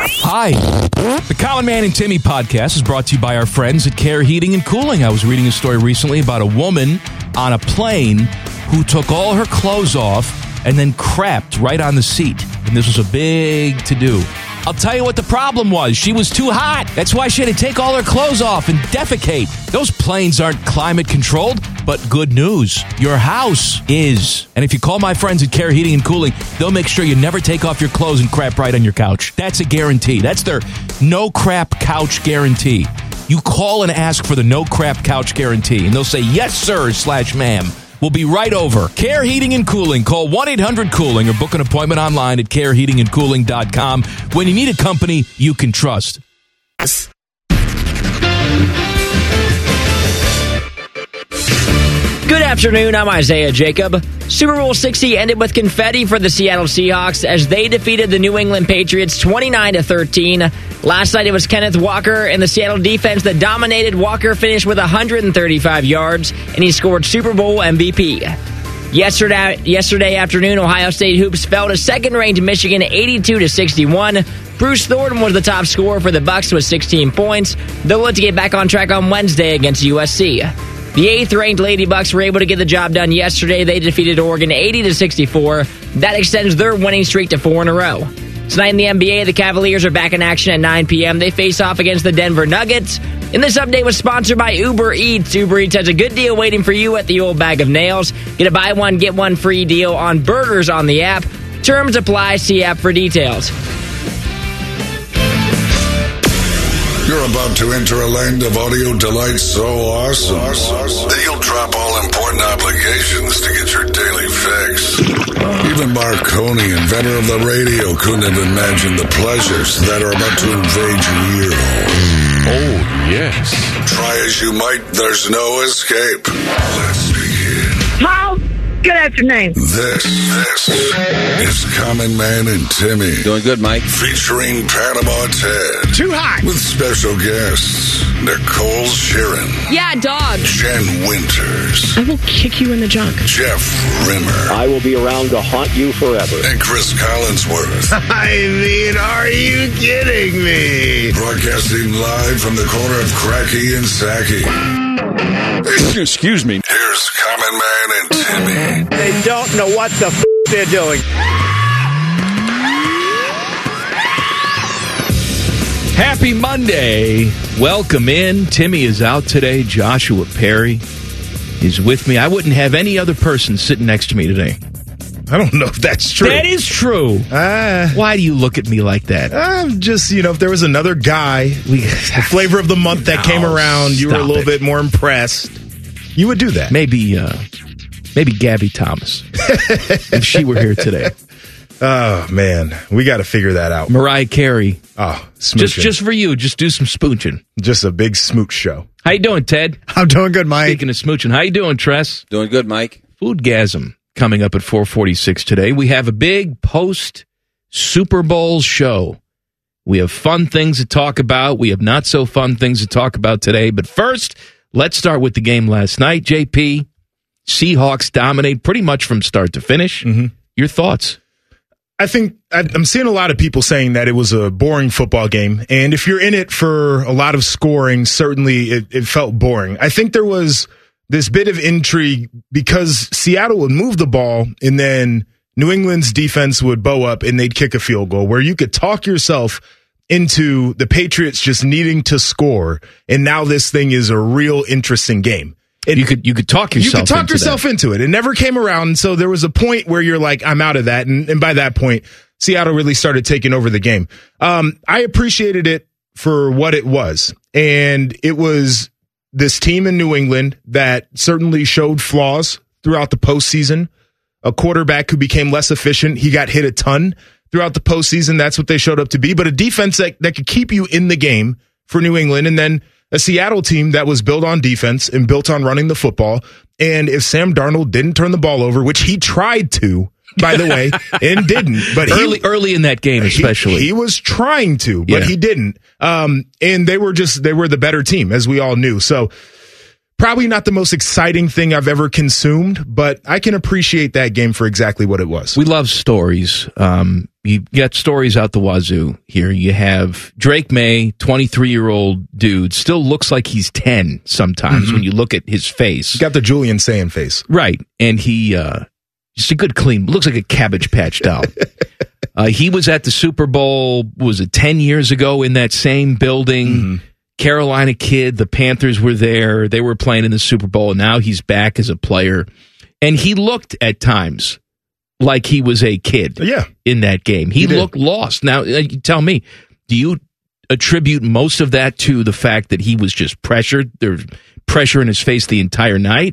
Hi. The Common Man and Timmy podcast is brought to you by our friends at Care Heating and Cooling. I was reading a story recently about a woman on a plane who took all her clothes off and then crapped right on the seat. And this was a big to-do. I'll tell you what the problem was. She was too hot. That's why she had to take all her clothes off and defecate. Those planes aren't climate controlled, but good news, your house is. And if you call my friends at Care Heating and Cooling, they'll make sure you never take off your clothes and crap right on your couch. That's a guarantee. That's their no crap couch guarantee. You call and ask for the no crap couch guarantee, and they'll say, yes, sir, /ma'am. We'll be right over. Care Heating and Cooling. Call 1-800-COOLING or book an appointment online at careheatingandcooling.com when you need a company you can trust. Good afternoon, I'm Isaiah Jacob. Super Bowl 60 ended with confetti for the Seattle Seahawks as they defeated the New England Patriots 29-13. Last night it was Kenneth Walker and the Seattle defense that dominated. Walker finished with 135 yards, and he scored Super Bowl MVP. Yesterday afternoon, Ohio State hoops fell to second-ranked Michigan 82-61. Bruce Thornton was the top scorer for the Bucs with 16 points. They'll look to get back on track on Wednesday against USC. The 8th-ranked Lady Bucks were able to get the job done yesterday. They defeated Oregon 80-64. That extends their winning streak to 4 in a row. Tonight in the NBA, the Cavaliers are back in action at 9 p.m. They face off against the Denver Nuggets. And this update was sponsored by Uber Eats. Uber Eats has a good deal waiting for you at the old bag of nails. Get a buy one, get one free deal on burgers on the app. Terms apply. See app for details. You're about to enter a land of audio delight so awesome that you'll drop all important obligations to get your daily fix. Even Marconi, inventor of the radio, couldn't have imagined the pleasures that are about to invade your ear hole. Oh, yes. Try as you might, there's no escape. Let's begin. Paul, good afternoon. This is Common Man and Timmy. Doing good, Mike. Featuring Panama Ted. Too hot. With special guests, Nicole Sheeran. Yeah, dog. Jen Winters. I will kick you in the junk. Jeff Rimmer. I will be around to haunt you forever. And Chris Collinsworth. I mean, are you kidding me? Broadcasting live from the corner of Cracky and Sacky. Excuse me. Here's Common Man and Timmy. They don't know what the they're doing. Happy Monday. Welcome in. Timmy is out today. Joshua Perry is with me. I wouldn't have any other person sitting next to me today. I don't know if that's true. That is true. Why do you look at me like that? Just, if there was another guy, the flavor of the month that came around, you were a little bit more impressed, you would do that. Maybe Gabby Thomas, if she were here today. Oh, man. We got to figure that out. Mariah Carey. Oh, smooching. Just for you. Just do some smooching. Just a big smooch show. How you doing, Ted? I'm doing good, Mike. Speaking of smooching, how you doing, Tress? Doing good, Mike. Foodgasm coming up at 4:46 today. We have a big post-Super Bowl show. We have fun things to talk about. We have not so fun things to talk about today. But first, let's start with the game last night. JP, Seahawks dominate pretty much from start to finish. Mm-hmm. Your thoughts? I think I'm seeing a lot of people saying that it was a boring football game. And if you're in it for a lot of scoring, certainly it felt boring. I think there was this bit of intrigue because Seattle would move the ball and then New England's defense would bow up and they'd kick a field goal where you could talk yourself into the Patriots just needing to score. And now this thing is a real interesting game. And you could talk yourself into it. It never came around. So there was a point where you're like, I'm out of that. And by that point, Seattle really started taking over the game. I appreciated it for what it was. And it was this team in New England that certainly showed flaws throughout the postseason. A quarterback who became less efficient. He got hit a ton throughout the postseason. That's what they showed up to be. But a defense that could keep you in the game for New England. And then a Seattle team that was built on defense and built on running the football. And if Sam Darnold didn't turn the ball over, which he tried to, by the way, and didn't, but early in that game, especially he was trying to, but he didn't. And they were the better team, as we all knew. So Probably not the most exciting thing I've ever consumed, but I can appreciate that game for exactly what it was. We love stories. You get stories out the wazoo here. You have Drake May, 23-year-old dude, still looks like he's 10 sometimes when you look at his face. He's got the Julian Sand face. Right. And he, just a good clean, looks like a Cabbage Patch doll. He was at the Super Bowl, was it 10 years ago in that same building? Carolina kid, the Panthers were there. They were playing in the Super Bowl, and now he's back as a player. And he looked at times like he was a kid in that game. He looked lost. Now, tell me, do you attribute most of that to the fact that he was just pressured? There's pressure in his face the entire night?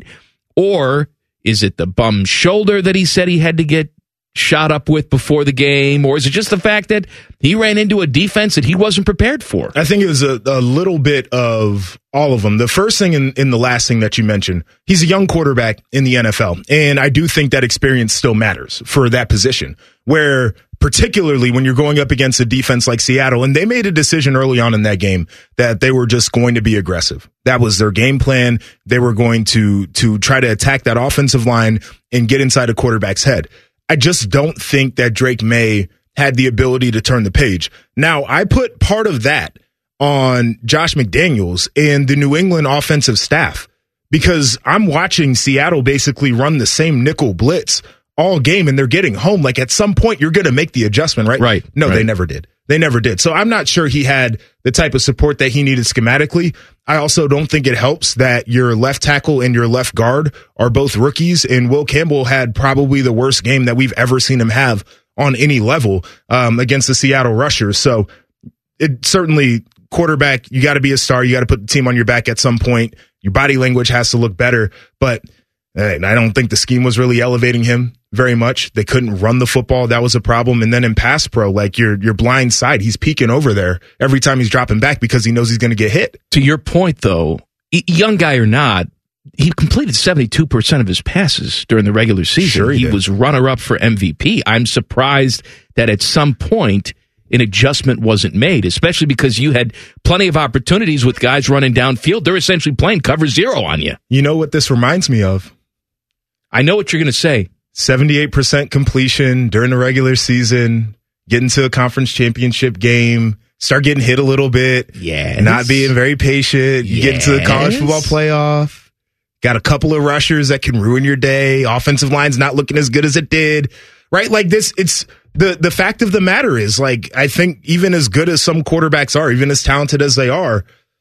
Or is it the bum shoulder that he said he had to get shot up with before the game, or is it just the fact that he ran into a defense that he wasn't prepared for? I think it was a little bit of all of them. The first thing and the last thing that you mentioned, he's a young quarterback in the NFL, and I do think that experience still matters for that position, where particularly when you're going up against a defense like Seattle, and they made a decision early on in that game that they were just going to be aggressive. That was their game plan. They were going to try to attack that offensive line and get inside a quarterback's head. I just don't think that Drake May had the ability to turn the page. Now, I put part of that on Josh McDaniels and the New England offensive staff, because I'm watching Seattle basically run the same nickel blitz all game, and they're getting home. Like, at some point, you're going to make the adjustment, right? Right. No, right. They never did. They never did. So I'm not sure he had the type of support that he needed schematically. I also don't think it helps that your left tackle and your left guard are both rookies, and Will Campbell had probably the worst game that we've ever seen him have on any level against the Seattle Rushers. So it certainly, quarterback, you got to be a star. You got to put the team on your back at some point. Your body language has to look better, but I don't think the scheme was really elevating him very much. They couldn't run the football. That was a problem. And then in pass pro, like your blind side, he's peeking over there every time he's dropping back because he knows he's going to get hit. To your point, though, young guy or not, he completed 72% of his passes during the regular season. Sure he was runner-up for MVP. I'm surprised that at some point an adjustment wasn't made, especially because you had plenty of opportunities with guys running downfield. They're essentially playing cover zero on you. You know what this reminds me of? I know what you're going to say. 78% completion during the regular season, get into a conference championship game, start getting hit a little bit, not being very patient. You get into the college football playoff, got a couple of rushers that can ruin your day. Offensive line's not looking as good as it did, right? Like this, it's the fact of the matter is, like, I think even as good as some quarterbacks are, even as talented as they are,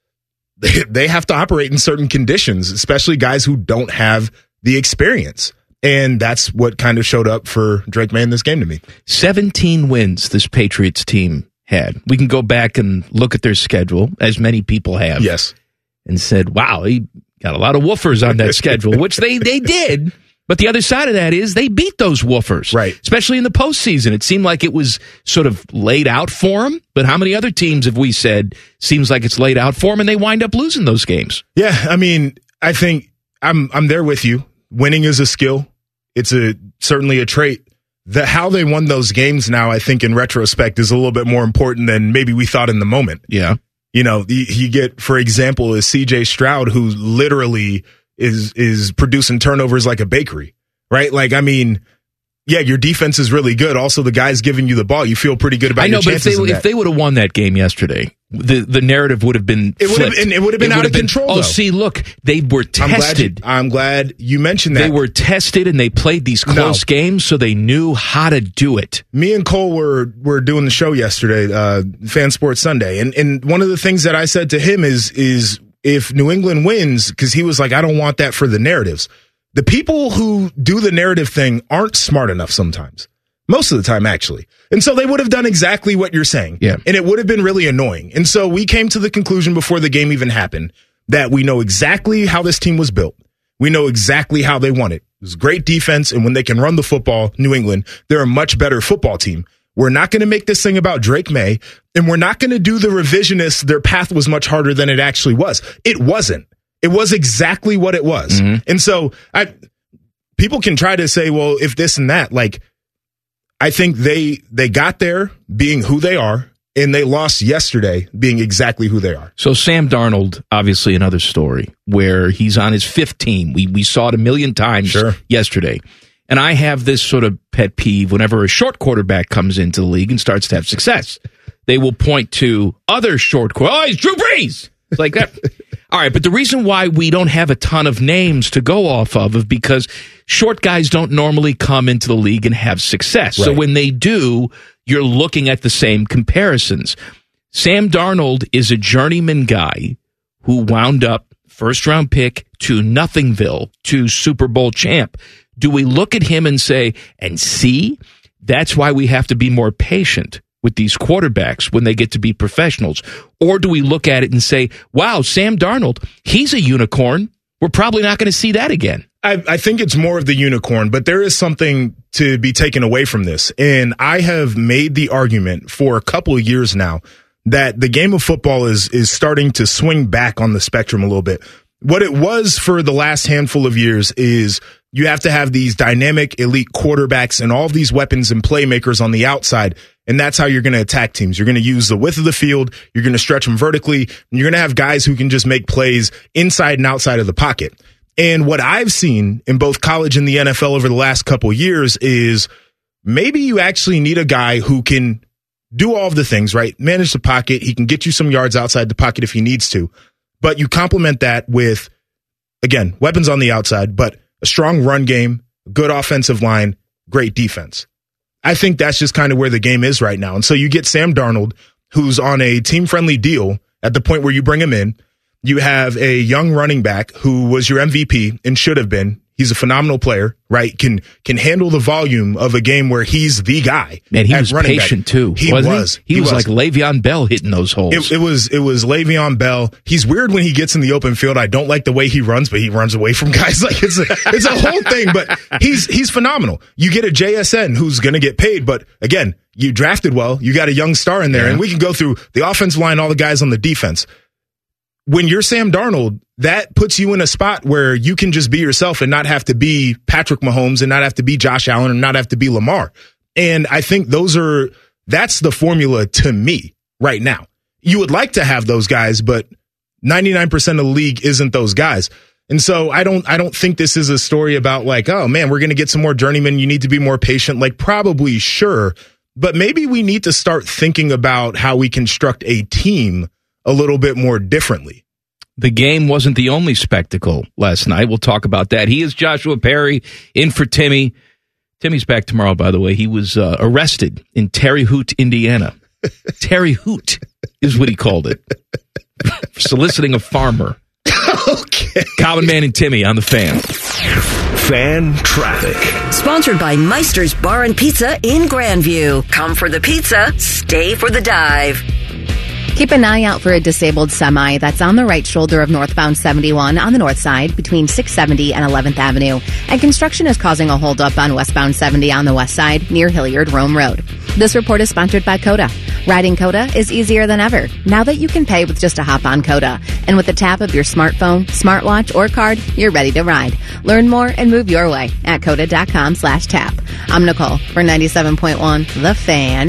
they have to operate in certain conditions, especially guys who don't have the experience. And that's what kind of showed up for Drake May in this game to me. 17 wins this Patriots team had. We can go back and look at their schedule, as many people have. Yes. And said, wow, he got a lot of woofers on that schedule, which they did. But the other side of that is they beat those woofers. Right. Especially in the postseason. It seemed like it was sort of laid out for them. But how many other teams have we said seems like it's laid out for them and they wind up losing those games? Yeah, I mean, I think I'm there with you. Winning is a skill. It's certainly a trait. How they won those games now, I think in retrospect, is a little bit more important than maybe we thought in the moment. Yeah. You know, you get, for example, is CJ Stroud, who literally is producing turnovers like a bakery, right? Like, I mean, yeah, your defense is really good. Also, the guys giving you the ball, you feel pretty good about your chances. I know, but if they would have won that game yesterday, the narrative would have been flipped. It would have been out of control, though. Oh, see, look, they were tested. I'm glad you mentioned that. They were tested, and they played these close games, so they knew how to do it. Me and Cole were doing the show yesterday, Fan Sports Sunday, and one of the things that I said to him is if New England wins, because he was like, I don't want that for the narratives. The people who do the narrative thing aren't smart enough sometimes. Most of the time, actually. And so they would have done exactly what you're saying. Yeah. And it would have been really annoying. And so we came to the conclusion before the game even happened that we know exactly how this team was built. We know exactly how they won it. It was great defense, and when they can run the football, New England, they're a much better football team. We're not going to make this thing about Drake May, and we're not going to do the revisionist, their path was much harder than it actually was. It wasn't. It was exactly what it was. Mm-hmm. And so people can try to say, well, if this and that, like, I think they got there being who they are, and they lost yesterday being exactly who they are. So Sam Darnold, obviously another story where he's on his fifth team. We saw it a million times yesterday. And I have this sort of pet peeve whenever a short quarterback comes into the league and starts to have success. They will point to other short quarterbacks. Oh, he's Drew Brees. It's like that. All right, but the reason why we don't have a ton of names to go off of is because short guys don't normally come into the league and have success. Right. So when they do, you're looking at the same comparisons. Sam Darnold is a journeyman guy who wound up first-round pick to Nothingville to Super Bowl champ. Do we look at him and say, and see, that's why we have to be more patient with these quarterbacks when they get to be professionals? Or do we look at it and say, wow, Sam Darnold, he's a unicorn. We're probably not going to see that again. I think it's more of the unicorn, but there is something to be taken away from this. And I have made the argument for a couple of years now that the game of football is starting to swing back on the spectrum a little bit. What it was for the last handful of years is you have to have these dynamic elite quarterbacks and all of these weapons and playmakers on the outside. And that's how you're going to attack teams. You're going to use the width of the field. You're going to stretch them vertically. And you're going to have guys who can just make plays inside and outside of the pocket. And what I've seen in both college and the NFL over the last couple of years is maybe you actually need a guy who can do all of the things, right? Manage the pocket. He can get you some yards outside the pocket if he needs to. But you complement that with, again, weapons on the outside, but a strong run game, good offensive line, great defense. I think that's just kind of where the game is right now. And so you get Sam Darnold, who's on a team-friendly deal at the point where you bring him in. You have a young running back who was your MVP and should have been. He's a phenomenal player, right? Can handle the volume of a game where he's the guy. Man, he was patient too. He was like Le'Veon Bell hitting those holes. It was Le'Veon Bell. He's weird when he gets in the open field. I don't like the way he runs, but he runs away from guys. Like it's a whole thing. But he's phenomenal. You get a JSN who's going to get paid, but again, you drafted well. You got a young star in there, and we can go through the offensive line, all the guys on the defense. When you're Sam Darnold, that puts you in a spot where you can just be yourself and not have to be Patrick Mahomes and not have to be Josh Allen and not have to be Lamar. And I think that's the formula to me right now. You would like to have those guys, but 99% of the league isn't those guys. And so I don't think this is a story about like, oh man, we're going to get some more journeymen. You need to be more patient. Like probably sure, but maybe we need to start thinking about how we construct a team a little bit more differently. The game wasn't the only spectacle last night. We'll talk about that. He is Joshua Perry, in for Timmy. Timmy's back tomorrow, by the way. He was arrested in Terre Haute, Indiana. Terre Haute is what he called it. For soliciting a farmer. Okay. Common Man and Timmy on the Fan. Fan Traffic. Sponsored by Meister's Bar and Pizza in Grandview. Come for the pizza, stay for the dive. Keep an eye out for a disabled semi that's on the right shoulder of northbound 71 on the north side between 670 and 11th Avenue. And construction is causing a holdup on westbound 70 on the west side near Hilliard Rome Road. This report is sponsored by Coda. Riding Coda is easier than ever now that you can pay with just a hop on Coda. And with the tap of your smartphone, smartwatch, or card, you're ready to ride. Learn more and move your way at coda.com/tap. I'm Nicole for 97.1 The Fan.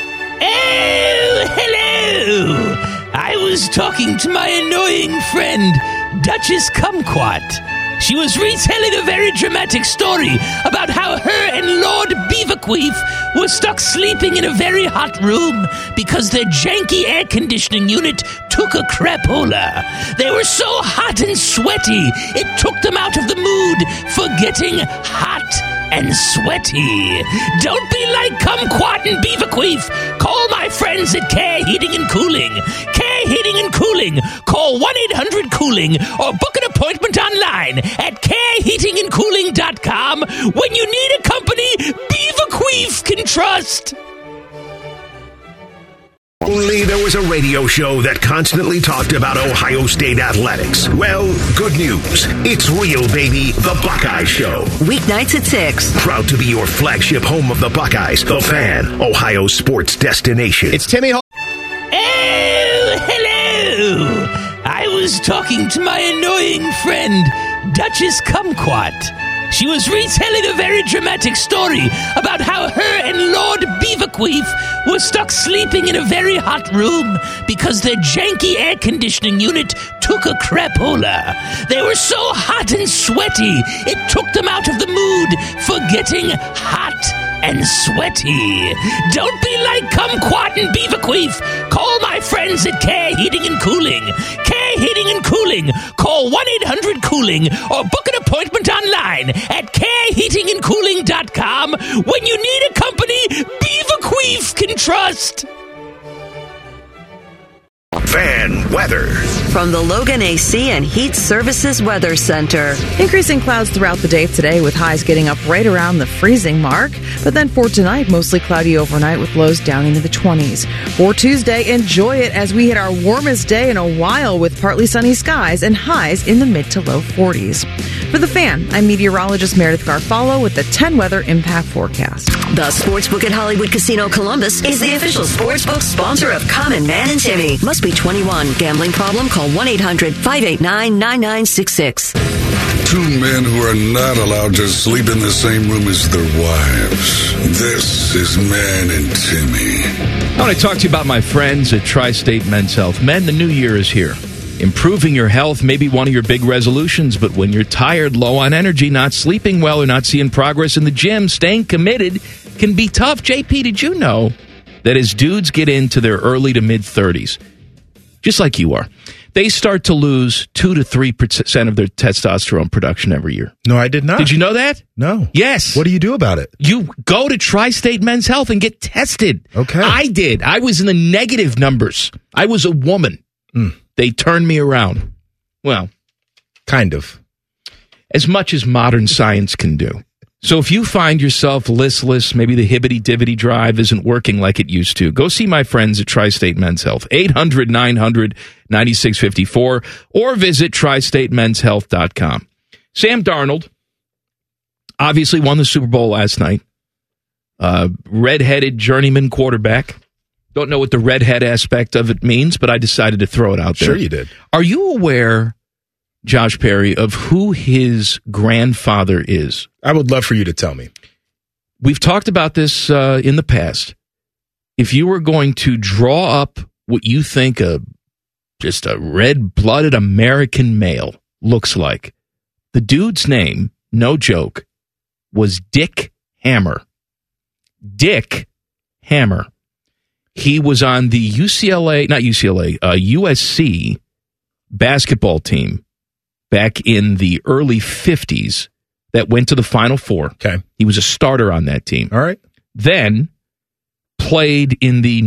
I was talking to my annoying friend, Duchess Kumquat. She was retelling a very dramatic story about how her and Lord Beaverqueef were stuck sleeping in a very hot room because their janky air conditioning unit took a crapola. They were so hot and sweaty, it took them out of the mood for getting hot and sweaty. Don't be like Kumquat and Beaverqueef. Call my friends at Care Heating and Cooling. Care Heating and Cooling. Call 1-800-COOLING or book an appointment online at careheatingandcooling.com when you need a company Beaverqueef can trust. Only there was a radio show that constantly talked about Ohio State athletics. Well, good news. It's real, baby. The Buckeye Show. Weeknights at 6. Proud to be your flagship home of the Buckeyes. The Fan. Ohio sports destination. It's Timmy. Oh, hello. I was talking to my annoying friend, Duchess Kumquat. She was retelling a very dramatic story about how her and Lord Beaverqueef were stuck sleeping in a very hot room because their janky air conditioning unit took a crapola. They were so hot and sweaty, it took them out of the mood for getting hot and sweaty. Don't be like Kumquat and Beaverqueef. Call my friends at Care Heating and Cooling. Care Heating and Cooling. Call 1-800-COOLING or book an appointment online at careheatingandcooling.com when you need a company Beaverqueef can trust. Fan weather. From the Logan AC and Heat Services Weather Center. Increasing clouds throughout the day today with highs getting up right around the freezing mark. But then for tonight, mostly cloudy overnight with lows down into the 20s. For Tuesday, enjoy it as we hit our warmest day in a while with partly sunny skies and highs in the mid to low 40s. For The Fan, I'm meteorologist Meredith Garfalo with the 10 weather impact forecast. The Sportsbook at Hollywood Casino Columbus is the official sportsbook sponsor of Common Man and Timmy. Must be 21. Gambling problem? Call 1-800-589-9966. Two men who are not allowed to sleep in the same room as their wives. This is Man and Timmy. I want to talk to you about my friends at Tri-State Men's Health. Men, the new year is here. Improving your health may be one of your big resolutions, but when you're tired, low on energy, not sleeping well, or not seeing progress in the gym, staying committed can be tough. JP, did you know that as dudes get into their early to mid-30s, just like you are, they start to lose 2 to 3% of their testosterone production every year? No, I did not. Did you know that? No. Yes. What do you do about it? You go to Tri-State Men's Health and get tested. Okay. I did. I was in the negative numbers. I was a woman. They turned me around. Well, kind of. As much as modern science can do. So if you find yourself listless, maybe the hibbity-dibbity drive isn't working like it used to, go see my friends at Tri-State Men's Health, 800-900-9654, or visit tristatemenshealth.com. Sam Darnold obviously won the Super Bowl last night. Red-headed journeyman quarterback. Don't know what the redhead aspect of it means, but I decided to throw it out there. Sure you did. Are you aware, Josh Perry, of who his grandfather is? I would love for you to tell me. We've talked about this in the past. If you were going to draw up what you think just a red-blooded American male looks like, the dude's name, no joke, was Dick Hammer. Dick Hammer. He was on the USC basketball team back in the early 50s that went to the Final Four. Okay. He was a starter on that team. All right. Then played in the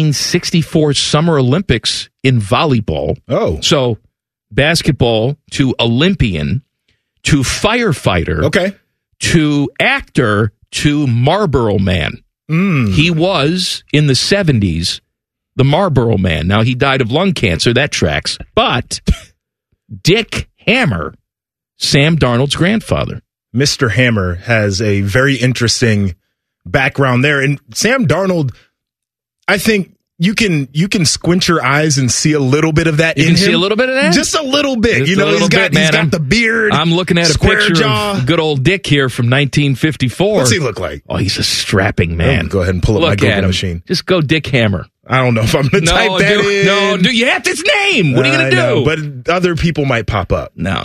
1964 Summer Olympics in volleyball. Oh. So basketball to Olympian to firefighter. Okay. To actor to Marlboro Man. He was, in the 70s, the Marlboro Man. Now, he died of lung cancer. That tracks. But Dick Hammer, Sam Darnold's grandfather. Mr. Hammer has a very interesting background there. And Sam Darnold, I think you can squint your eyes and see a little bit of that in him. You can see a little bit of that? Just a little bit. Just he's got the beard. I'm looking at a picture of good old Dick here from 1954. What's he look like? Oh, he's a strapping man. Go ahead and pull up my Google machine. Just go Dick Hammer. I don't know if I'm going to type that in. No, you have his name. What are you going to do? Know, but other people might pop up. No.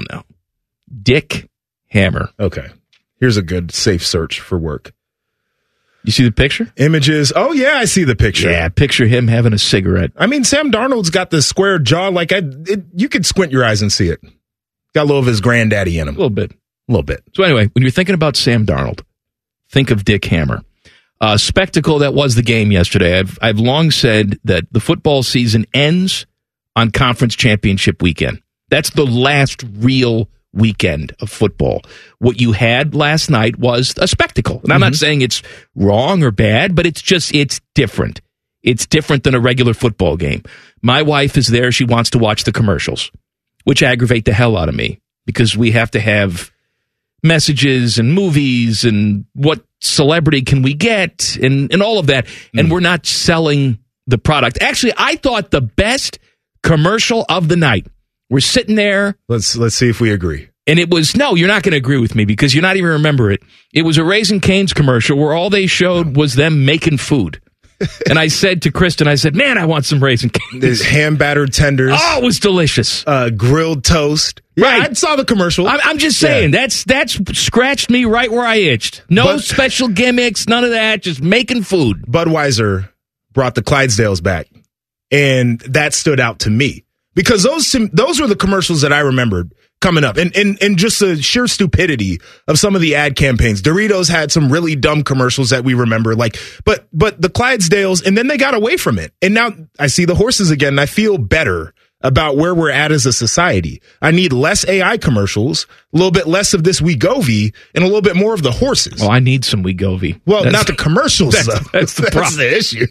Dick Hammer. Okay. Here's a good safe search for work. You see the picture? Images. Oh, yeah, I see the picture. Yeah, picture him having a cigarette. I mean, Sam Darnold's got the square jaw. You could squint your eyes and see it. Got a little of his granddaddy in him. A little bit. So anyway, when you're thinking about Sam Darnold, think of Dick Hammer. Spectacle that was the game yesterday. I've long said that the football season ends on conference championship weekend. That's the last real weekend of football. What you had last night was a spectacle. And I'm not saying it's wrong or bad, but it's different. It's different than a regular football game. My wife is there. She wants to watch the commercials, which aggravate the hell out of me because we have to have messages and movies and what celebrity can we get and all of that. And we're not selling the product. Actually, I thought the best commercial of the night. We're sitting there. Let's see if we agree. And it was, no, you're not going to agree with me because you're not even remember it. It was a Raising Cane's commercial where all they showed was them making food. And I said to Kristen, I said, man, I want some Raising Cane's. There's ham-battered tenders. Oh, it was delicious. Grilled toast. Yeah, right. I saw the commercial. I'm just saying, that's scratched me right where I itched. No special gimmicks, none of that, just making food. Budweiser brought the Clydesdales back, and that stood out to me. Because those were the commercials that I remembered coming up. And just the sheer stupidity of some of the ad campaigns. Doritos had some really dumb commercials that we remember. But the Clydesdales, and then they got away from it. And now I see the horses again, and I feel better about where we're at as a society. I need less AI commercials, a little bit less of this Wegovy, and a little bit more of the horses. Well, I need some Wegovy. Well, not the commercials, though. That's the problem. That's the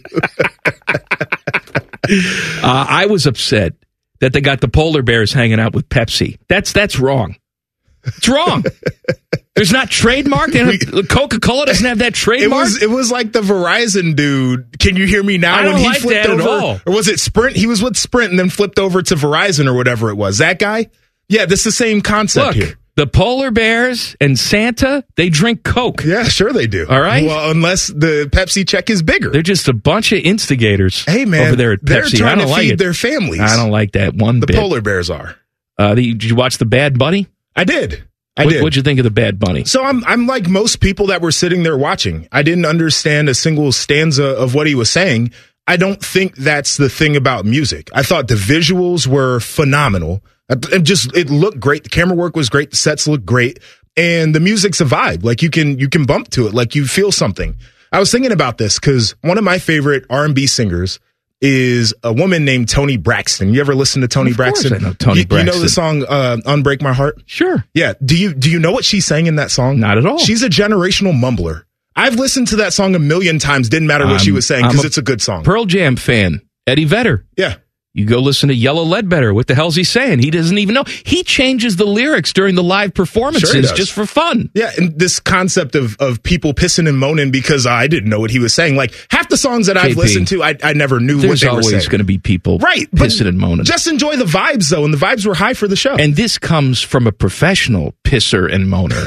issue. I was upset that they got the polar bears hanging out with Pepsi. That's wrong. It's wrong. There's not trademarked. Coca-Cola doesn't have that trademark. It was like the Verizon dude. Can you hear me now? I don't when he like flipped that over, at all. Or was it Sprint? He was with Sprint and then flipped over to Verizon or whatever it was. That guy? Yeah, this is the same concept here. The polar bears and Santa, they drink Coke. Yeah, sure they do. All right? Well, unless the Pepsi check is bigger. They're just a bunch of instigators. Hey, man, over there at Pepsi. they're trying to feed it. their families. I don't like that one bit. The polar bears are. Did you watch The Bad Bunny? I did. What'd you think of The Bad Bunny? So I'm like most people that were sitting there watching. I didn't understand a single stanza of what he was saying. I don't think that's the thing about music. I thought the visuals were phenomenal. It looked great. The camera work was great. The sets looked great. And the music's a vibe. Like you can bump to it. Like you feel something. I was thinking about this because one of my favorite R&B singers is a woman named Toni Braxton. You ever listen to Toni Braxton? I know Toni Braxton. You know the song Unbreak My Heart? Sure. Yeah. Do you know what she sang in that song? Not at all. She's a generational mumbler. I've listened to that song a million times. Didn't matter what she was saying because it's a good song. Pearl Jam fan. Eddie Vedder. Yeah. You go listen to Yellow Ledbetter. What the hell's he saying? He doesn't even know. He changes the lyrics during the live performances just for fun. Yeah, and this concept of people pissing and moaning because I didn't know what he was saying. Like half the songs that I've listened to, I never knew what they were saying. There's always going to be people pissing and moaning. Just enjoy the vibes, though, and the vibes were high for the show. And this comes from a professional pisser and moaner.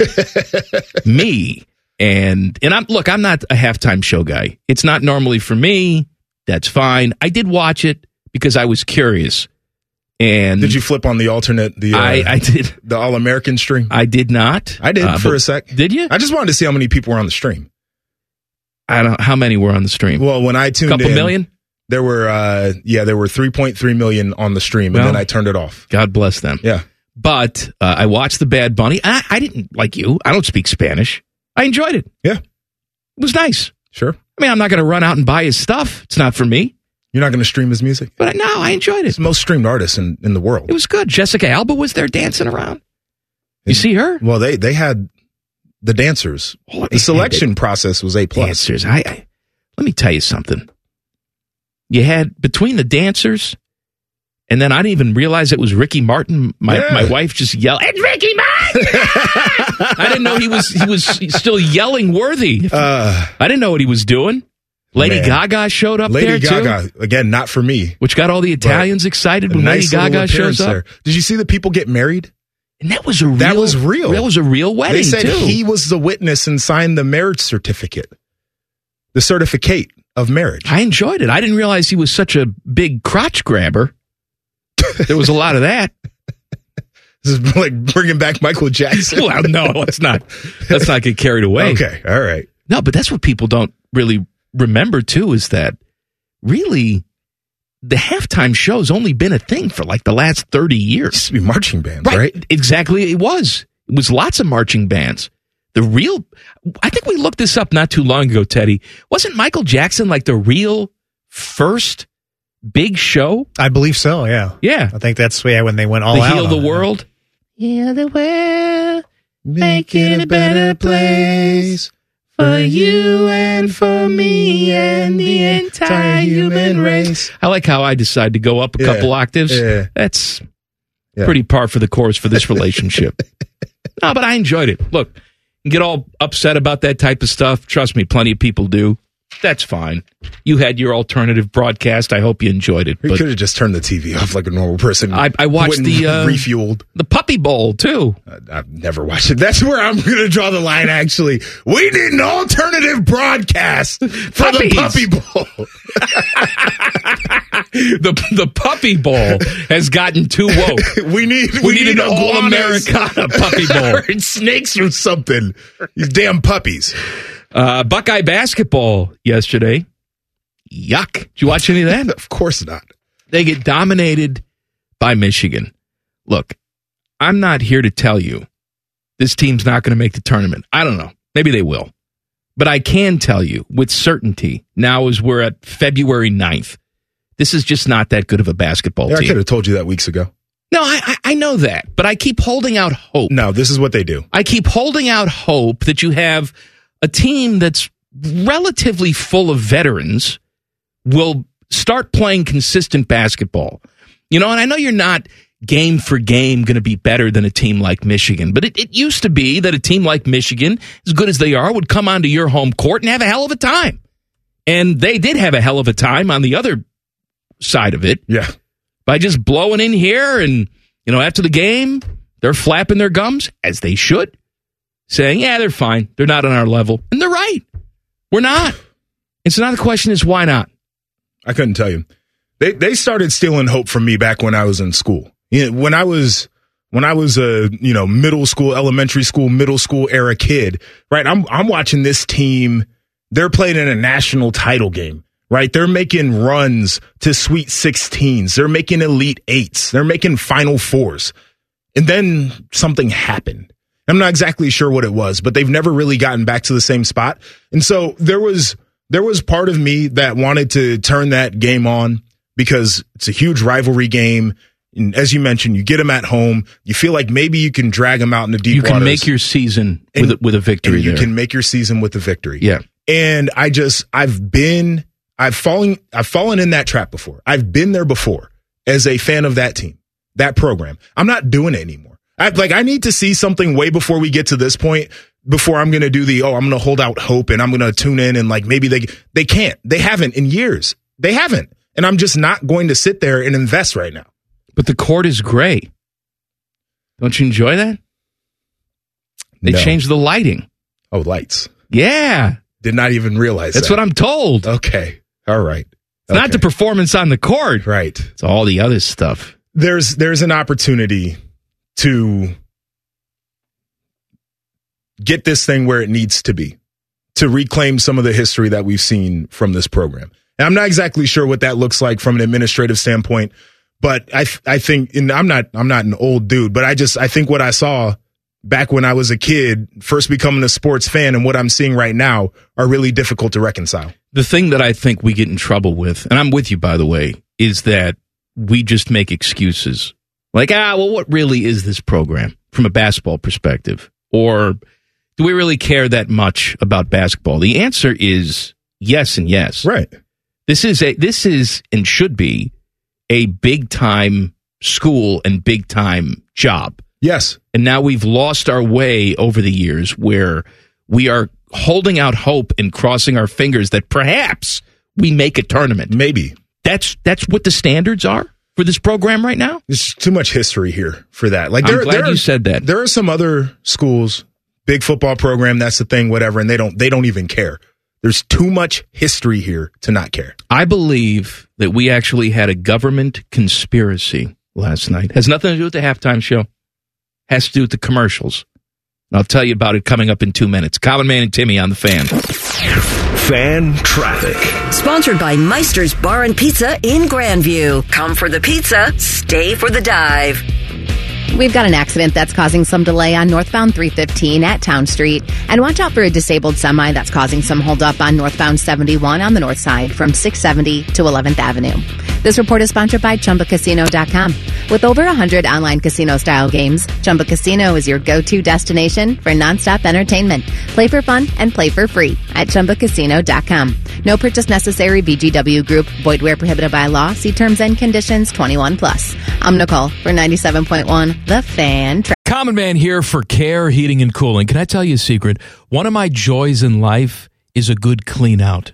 Me. And I'm not a halftime show guy. It's not normally for me. That's fine. I did watch it because I was curious. And did you flip on the alternate? I did. The All-American stream? I did not. I did for a sec. Did you? I just wanted to see how many people were on the stream. I don't know how many were on the stream. Well, when I tuned in, couple million? There were 3.3 million on the stream, and then I turned it off. God bless them. Yeah. But I watched The Bad Bunny. I didn't, like you, I don't speak Spanish. I enjoyed it. Yeah. It was nice. Sure. I mean, I'm not going to run out and buy his stuff. It's not for me. You're not going to stream his music? But no, I enjoyed it. He's the most streamed artist in the world. It was good. Jessica Alba was there dancing around. You see her? Well, they had the dancers. The selection process was A+. Dancers. Let me tell you something. You had, between the dancers, and then I didn't even realize it was Ricky Martin. My wife just yelled, "It's Ricky Martin!" I didn't know he was still yelling worthy. I didn't know what he was doing. Lady Gaga showed up there, too. Lady Gaga, again, not for me. Which got all the Italians excited when Lady Gaga shows up. There. Did you see the people get married? And that was real. That was real. That was a real wedding, They said too. he was the witness and signed the marriage certificate. The certificate of marriage. I enjoyed it. I didn't realize he was such a big crotch grabber. There was a lot of that. This is like bringing back Michael Jackson. Well, no, let's not get carried away. Okay, all right. No, but that's what people don't really remember, too, is that really the halftime show's only been a thing for like the last 30 years. It used to be marching bands, right? Exactly, it was. It was lots of marching bands. I think we looked this up not too long ago, Teddy. Wasn't Michael Jackson like the real first big show? I believe so, yeah. Yeah. I think that's when they went all out. Heal the World? Heal the world, make it a better place for you and for me and the entire human race. I like how I decided to go up a couple octaves. Yeah. That's pretty par for the course for this relationship. No, but I enjoyed it. Look, you get all upset about that type of stuff. Trust me, plenty of people do. That's fine. You had your alternative broadcast. I hope you enjoyed it. You could have just turned the TV off like a normal person. I watched the refueled the Puppy Bowl too. I've never watched it. That's where I'm going to draw the line. Actually, we need an alternative broadcast for the Puppy Bowl. The Puppy Bowl has gotten too woke. we need an all Americana Puppy Bowl. Snakes or something. These damn puppies. Buckeye basketball yesterday. Yuck. Did you watch any of that? Of course not. They get dominated by Michigan. Look, I'm not here to tell you this team's not going to make the tournament. I don't know. Maybe they will. But I can tell you with certainty, now as we're at February 9th, this is just not that good of a basketball team. I could have told you that weeks ago. No, I know that. But I keep holding out hope. No, this is what they do. I keep holding out hope that you have a team that's relatively full of veterans will start playing consistent basketball. You know, and I know you're not game for game going to be better than a team like Michigan, but it used to be that a team like Michigan, as good as they are, would come onto your home court and have a hell of a time. And they did have a hell of a time on the other side of it. Yeah. By just blowing in here and, you know, after the game, they're flapping their gums, as they should, saying, yeah, they're fine. They're not on our level. And they're right. We're not. And so now the question is, why not? I couldn't tell you. They started stealing hope from me back when I was in school. You know, when I was a middle school, elementary school, middle school era kid, right? I'm watching this team. They're playing in a national title game, right? They're making runs to Sweet 16s. They're making Elite 8s. They're making Final Fours. And then something happened. I'm not exactly sure what it was, but they've never really gotten back to the same spot. And so there was part of me that wanted to turn that game on because it's a huge rivalry game. And as you mentioned, you get them at home. You feel like maybe you can drag them out into deep waters. You can make your season with a victory. You can make your season with a victory. Yeah. And I've fallen in that trap before. I've been there before as a fan of that team, that program. I'm not doing it anymore. I need to see something way before we get to this point before I'm going to do I'm going to hold out hope and I'm going to tune in and maybe they can't. They haven't in years. They haven't. And I'm just not going to sit there and invest right now. But the court is gray. Don't you enjoy that? They changed the lighting. Oh, lights. Yeah. Did not even realize That's what I'm told. Okay. All right. It's not the performance on the court. Right. It's all the other stuff. There's an opportunity to get this thing where it needs to be, to reclaim some of the history that we've seen from this program. And I'm not exactly sure what that looks like from an administrative standpoint, but I think, and I'm not an old dude, but I think what I saw back when I was a kid, first becoming a sports fan, and what I'm seeing right now are really difficult to reconcile. The thing that I think we get in trouble with, and I'm with you, by the way, is that we just make excuses. Like, what really is this program from a basketball perspective? Or do we really care that much about basketball? The answer is yes and yes. Right. This is and should be a big-time school and big-time job. Yes. And now we've lost our way over the years where we are holding out hope and crossing our fingers that perhaps we make a tournament. Maybe. That's what the standards are for this program right now? There's too much history here for that. I'm glad you said that. There are some other schools, big football program, that's the thing, whatever, and they don't even care. There's too much history here to not care. I believe that we actually had a government conspiracy last night. Has nothing to do with the halftime show. Has to do with the commercials. And I'll tell you about it coming up in 2 minutes. Common Man and Timmy on the Fan. Fan traffic. Sponsored by Meister's Bar and Pizza in Grandview. Come for the pizza, stay for the dive. We've got an accident that's causing some delay on northbound 315 at Town Street. And watch out for a disabled semi that's causing some holdup on northbound 71 on the north side from 670 to 11th Avenue. This report is sponsored by ChumbaCasino.com. With over 100 online casino-style games, Chumba Casino is your go-to destination for nonstop entertainment. Play for fun and play for free at ChumbaCasino.com. No purchase necessary. VGW Group. Void where prohibited by law. See terms and conditions. 21+. I'm Nicole for 97.1 The Fan. Common Man here for Care Heating and Cooling. Can I tell you a secret? One of my joys in life is a good clean out.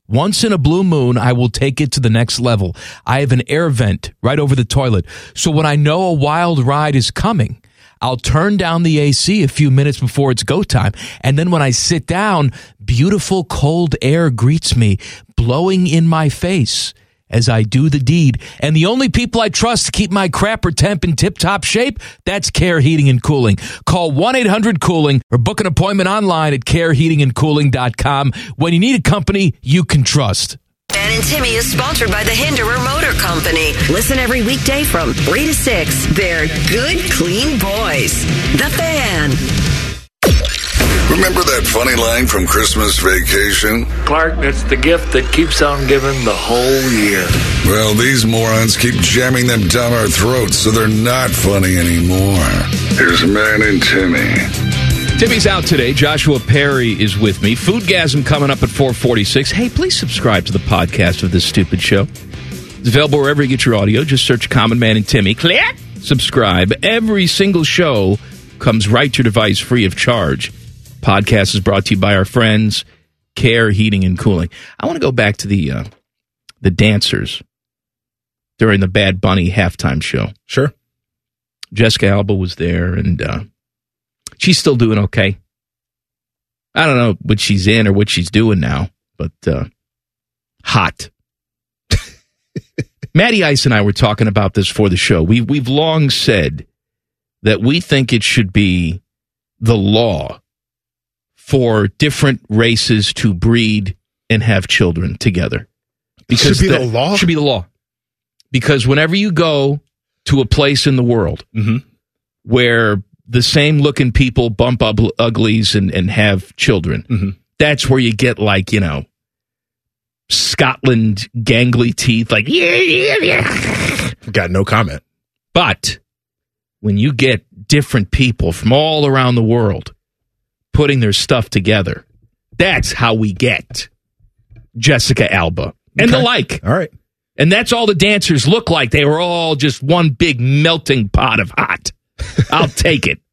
Once in a blue moon, I will take it to the next level. I have an air vent right over the toilet. So when I know a wild ride is coming, I'll turn down the AC a few minutes before it's go time. And then when I sit down, beautiful cold air greets me, blowing in my face as I do the deed. And the only people I trust to keep my crapper temp in tip-top shape, that's Care Heating and Cooling. Call 1-800-COOLING or book an appointment online at careheatingandcooling.com when you need a company you can trust. Man and Timmy is sponsored by the Hinderer Motor Company. Listen every weekday from 3 to 6. They're good, clean boys. The Fan. Remember that funny line from Christmas Vacation? Clark, that's the gift that keeps on giving the whole year. Well, these morons keep jamming them down our throats, so they're not funny anymore. Here's Man and Timmy. Timmy's out today. Joshua Perry is with me. Foodgasm coming up at 4:46. Hey, please subscribe to the podcast of this stupid show. It's available wherever you get your audio. Just search Common Man and Timmy. Click. Subscribe. Every single show comes right to your device free of charge. Podcast is brought to you by our friends, Care Heating and Cooling. I want to go back to the dancers during the Bad Bunny halftime show. Sure. Jessica Alba was there, and she's still doing okay. I don't know what she's in or what she's doing now, but hot. Matty Ice and I were talking about this for the show. We've long said that we think it should be the law for different races to breed and have children together. Because should be the law? Should be the law. Because whenever you go to a place in the world where the same looking people bump up uglies and have children, that's where you get like, you know, Scotland gangly teeth, like, yeah. Got no comment. But when you get different people from all around the world putting their stuff together, that's how we get Jessica Alba and the like. All right. And that's all the dancers look like. They were all just one big melting pot of hot. I'll take it.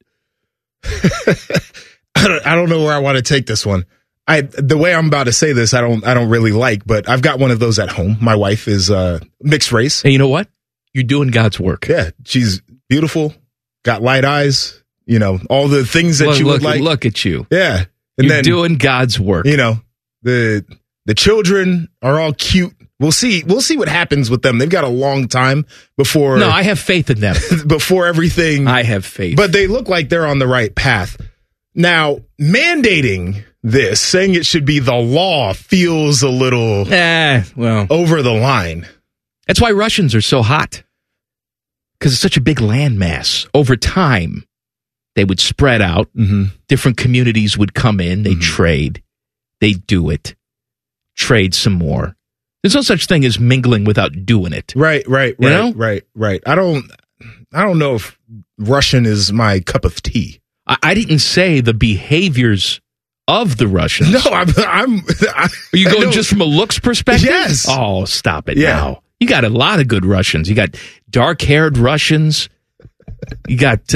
I don't know where I want to take this one. The way I'm about to say this, I don't really like, but I've got one of those at home. My wife is mixed race. And you know what? You're doing God's work. Yeah, she's beautiful, got light eyes, you know, all the things that you would like. Look at you. Yeah. And you're doing God's work. You know, the children are all cute. We'll see what happens with them. They've got a long time before. No, I have faith in them. Before everything. I have faith. But they look like they're on the right path. Now, mandating this, saying it should be the law, feels a little over the line. That's why Russians are so hot. Because it's such a big landmass. Over time, they would spread out. Different communities would come in. They'd trade. They'd do it. Trade some more. There's no such thing as mingling without doing it. Right. You know? Right. I don't know if Russian is my cup of tea. I didn't say the behaviors of the Russians. No, I'm Are you going just from a looks perspective? Yes. Oh, stop it now. You got a lot of good Russians. You got dark-haired Russians. You got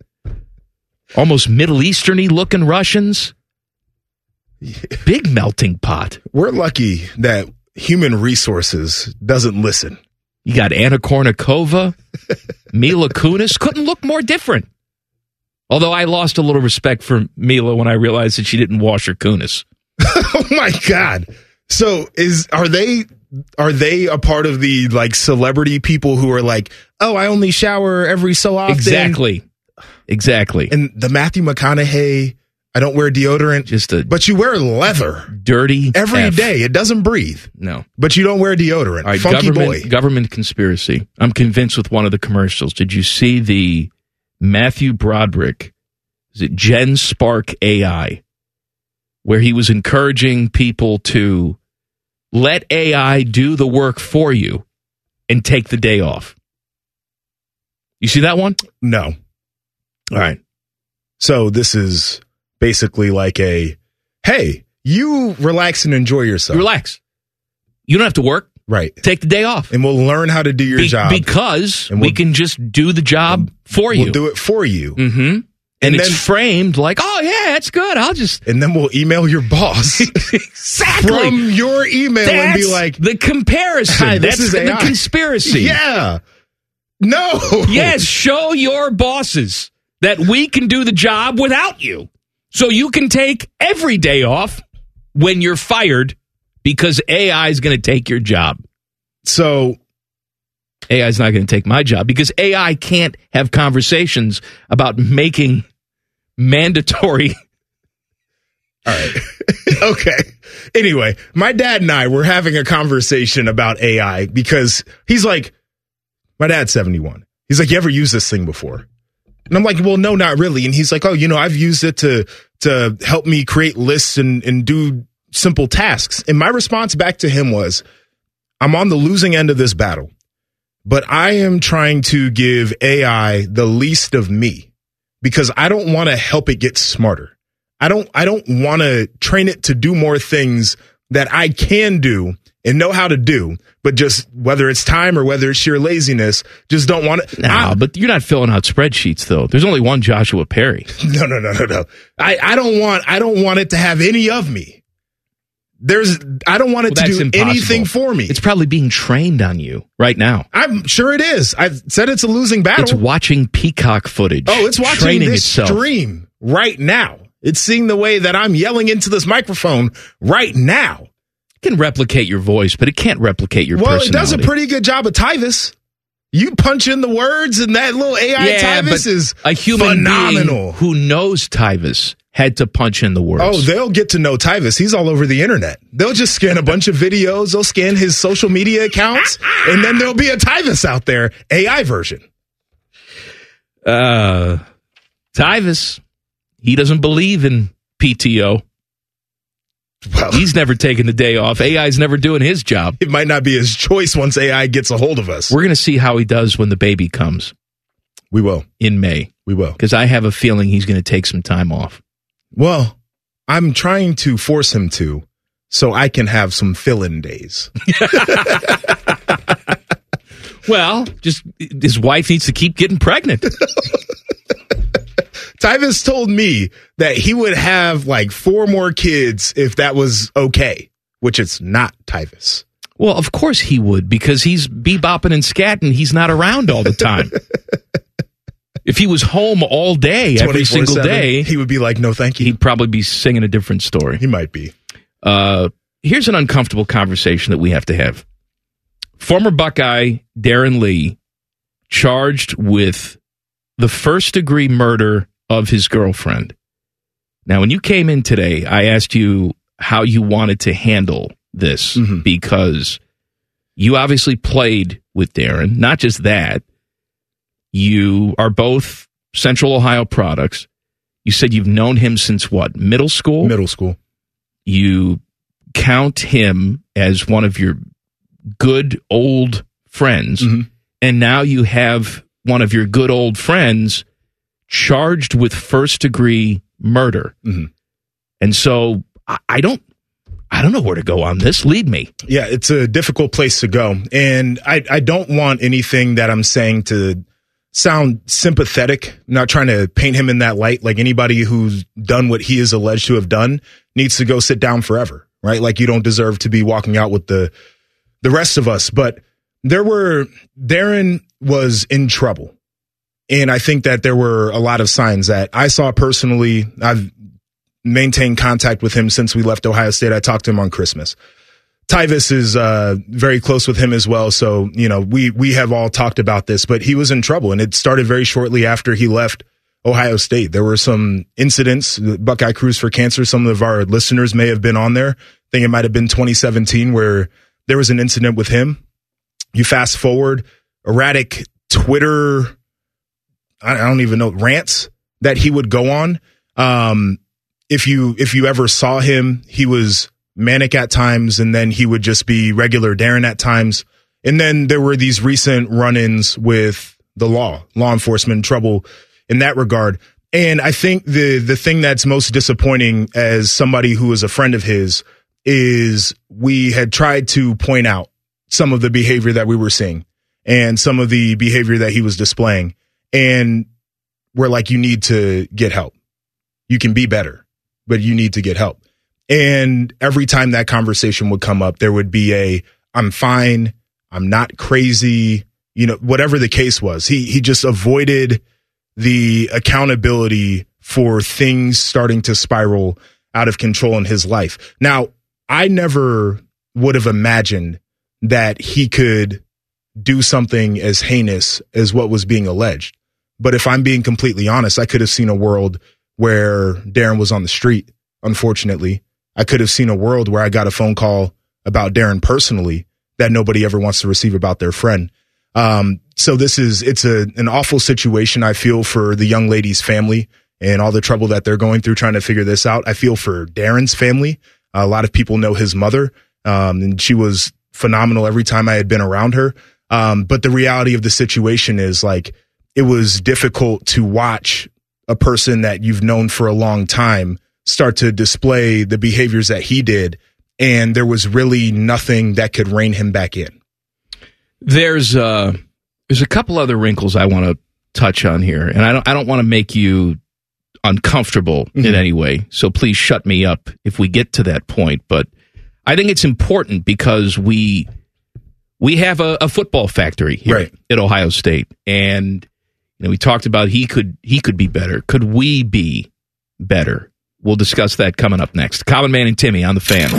almost Middle Eastern-y looking Russians. Big melting pot. We're lucky that human resources doesn't listen. You got Anna Kournikova, Mila Kunis. Couldn't look more different. Although I lost a little respect for Mila when I realized that she didn't wash her Kunis. Oh my God. So are they a part of the like celebrity people who are like, oh, I only shower every so often? Exactly. And the Matthew McConaughey, I don't wear deodorant. But you wear leather. Dirty every day. It doesn't breathe. No. But you don't wear deodorant. All right, Funky boy. Government conspiracy. I'm convinced with one of the commercials. Did you see the Matthew Broderick, is it Gen Spark AI, where he was encouraging people to let AI do the work for you and take the day off? You see that one? No. All right. So this is basically like hey, you relax and enjoy yourself. Relax. You don't have to work. Right. Take the day off. And we'll learn how to do your job. Because we can just do the job for you. We'll do it for you. Mm-hmm. And it's framed like, oh, yeah, that's good. I'll just... And then we'll email your boss exactly from your email and be like... the comparison. Hi, That's the AI. conspiracy. Yeah. No. Yes, show your bosses that we can do the job without you. So you can take every day off when you're fired because AI is going to take your job. So... AI is not going to take my job because AI can't have conversations about making mandatory. All right. Okay. Anyway, my dad and I were having a conversation about AI because he's like, my dad's 71. He's like, you ever used this thing before? And I'm like, well, no, not really. And he's like, oh, I've used it to help me create lists and do simple tasks. And my response back to him was, I'm on the losing end of this battle. But I am trying to give AI the least of me because I don't want to help it get smarter. I don't want to train it to do more things that I can do and know how to do, but just whether it's time or whether it's sheer laziness, just don't want it. No, but you're not filling out spreadsheets though. There's only one Joshua Perry. No. I don't want it to have any of me. I don't want it to do impossible. Anything for me. It's probably being trained on you right now. I'm sure it is. I've said it's a losing battle. It's watching peacock footage. Oh, it's watching training this itself. stream right now. It's seeing the way that I'm yelling into this microphone right now. It can replicate your voice, but it can't replicate your personality. Well, it does a pretty good job of Tyvis. You punch in the words and that little AI Tyvis is a human phenomenal. Being who knows Tyvis had to punch in the words. Oh, they'll get to know Tyvis. He's all over the internet. They'll just scan a bunch of videos. They'll scan his social media accounts, and then there'll be a Tyvis out there, AI version. Tyvis, he doesn't believe in PTO. Well, he's never taken the day off. AI's never doing his job. It might not be his choice once AI gets a hold of us. We're going to see how he does when the baby comes. We will. In May. We will. Because I have a feeling he's going to take some time off. Well, I'm trying to force him to, so I can have some fill-in days. Well, just his wife needs to keep getting pregnant. Tyvis told me that he would have like 4 more kids if that was okay, which it's not Tyvis. Well, of course he would, because he's bebopping and scatting. He's not around all the time. If he was home all day, every single day, he would be like, no, thank you. He'd probably be singing a different story. He might be. Here's an uncomfortable conversation that we have to have. Former Buckeye Darren Lee charged with the first-degree murder of his girlfriend. Now, when you came in today, I asked you how you wanted to handle this because you obviously played with Darren. Not just that. You are both Central Ohio products. You said you've known him since what? Middle school? Middle school. You count him as one of your good old friends. And now you have one of your good old friends charged with first-degree murder. And so I don't know where to go on this. Lead me. Yeah, it's a difficult place to go. And I don't want anything that I'm saying to sound sympathetic. I'm not trying to paint him in that light. Like anybody who's done what he is alleged to have done needs to go sit down forever, right? Like you don't deserve to be walking out with the rest of us. But Darren was in trouble. And I think that there were a lot of signs that I saw personally. I've maintained contact with him since we left Ohio State. I talked to him on Christmas. Tyvis is very close with him as well. So, we have all talked about this, but he was in trouble. And it started very shortly after he left Ohio State. There were some incidents, Buckeye Cruise for Cancer. Some of our listeners may have been on there. I think it might have been 2017 where there was an incident with him. You fast forward, erratic Twitter, I don't even know, rants that he would go on. If you ever saw him, he was manic at times, and then he would just be regular Darren at times. And then there were these recent run-ins with the law enforcement, trouble in that regard. And I think the thing that's most disappointing as somebody who is a friend of his is we had tried to point out some of the behavior that we were seeing and some of the behavior that he was displaying. And where like you need to get help. You can be better, but you need to get help. And every time that conversation would come up, there would be I'm fine, I'm not crazy, whatever the case was. He just avoided the accountability for things starting to spiral out of control in his life. Now, I never would have imagined that he could do something as heinous as what was being alleged. But if I'm being completely honest, I could have seen a world where Darren was on the street, unfortunately. I could have seen a world where I got a phone call about Darren personally that nobody ever wants to receive about their friend. So it's an awful situation. I feel for the young lady's family and all the trouble that they're going through trying to figure this out. I feel for Darren's family. A lot of people know his mother, and she was phenomenal every time I had been around her. But the reality of the situation is like, it was difficult to watch a person that you've known for a long time start to display the behaviors that he did. And there was really nothing that could rein him back in. There's a couple other wrinkles I want to touch on here, and I don't want to make you uncomfortable in any way. So please shut me up if we get to that point. But I think it's important because we have a football factory here at Ohio State, and we talked about he could be better. Could we be better? We'll discuss that coming up next. Common Man and Timmy on the Fan.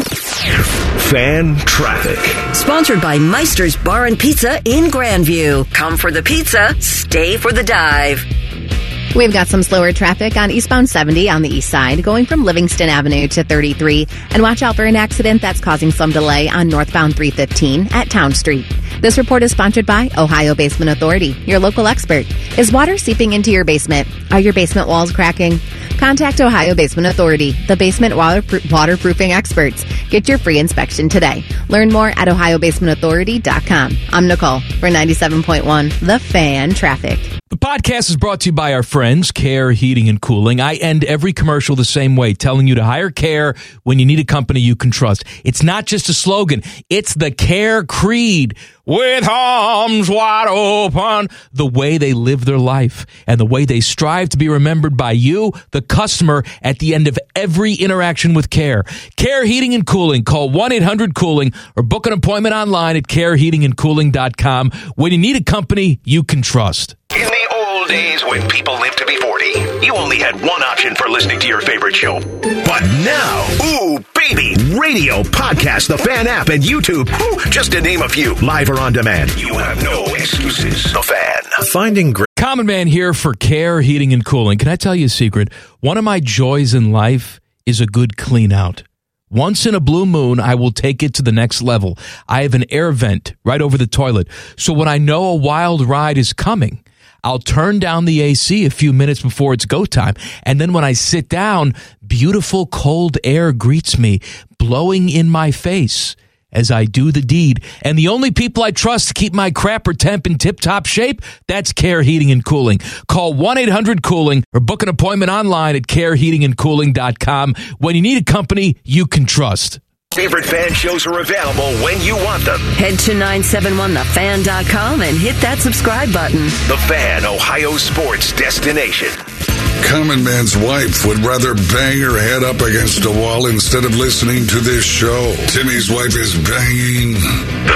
Fan Traffic. Sponsored by Meister's Bar and Pizza in Grandview. Come for the pizza, stay for the dive. We've got some slower traffic on eastbound 70 on the east side, going from Livingston Avenue to 33. And watch out for an accident that's causing some delay on northbound 315 at Town Street. This report is sponsored by Ohio Basement Authority, your local expert. Is water seeping into your basement? Are your basement walls cracking? Contact Ohio Basement Authority, the basement waterproofing experts. Get your free inspection today. Learn more at ohiobasementauthority.com. I'm Nicole for 97.1 The Fan Traffic. The podcast is brought to you by our friends, Care Heating and Cooling. I end every commercial the same way, telling you to hire Care when you need a company you can trust. It's not just a slogan. It's the Care creed. With arms wide open, the way they live their life and the way they strive to be remembered by you, the customer, at the end of every interaction with Care. Care Heating and Cooling. Call 1-800-COOLING or book an appointment online at careheatingandcooling.com when you need a company you can trust. In the old days when people lived to be 40, you only had one option for listening to your favorite show. But now, ooh, baby, radio, podcast, the Fan app, and YouTube, just to name a few, live or on demand. You have no excuses. The Fan. Finding great. Common Man here for Care Heating and Cooling. Can I tell you a secret? One of my joys in life is a good clean out. Once in a blue moon, I will take it to the next level. I have an air vent right over the toilet. So when I know a wild ride is coming, I'll turn down the AC a few minutes before it's go time. And then when I sit down, beautiful cold air greets me, blowing in my face as I do the deed. And the only people I trust to keep my crapper temp in tip-top shape, that's Care Heating and Cooling. Call 1-800-COOLING or book an appointment online at careheatingandcooling.com when you need a company you can trust. Favorite Fan shows are available when you want them. Head to 971thefan.com and hit that subscribe button. The Fan, Ohio sports destination. Common Man's wife would rather bang her head up against a wall instead of listening to this show. Timmy's wife is banging the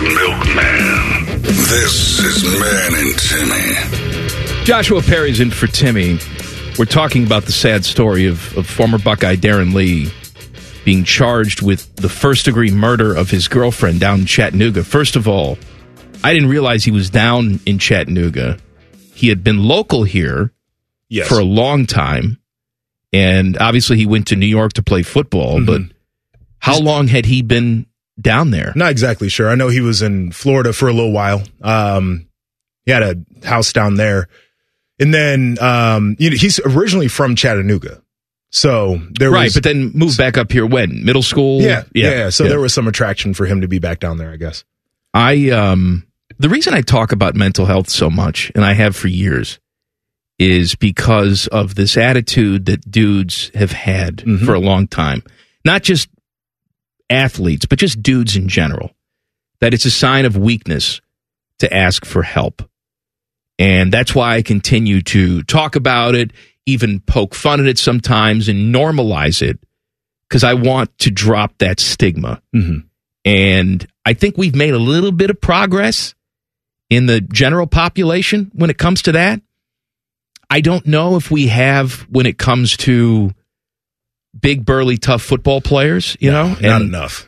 milkman. This is Man and Timmy. Joshua Perry's in for Timmy. We're talking about the sad story of former Buckeye Darren Lee being charged with the first-degree murder of his girlfriend down in Chattanooga. First of all, I didn't realize he was down in Chattanooga. He had been local here for a long time, and obviously he went to New York to play football, but how long had he been down there? Not exactly sure. I know he was in Florida for a little while. He had a house down there. And then he's originally from Chattanooga. So there was, but then moved back up here when? Middle school? Yeah. So there was some attraction for him to be back down there, I guess. The reason I talk about mental health so much, and I have for years, is because of this attitude that dudes have had for a long time. Not just athletes, but just dudes in general. That it's a sign of weakness to ask for help. And that's why I continue to talk about it, even poke fun at it sometimes and normalize it, because I want to drop that stigma. Mm-hmm. And I think we've made a little bit of progress in the general population when it comes to that. I don't know if we have when it comes to big, burly, tough football players, not enough.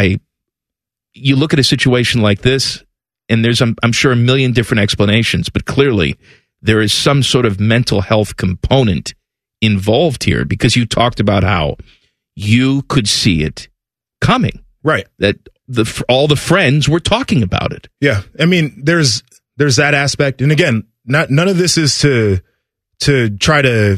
You look at a situation like this, and there's, I'm sure, a million different explanations, but clearly there is some sort of mental health component involved here, because you talked about how you could see it coming. Right. That all the friends were talking about it. Yeah. I mean, there's that aspect. And again, none of this is to try to,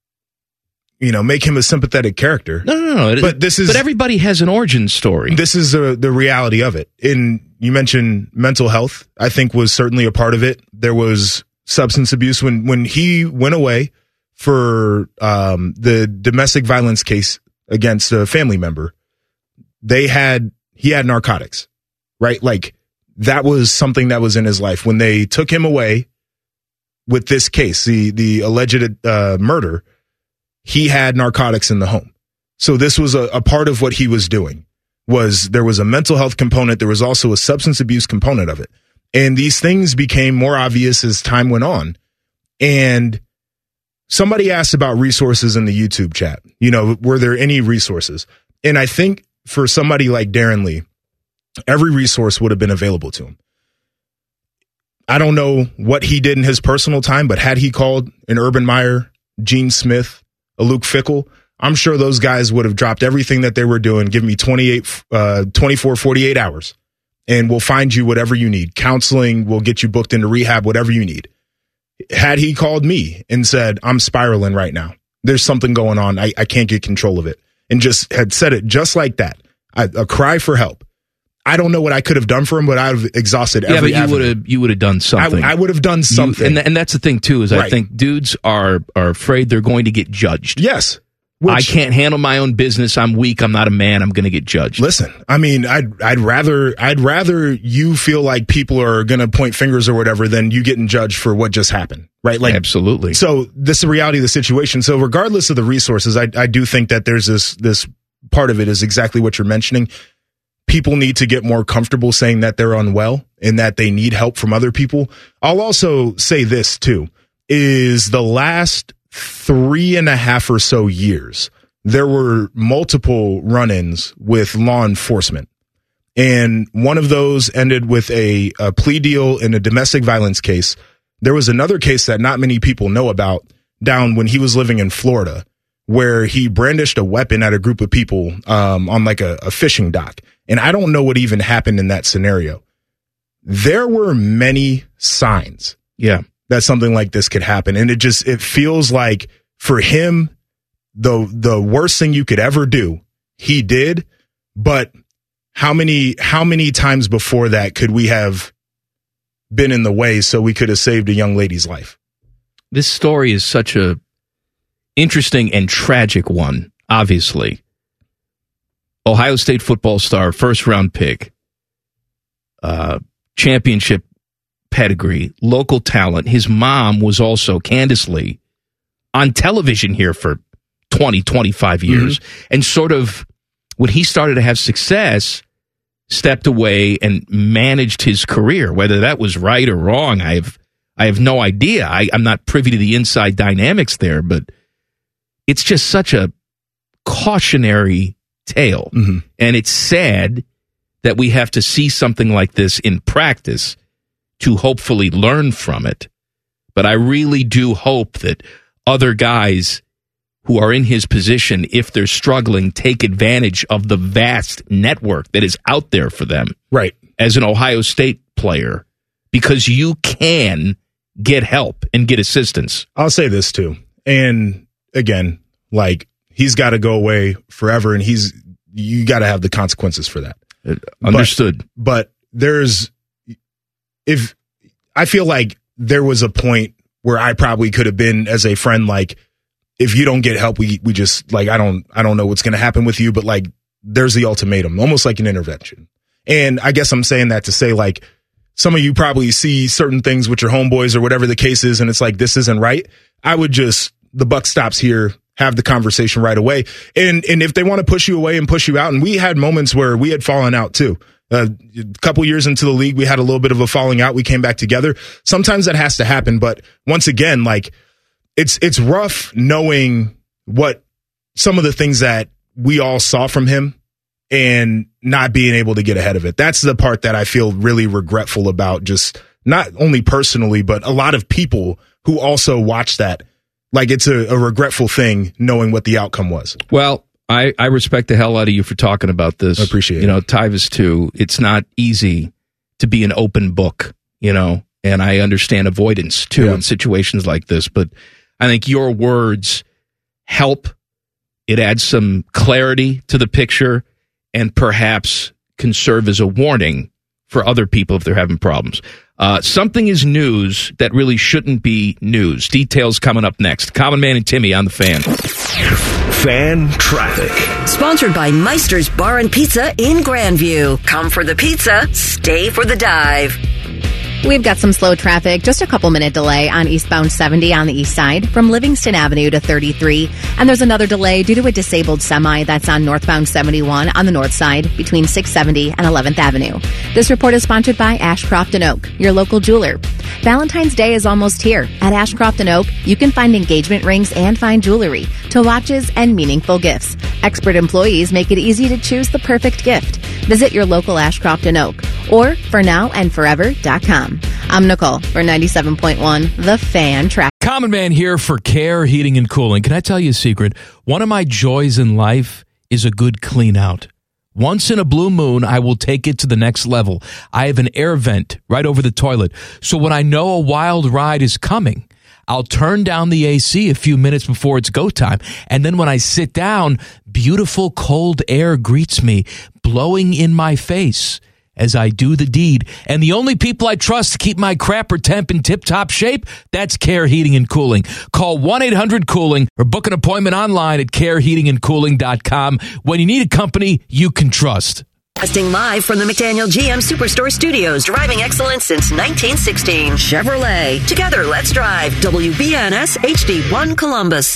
make him a sympathetic character. No. But everybody has an origin story. This is the reality of it. And you mentioned mental health, I think, was certainly a part of it. There was substance abuse when he went away for the domestic violence case against a family member. He had narcotics, right? Like, that was something that was in his life. When they took him away with this case, the alleged murder, he had narcotics in the home. So this was a part of what he was doing. There was a mental health component. There was also a substance abuse component of it. And these things became more obvious as time went on. And somebody asked about resources in the YouTube chat. Were there any resources? And I think for somebody like Darren Lee, every resource would have been available to him. I don't know what he did in his personal time, but had he called an Urban Meyer, Gene Smith, a Luke Fickle, I'm sure those guys would have dropped everything that they were doing. Give me 24, 48 hours, and we'll find you whatever you need. Counseling, we'll get you booked into rehab, whatever you need. Had he called me and said, I'm spiraling right now, there's something going on, I can't get control of it, and just had said it just like that, a cry for help, I don't know what I could have done for him, but I'd have exhausted every avenue. But you would have done something. I would have done something. And that's the thing, too, is right. I think dudes are afraid they're going to get judged. Yes. I can't handle my own business. I'm weak. I'm not a man. I'm going to get judged. Listen, I mean, I'd rather you feel like people are going to point fingers or whatever than you getting judged for what just happened, right? Like, absolutely. So this is the reality of the situation. So regardless of the resources, I do think that there's this part of it is exactly what you're mentioning. People need to get more comfortable saying that they're unwell and that they need help from other people. I'll also say this too, is the last 3.5 or so years, there were multiple run-ins with law enforcement. And one of those ended with a plea deal in a domestic violence case. There was another case that not many people know about down when he was living in Florida, where he brandished a weapon at a group of people on like a fishing dock. And I don't know what even happened in that scenario. There were many signs that something like this could happen. And it feels like for him, the worst thing you could ever do, he did. But how many times before that could we have been in the way so we could have saved a young lady's life? This story is such a interesting and tragic one, obviously. Ohio State football star, first-round pick, championship pedigree, local talent. His mom was also, Candace Lee, on television here for 20, 25 years. Mm-hmm. And sort of, when he started to have success, stepped away and managed his career. Whether that was right or wrong, I have no idea. I'm not privy to the inside dynamics there, but it's just such a cautionary tale. Mm-hmm. And it's sad that we have to see something like this in practice to hopefully learn from it. But I really do hope that other guys who are in his position, if they're struggling, take advantage of the vast network that is out there for them. Right. As an Ohio State player, because you can get help and get assistance. I'll say this too. And again, like, he's got to go away forever, and you got to have the consequences for that. Understood. But I feel like there was a point where I probably could have been, as a friend, like, if you don't get help, we just, like, I don't know what's going to happen with you, but like, there's the ultimatum, almost like an intervention. And I guess I'm saying that to say, like, some of you probably see certain things with your homeboys or whatever the case is, and it's like, this isn't right. I would just, the buck stops here, have the conversation right away. And if they want to push you away and push you out, and we had moments where we had fallen out too. A couple years into the league, we had a little bit of a falling out. We came back together. Sometimes that has to happen. But once again, like, it's rough knowing what some of the things that we all saw from him and not being able to get ahead of it. That's the part that I feel really regretful about, just not only personally, but a lot of people who also watch that. Like, it's a regretful thing knowing what the outcome was. Well, I respect the hell out of you for talking about this. I appreciate it. You know, Tyvus too. It's not easy to be an open book, you know, and I understand avoidance too in situations like this, but I think your words help. It adds some clarity to the picture and perhaps can serve as a warning for other people if they're having problems. Something is news that really shouldn't be news. Details coming up next. Common Man and Timmy on the Fan. Fan Traffic. Sponsored by Meister's Bar and Pizza in Grandview. Come for the pizza, stay for the dive. We've got some slow traffic, just a couple minute delay on eastbound 70 on the east side from Livingston Avenue to 33. And there's another delay due to a disabled semi that's on northbound 71 on the north side between 670 and 11th Avenue. This report is sponsored by Ashcroft & Oak, your local jeweler. Valentine's Day is almost here. At Ashcroft & Oak, you can find engagement rings and fine jewelry to watches and meaningful gifts. Expert employees make it easy to choose the perfect gift. Visit your local Ashcroft & Oak or fornowandforever.com. I'm Nicole for 97.1 The Fan Traffic. Common Man here for Care Heating and Cooling. Can I tell you a secret? One of my joys in life is a good clean out. Once in a blue moon, I will take it to the next level. I have an air vent right over the toilet. So when I know a wild ride is coming, I'll turn down the AC a few minutes before it's go time. And then when I sit down, beautiful cold air greets me, blowing in my face as I do the deed. And the only people I trust to keep my crapper temp in tip-top shape, that's Care Heating and Cooling. Call 1-800-COOLING or book an appointment online at careheatingandcooling.com when you need a company you can trust. Broadcasting live from the McDaniel GM Superstore Studios, driving excellence since 1916. Chevrolet. Together, let's drive. WBNS HD1 Columbus.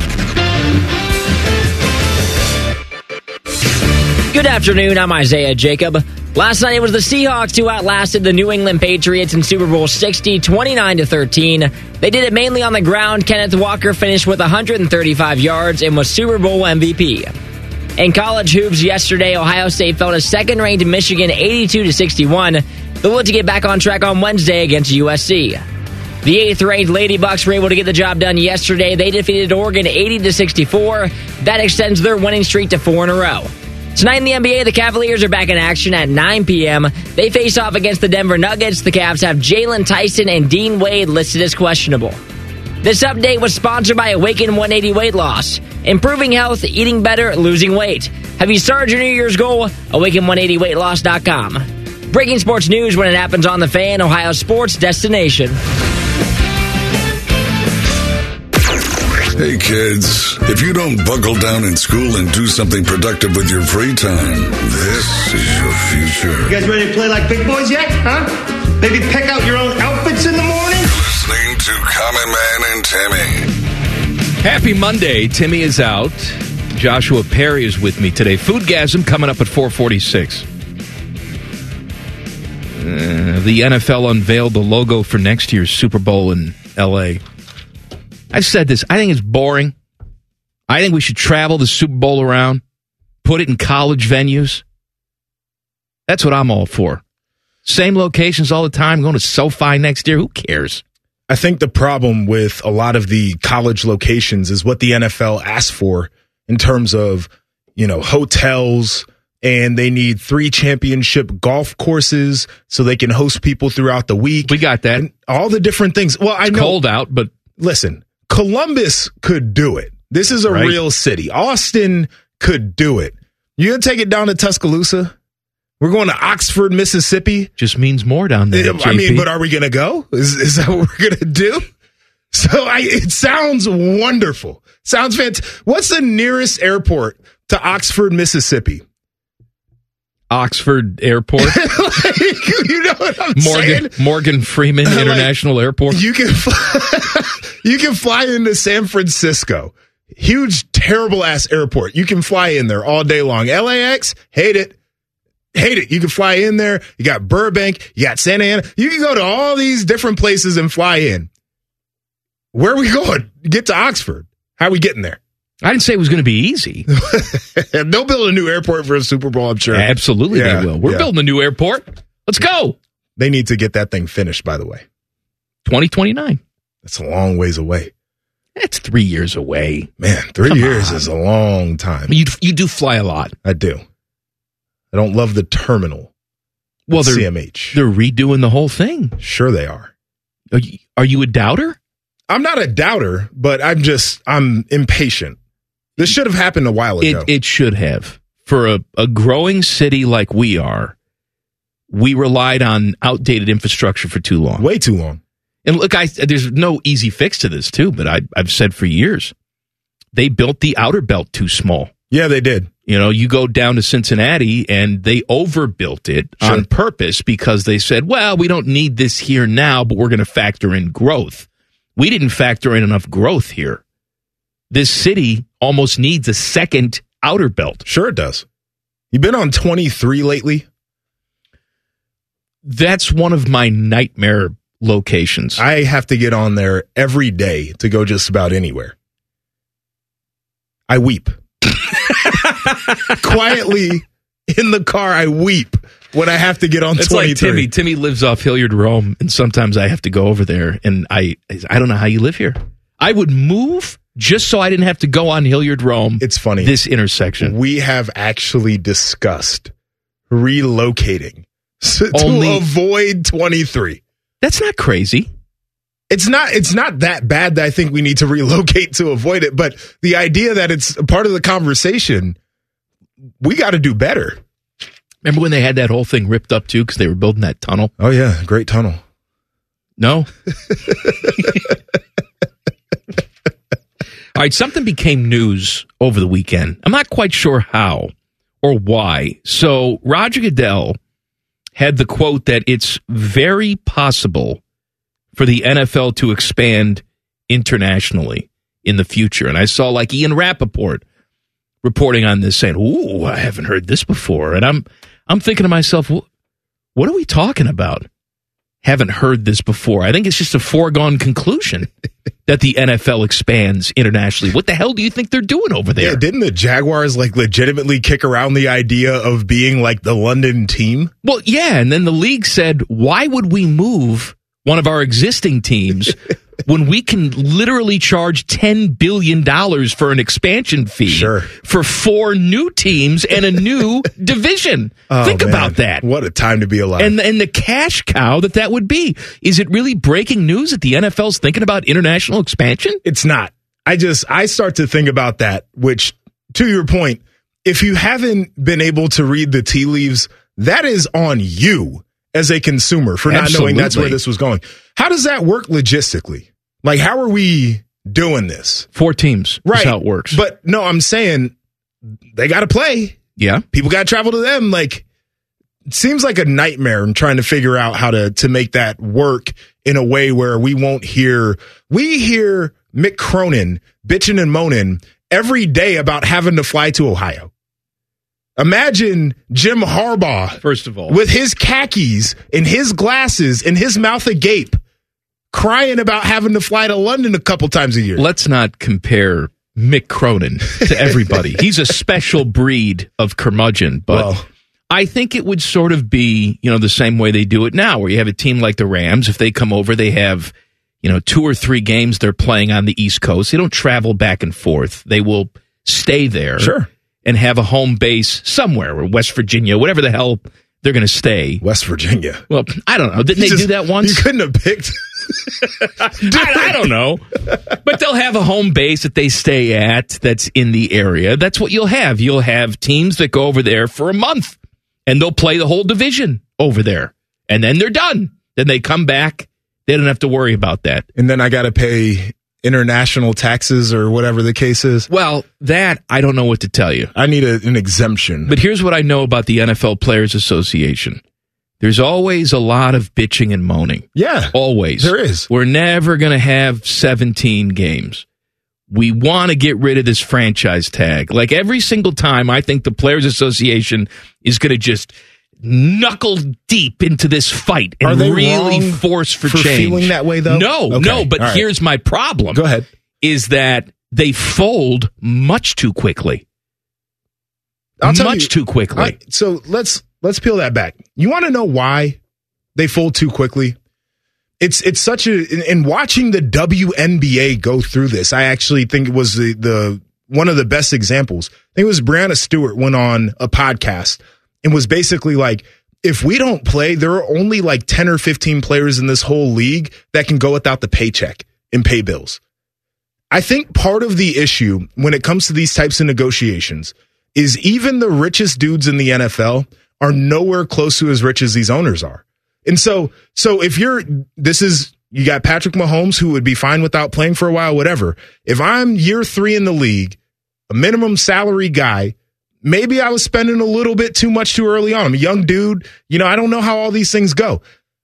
Good afternoon, I'm Isaiah Jacob. Last night it was the Seahawks who outlasted the New England Patriots in Super Bowl 60, 29-13. They did it mainly on the ground. Kenneth Walker finished with 135 yards and was Super Bowl MVP. In college hoops yesterday, Ohio State fell to second-ranked Michigan 82-61. They'll look to get back on track on Wednesday against USC. The 8th-ranked Lady Bucks were able to get the job done yesterday. They defeated Oregon 80-64. That extends their winning streak to 4 in a row. Tonight in the NBA, the Cavaliers are back in action at 9 p.m. They face off against the Denver Nuggets. The Cavs have Jalen Tyson and Dean Wade listed as questionable. This update was sponsored by Awaken 180 Weight Loss. Improving health, eating better, losing weight. Have you started your New Year's goal? Awaken180weightloss.com. Breaking sports news when it happens on The Fan, Ohio sports destination. Hey kids, if you don't buckle down in school and do something productive with your free time, this is your future. You guys ready to play like big boys yet, huh? Maybe pick out your own outfits in the morning? Listening to Common Man and Timmy. Happy Monday. Timmy is out. Joshua Perry is with me today. Foodgasm coming up at 4:46. The NFL unveiled the logo for next year's Super Bowl in L.A. I've said this. I think it's boring. I think we should travel the Super Bowl around, put it in college venues. That's what I'm all for. Same locations all the time, going to SoFi next year. Who cares? I think the problem with a lot of the college locations is what the NFL asks for in terms of, you know, hotels, and they need 3 championship golf courses so they can host people throughout the week. We got that. And all the different things. Well, I know. Cold out, but listen, Columbus could do it. This is a real city. Austin could do it. You gonna take it down to Tuscaloosa? We're going to Oxford, Mississippi. Just means more down there. I mean, but are we going to go? Is that what we're going to do? So it sounds wonderful. Sounds fantastic. What's the nearest airport to Oxford, Mississippi? Oxford Airport. You know what I'm saying? Morgan Freeman International Airport. You can fly into San Francisco. Huge, terrible ass airport. You can fly in there all day long. LAX, hate it. You can fly in there. You got Burbank. You got Santa Ana. You can go to all these different places and fly in. Where are we going? Get to Oxford. How are we getting there? I didn't say it was going to be easy. They'll build a new airport for a Super Bowl, I'm sure. Absolutely they will. We're building a new airport. Let's go. They need to get that thing finished, by the way. 2029. That's a long ways away. That's 3 years away. Man, 3 years is a long time. You do fly a lot. I do. I don't love the terminal. Well, they're CMH. They're redoing the whole thing. Sure they are. Are you a doubter? I'm not a doubter, but I'm impatient. This should have happened a while ago. It should have. For a growing city like we are, we relied on outdated infrastructure for too long. Way too long. And look, there's no easy fix to this, too, but I've said for years, they built the outer belt too small. Yeah, they did. You know, you go down to Cincinnati, and they overbuilt it on purpose because they said, well, we don't need this here now, but we're going to factor in growth. We didn't factor in enough growth here. This city almost needs a second outer belt. Sure it does. You been on 23 lately? That's one of my nightmare locations. I have to get on there every day to go just about anywhere. I weep. Quietly in the car, I weep when I have to get on 23. It's like Timmy. Timmy lives off Hilliard Rome, and sometimes I have to go over there, and I don't know how you live here. I would move just so I didn't have to go on Hilliard Rome. It's funny. This intersection. We have actually discussed relocating to avoid 23. That's not crazy. It's not that bad that I think we need to relocate to avoid it, but the idea that it's a part of the conversation, we got to do better. Remember when they had that whole thing ripped up too because they were building that tunnel? Oh yeah, great tunnel. No? All right, something became news over the weekend. I'm not quite sure how or why. So Roger Goodell had the quote that it's very possible for the NFL to expand internationally in the future. And I saw like Ian Rappaport reporting on this saying, ooh, I haven't heard this before. And I'm thinking to myself, what are we talking about? Haven't heard this before. I think it's just a foregone conclusion that the NFL expands internationally. What the hell do you think they're doing over there? Yeah, didn't the Jaguars like legitimately kick around the idea of being like the London team? Well, yeah, and then the league said, why would we move one of our existing teams when we can literally charge $10 billion for an expansion fee for 4 new teams and a new division? Think about that. What a time to be alive. And the cash cow that would be. Is it really breaking news that the NFL's thinking about international expansion? It's not. I start to think about that, which, to your point, if you haven't been able to read the tea leaves, that is on you as a consumer for not knowing that's where this was going. How does that work logistically? Like, how are we doing this? 4 teams. Right. That's how it works. But no, I'm saying they got to play. Yeah. People got to travel to them. Like, it seems like a nightmare in trying to figure out how to make that work in a way where we hear Mick Cronin bitching and moaning every day about having to fly to Ohio. Imagine Jim Harbaugh, first of all, with his khakis and his glasses and his mouth agape, crying about having to fly to London a couple times a year. Let's not compare Mick Cronin to everybody. He's a special breed of curmudgeon, but I think it would sort of be, the same way they do it now, where you have a team like the Rams. If they come over, they have, 2 or 3 games they're playing on the East Coast. They don't travel back and forth. They will stay there. Sure. And have a home base somewhere, or West Virginia, whatever the hell they're going to stay. West Virginia. Well, I don't know. Didn't they do that once? You couldn't have picked. I don't know. But they'll have a home base that they stay at that's in the area. That's what you'll have. You'll have teams that go over there for a month, and they'll play the whole division over there. And then they're done. Then they come back. They don't have to worry about that. And then I got to pay international taxes or whatever the case is? Well, that I don't know what to tell you. I need an exemption. But here's what I know about the NFL Players Association. There's always a lot of bitching and moaning. Yeah. Always. There is. We're never going to have 17 games. We want to get rid of this franchise tag. Like every single time, I think the Players Association is going to just knuckle deep into this fight and really force for change. Feeling that way, though? No, but right. Here's my problem. Go ahead. Is that they fold much too quickly. Too quickly. So let's peel that back. You want to know why they fold too quickly? It's such a, in watching the WNBA go through this, I actually think it was the one of the best examples. I think it was Brianna Stewart went on a podcast and was basically like, if we don't play, there are only like 10 or 15 players in this whole league that can go without the paycheck and pay bills. I think part of the issue when it comes to these types of negotiations is even the richest dudes in the NFL are nowhere close to as rich as these owners are. And so if you got Patrick Mahomes, who would be fine without playing for a while, whatever. If I'm year 3 in the league, a minimum salary guy, maybe I was spending a little bit too much too early on. I'm a young dude. I don't know how all these things go.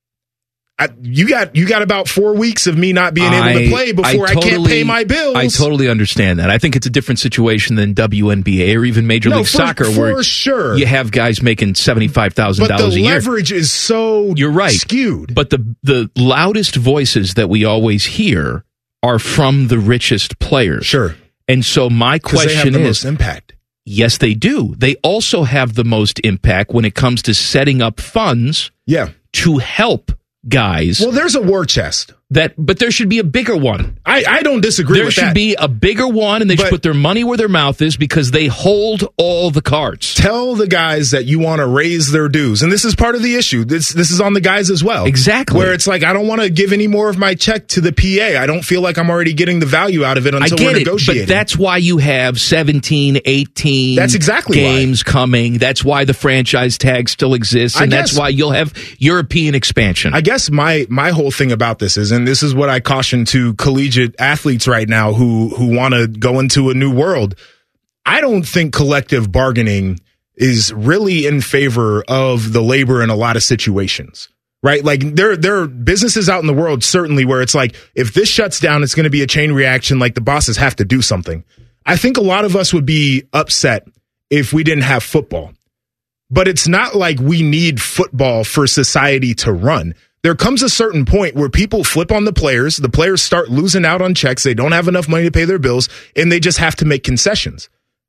You got about 4 weeks of me not being able to play before I can't pay my bills. I totally understand that. I think it's a different situation than WNBA or even Major League Soccer, where sure you have guys making $75,000 a year. But the leverage is so skewed. But the loudest voices that we always hear are from the richest players. Sure. And so my question they have the most impact. Yes, they do. They also have the most impact when it comes to setting up funds to help guys. Well, there's a war chest. But there should be a bigger one. I don't disagree with that. There should be a bigger one, and they should put their money where their mouth is because they hold all the cards. Tell the guys that you want to raise their dues. And this is part of the issue. This is on the guys as well. Exactly. Where it's like, I don't want to give any more of my check to the PA. I don't feel like I'm already getting the value out of it until we're negotiating. But that's why you have 17, 18 that's exactly games coming. That's why the franchise tag still exists, and that's why you'll have European expansion. I guess my whole thing about this is, and this is what I caution to collegiate athletes right now who want to go into a new world. I don't think collective bargaining is really in favor of the labor in a lot of situations, right? Like there are businesses out in the world, certainly, where it's like, if this shuts down, it's going to be a chain reaction. Like the bosses have to do something. I think a lot of us would be upset if we didn't have football, but it's not like we need football for society to run. There comes a certain point where people flip on the players start losing out on checks, they don't have enough money to pay their bills, and they just have to make concessions.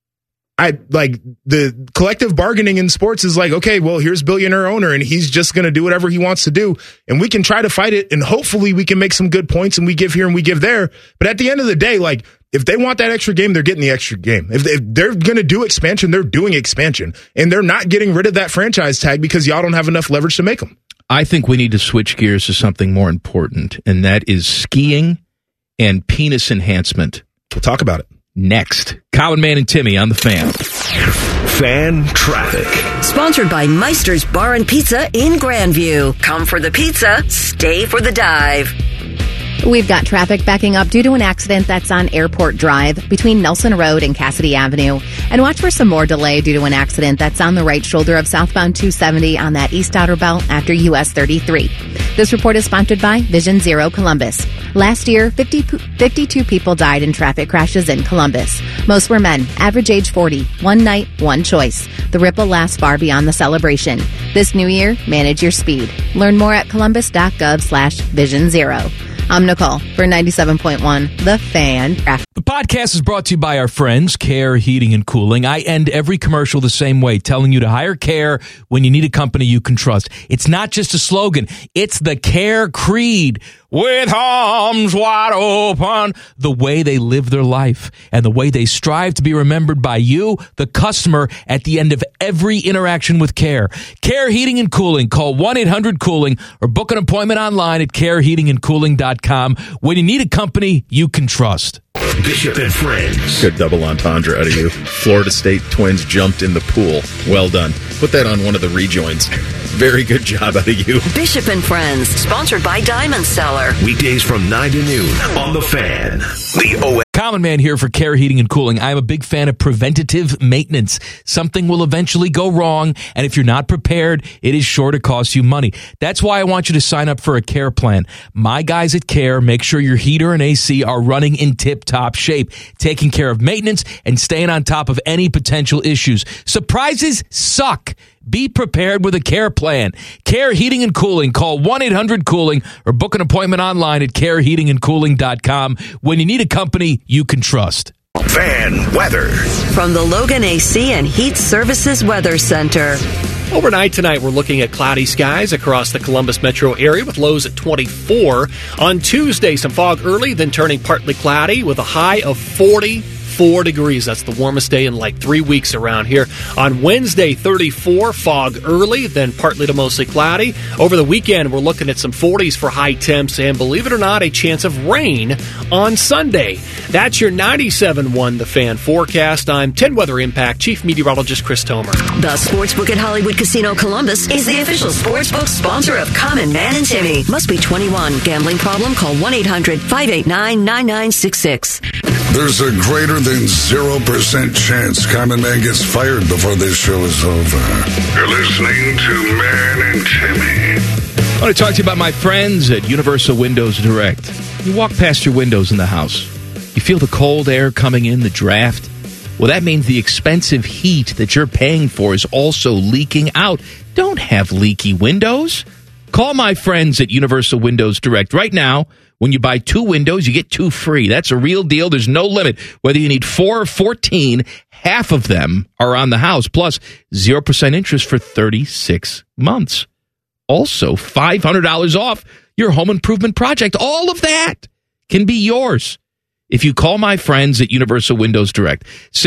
The collective bargaining in sports is like, okay, well, here's billionaire owner, and he's just going to do whatever he wants to do, and we can try to fight it, and hopefully we can make some good points, and we give here and we give there. But at the end of the day, like, if they want that extra game, they're getting the extra game. If they're going to do expansion, they're doing expansion, and they're not getting rid of that franchise tag because y'all don't have enough leverage to make them. I think we need to switch gears to something more important, and that is skiing and penis enhancement. We'll talk about it next. Colin, Man, and Timmy on the Fan. Fan Traffic. Sponsored by Meister's Bar and Pizza in Grandview. Come for the pizza, stay for the dive. We've got traffic backing up due to an accident that's on Airport Drive between Nelson Road and Cassidy Avenue. And watch for some more delay due to an accident that's on the right shoulder of southbound 270 on that east outer belt after US 33. This report is sponsored by Vision Zero Columbus. Last year, 52 people died in traffic crashes in Columbus. Most were men, average age 40. One night, one choice. The ripple lasts far beyond the celebration. This new year, manage your speed. Learn more at columbus.gov/Vision Zero. I'm Nicole for 97.1 The Fan. The podcast is brought to you by our friends, Care Heating and Cooling. I end every commercial the same way, telling you to hire Care when you need a company you can trust. It's not just a slogan. It's the Care creed. With arms wide open, the way they live their life and the way they strive to be remembered by you, the customer, at the end of every interaction with Care. Care Heating and Cooling. Call 1-800-COOLING or book an appointment online at careheatingandcooling.com when you need a company you can trust. Bishop and Friends. Good double entendre out of you. Florida State Twins jumped in the pool. Well done. Put that on one of the rejoins. Very good job out of you. Bishop and Friends, sponsored by Diamond Cellar. Weekdays from 9 to noon on The Fan. Common Man here for Care Heating and Cooling. I'm a big fan of preventative maintenance. Something will eventually go wrong, and if you're not prepared, it is sure to cost you money. That's why I want you to sign up for a Care plan. My guys at Care make sure your heater and AC are running in tip-top shape, taking care of maintenance and staying on top of any potential issues. Surprises suck. Be prepared with a Care plan. Care Heating and Cooling. Call 1-800-COOLING or book an appointment online at careheatingandcooling.com when you need a company you can trust. Fan weather. From the Logan AC and Heat Services Weather Center. Overnight tonight, we're looking at cloudy skies across the Columbus metro area with lows at 24. On Tuesday, some fog early, then turning partly cloudy with a high of 44 degrees. That's the warmest day in like 3 weeks around here. On Wednesday, 34, fog early, then partly to mostly cloudy. Over the weekend, we're looking at some 40s for high temps, and believe it or not, a chance of rain on Sunday. That's your 97.1 The Fan forecast. I'm 10 Weather Impact Chief Meteorologist Chris Tomer. The Sportsbook at Hollywood Casino Columbus is the official sportsbook sponsor of Common Man and Timmy. Must be 21. Gambling problem? Call 1-800-589-9966. There's a greater than 0% chance Common Man gets fired before this show is over. You're listening to Man and Timmy. I want to talk to you about my friends at Universal Windows Direct. You walk past your windows in the house. You feel the cold air coming in, the draft. Well, that means the expensive heat that you're paying for is also leaking out. Don't have leaky windows. Call my friends at Universal Windows Direct. Right now, when you buy 2 windows, you get 2 free. That's a real deal. There's no limit. Whether you need 4 or 14, half of them are on the house. Plus, 0% interest for 36 months. Also, $500 off your home improvement project. All of that can be yours if you call my friends at Universal Windows Direct,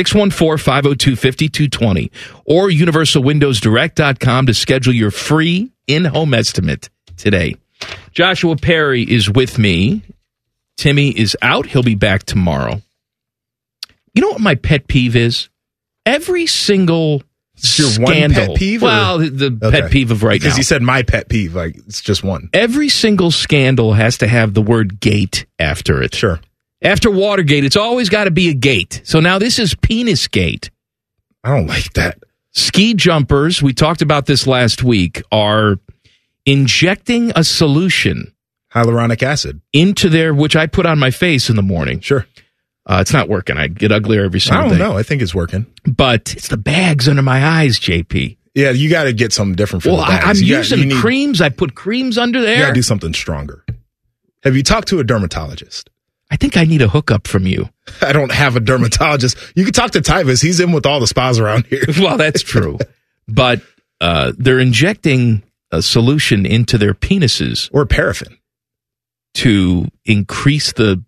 614-502-5220, or universalwindowsdirect.com to schedule your free in-home estimate today. Joshua Perry is with me. Timmy is out. He'll be back tomorrow. You know what my pet peeve is? Every single scandal. One pet peeve? Well, the pet peeve of right now. Because you said my pet peeve. Like, it's just one. Every single scandal has to have the word gate after it. Sure. After Watergate, it's always got to be a gate. So now this is Penis Gate. I don't like that. Ski jumpers, we talked about this last week, are injecting a solution. Hyaluronic acid. Into their, which I put on my face in the morning. Sure. It's not working. I get uglier every single day. I don't know. I think it's working. But it's the bags under my eyes, JP. Yeah, you got to get something different for the bags. I'm using creams. I put creams under there. You got to do something stronger. Have you talked to a dermatologist? I think I need a hookup from you. I don't have a dermatologist. You can talk to Tyvus. He's in with all the spas around here. Well, that's true. But they're injecting a solution into their penises. Or paraffin. To increase the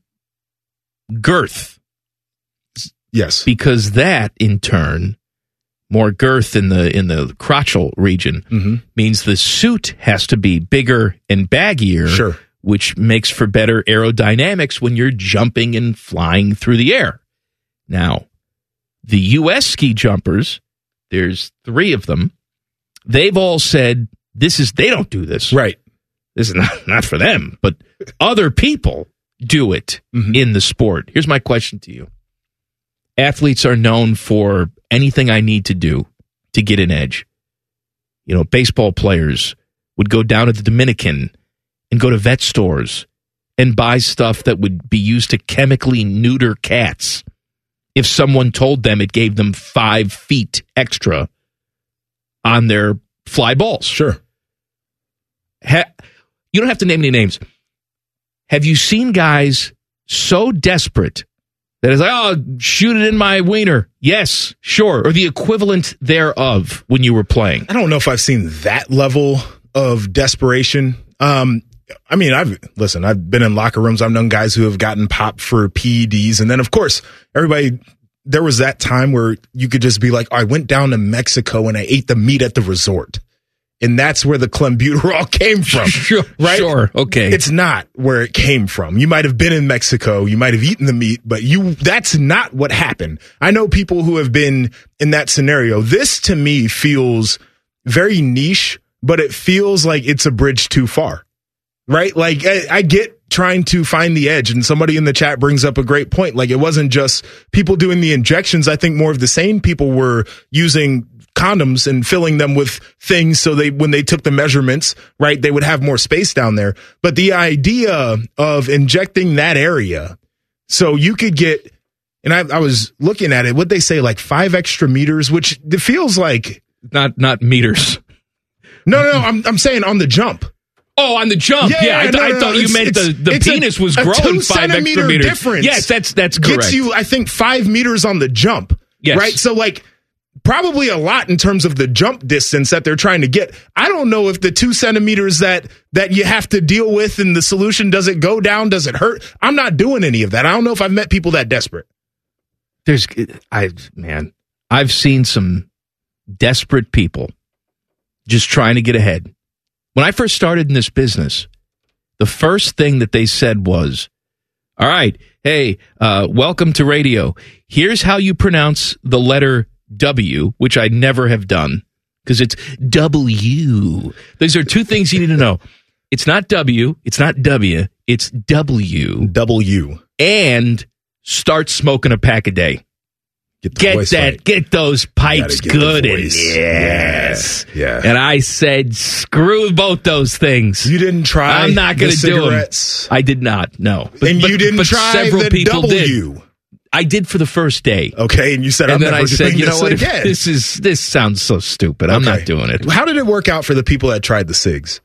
girth. Yes. Because that, in turn, more girth in the crotchal region, means the suit has to be bigger and baggier. Sure. Which makes for better aerodynamics when you're jumping and flying through the air. Now, the U.S. ski jumpers, there's 3 of them, they've all said they don't do this. Right. This is not for them, but other people do it in the sport. Here's my question to you. Athletes are known for anything I need to do to get an edge. You know, baseball players would go down to the Dominican and go to vet stores and buy stuff that would be used to chemically neuter cats if someone told them it gave them 5 feet extra on their fly balls. Sure. You don't have to name any names. Have you seen guys so desperate that it's like, oh, shoot it in my wiener? Yes, sure. Or the equivalent thereof when you were playing. I don't know if I've seen that level of desperation. I mean, I've been in locker rooms. I've known guys who have gotten popped for PEDs. And then, of course, there was that time where you could just be like, I went down to Mexico and I ate the meat at the resort. and that's where the clenbuterol came from. Right? Sure. Okay. It's not where it came from. You might have been in Mexico. You might have eaten the meat, but that's not what happened. I know people who have been in that scenario. This, to me, feels very niche, but it feels like it's a bridge too far. Right? Like, I get trying to find the edge, and somebody in the chat brings up a great point. Like, it wasn't just people doing the injections. I think more of the sane people were using condoms and filling them with things so when they took the measurements, right, they would have more space down there. But the idea of injecting that area so you could get, and I was looking at it, what'd they say, like 5 extra meters, which it feels like not meters. No, I'm saying on the jump. Oh, on the jump. Yeah, I thought you meant the penis was growing 5 extra meters. Difference. Yes, that's correct. Gets you, I think, 5 meters on the jump. Yes. Right? So, like, probably a lot in terms of the jump distance that they're trying to get. I don't know if the 2 centimeters that you have to deal with in the solution, does it go down? Does it hurt? I'm not doing any of that. I don't know if I've met people that desperate. I've seen some desperate people just trying to get ahead. When I first started in this business, the first thing that they said was, all right, hey, welcome to radio. Here's how you pronounce the letter W, which I never have done, because it's W. Those are 2 things you need to know. It's not W, it's not W, it's W. W. And start smoking a pack a day. Get those pipes good in. Yes. Yeah. And I said, screw both those things. You didn't try. I'm not going to do them. I did not. No. But you didn't try several the people W. Did. I did for the first day. Okay, and you said, and I'm never doing you know this what? again. This sounds so stupid. I'm not doing it. How did it work out for the people that tried the cigs?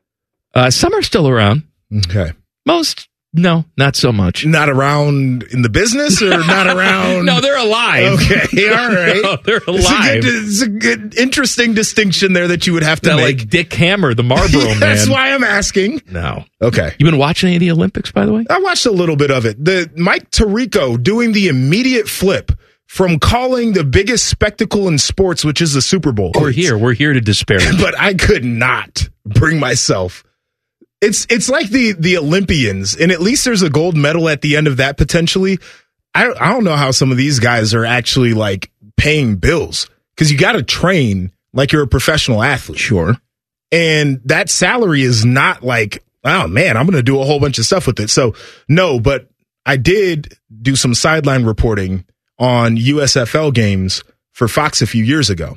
Some are still around. Okay. Most. No, not so much. Not around in the business, or not around? No, they're alive. Okay, all right. No, they're alive. It's a good, interesting distinction there that you would have to make. Like Dick Hammer, the Marlboro man. That's why I'm asking. No. Okay. You been watching any of the Olympics, by the way? I watched a little bit of it. The Mike Tirico doing the immediate flip from calling the biggest spectacle in sports, which is the Super Bowl. We're here to disparage. But I could not bring myself. It's like the Olympians, and at least there's a gold medal at the end of that potentially. I don't know how some of these guys are actually like paying bills, because you got to train like you're a professional athlete. Sure. And that salary is not like, oh man, I'm going to do a whole bunch of stuff with it. So no, but I did do some sideline reporting on USFL games for Fox a few years ago.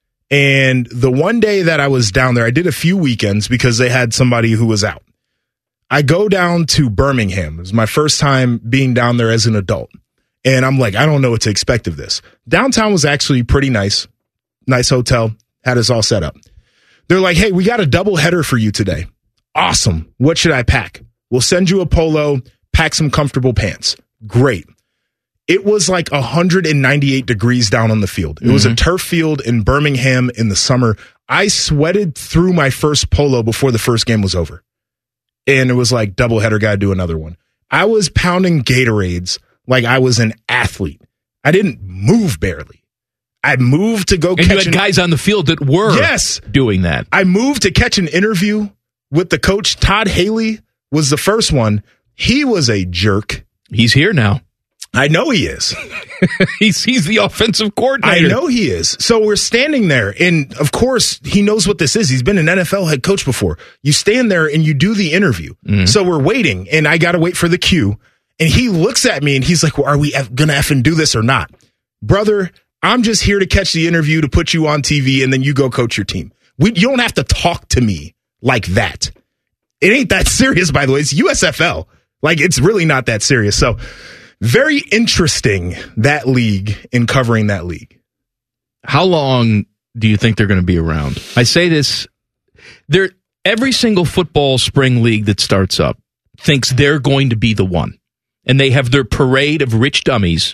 And the one day that I was down there, I did a few weekends because they had somebody who was out. I go down to Birmingham. It was my first time being down there as an adult. And I'm like, I don't know what to expect of this. Downtown was actually pretty nice. Nice hotel. Had us all set up. They're like, hey, we got a double header for you today. Awesome. What should I pack? We'll send you a polo, pack some comfortable pants. Great. It was like 198 degrees down on the field. It was a turf field in Birmingham in the summer. I sweated through my first polo before the first game was over. And it was like, doubleheader, got to do another one. I was pounding Gatorades like I was an athlete. I didn't move barely. I moved to go catch. And you had guys on the field that were doing that. I moved to catch an interview with the coach. Todd Haley was the first one. He was a jerk. He's here now. I know he is. He's the offensive coordinator. I know he is. So we're standing there, and of course, he knows what this is. He's been an NFL head coach before. You stand there and you do the interview. So we're waiting, and I got to wait for the cue. And he looks at me, and he's like, well, are we going to effing do this or not? Brother, I'm just here to catch the interview, to put you on TV, and then you go coach your team. You don't have to talk to me like that. It ain't that serious, by the way. It's USFL. Like, it's really not that serious. So very interesting, that league, in covering that league. How long do you think they're going to be around? I say this, every single football spring league that starts up thinks they're going to be the one. And they have their parade of rich dummies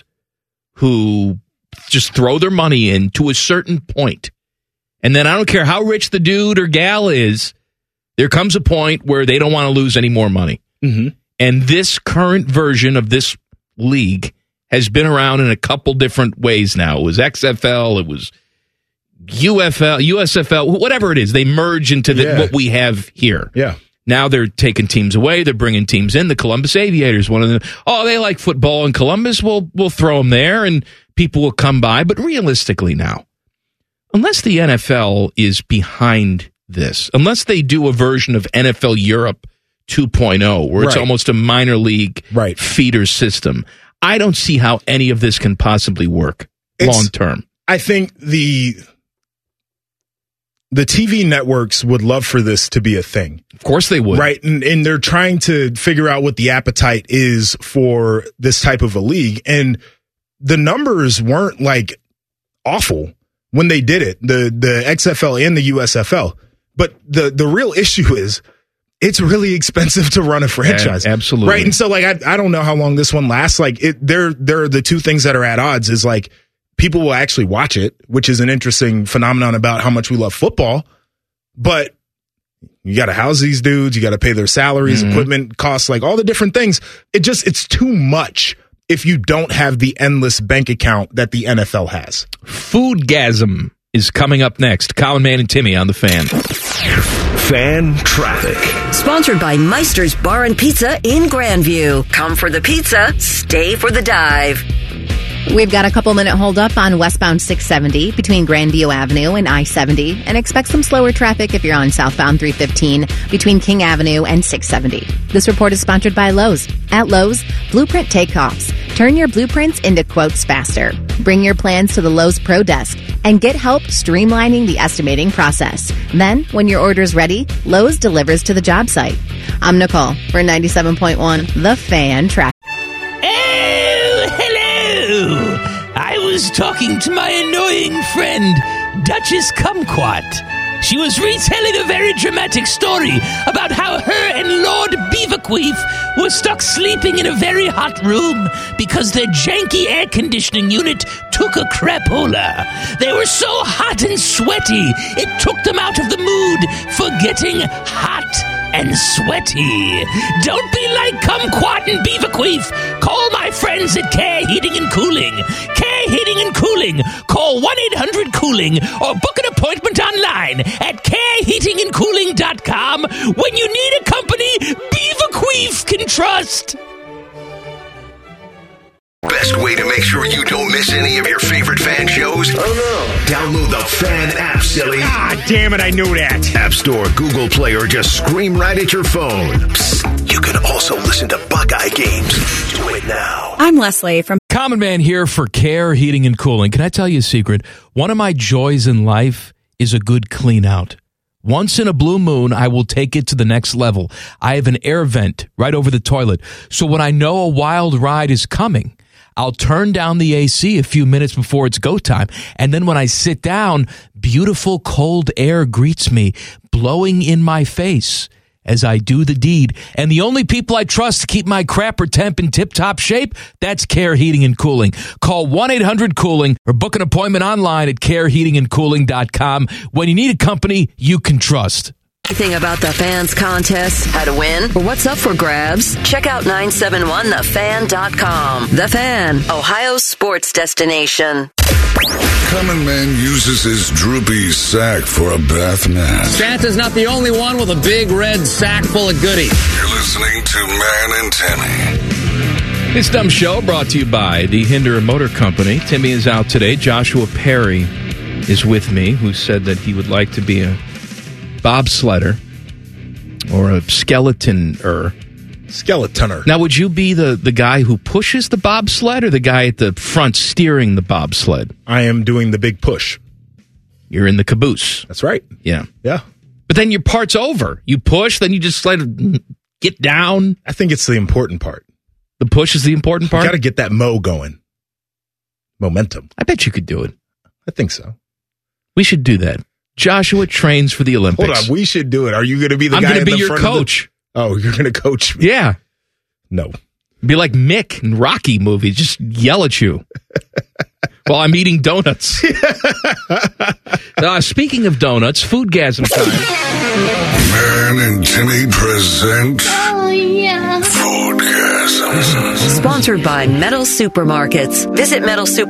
who just throw their money in to a certain point. And then I don't care how rich the dude or gal is, there comes a point where they don't want to lose any more money. And this current version of this league has been around in a couple different ways now. It was XFL. It was UFL, USFL, whatever it is, they merge into what we have here. Yeah. Now they're taking teams away. They're bringing teams in. The Columbus Aviators, one of them. Oh, they like football in Columbus. We'll throw them there, and people will come by. But realistically now, unless the NFL is behind this, unless they do a version of NFL Europe 2.0, where it's almost a minor league feeder system, I don't see how any of this can possibly work long term. I think the TV networks would love for this to be a thing. Of course they would. Right. And they're trying to figure out what the appetite is for this type of a league. And the numbers weren't like awful when they did it, the XFL and the USFL. But the real issue is it's really expensive to run a franchise. Absolutely. Right. And so like, I don't know how long this one lasts. Like there are the two things that are at odds is like, people will actually watch it, which is an interesting phenomenon about how much we love football. But you got to house these dudes. You got to pay their salaries, equipment costs, like all the different things. It's too much if you don't have the endless bank account that the NFL has. Foodgasm is coming up next. Colin Man and Timmy on The Fan. Fan Traffic. Sponsored by Meister's Bar and Pizza in Grandview. Come for the pizza, stay for the dive. We've got a couple-minute hold-up on westbound 670 between Grandview Avenue and I-70, and expect some slower traffic if you're on southbound 315 between King Avenue and 670. This report is sponsored by Lowe's. At Lowe's, Blueprint Takeoffs. Turn your blueprints into quotes faster. Bring your plans to the Lowe's Pro Desk and get help streamlining the estimating process. Then, when your order's ready, Lowe's delivers to the job site. I'm Nicole for 97.1 The Fan Traffic. I was talking to my annoying friend, Duchess Kumquat. She was retelling a very dramatic story about how her and Lord Beaverqueef were stuck sleeping in a very hot room because their janky air conditioning unit took a crapola. They were so hot and sweaty, it took them out of the mood for getting hot and sweaty. Don't be like Kumquat and Beaverqueef. Call my friends at Care Heating and Cooling. Care Heating and Cooling. Call 1-800-COOLING or book an appointment online at careheatingandcooling.com when you need a company Beaverqueef can trust. Best way to make sure you don't miss any of your favorite fan shows? Oh no. Download the Fan app, silly. Ah, damn it, I knew that. App Store, Google Play, or just scream right at your phone. Psst, you can also listen to Buckeye games. Do it now. I'm Leslie from Common Man here for Care Heating and Cooling. Can I tell you a secret? One of my joys in life is a good clean out. Once in a blue moon, I will take it to the next level. I have an air vent right over the toilet. So when I know a wild ride is coming, I'll turn down the AC a few minutes before it's go time. And then when I sit down, beautiful cold air greets me, blowing in my face as I do the deed. And the only people I trust to keep my crapper temp in tip-top shape, that's Care Heating and Cooling. Call 1-800-COOLING or book an appointment online at careheatingandcooling.com when you need a company you can trust. Anything about the Fans contest, how to win, or what's up for grabs? Check out 971thefan.com. The Fan, Ohio's sports destination. Common Man uses his droopy sack for a bath mat. Santa's not the only one with a big red sack full of goodies. You're listening to Man and Timmy. This dumb show brought to you by the Hinder Motor Company. Timmy is out today. Joshua Perry is with me, who said that he would like to be a bobsledder or a skeleton-er. Skeletoner. Now, would you be the guy who pushes the bobsled or the guy at the front steering the bobsled? I am doing the big push. You're in the caboose. That's right. Yeah. Yeah. But then your part's over. You push, then you just get down. I think it's the important part. The push is the important part? You got to get that mo going. Momentum. I bet you could do it. I think so. We should do that. Joshua trains for the Olympics. Hold on, we should do it. Are you going to be the I'm guy gonna in be the your front coach. Oh, you're going to coach me? Yeah. No. Be like Mick in Rocky movies. Just yell at you while I'm eating donuts. Speaking of donuts, Foodgasm time. Man and Timmy present Foodgasm. Sponsored by Metal Supermarkets. Visit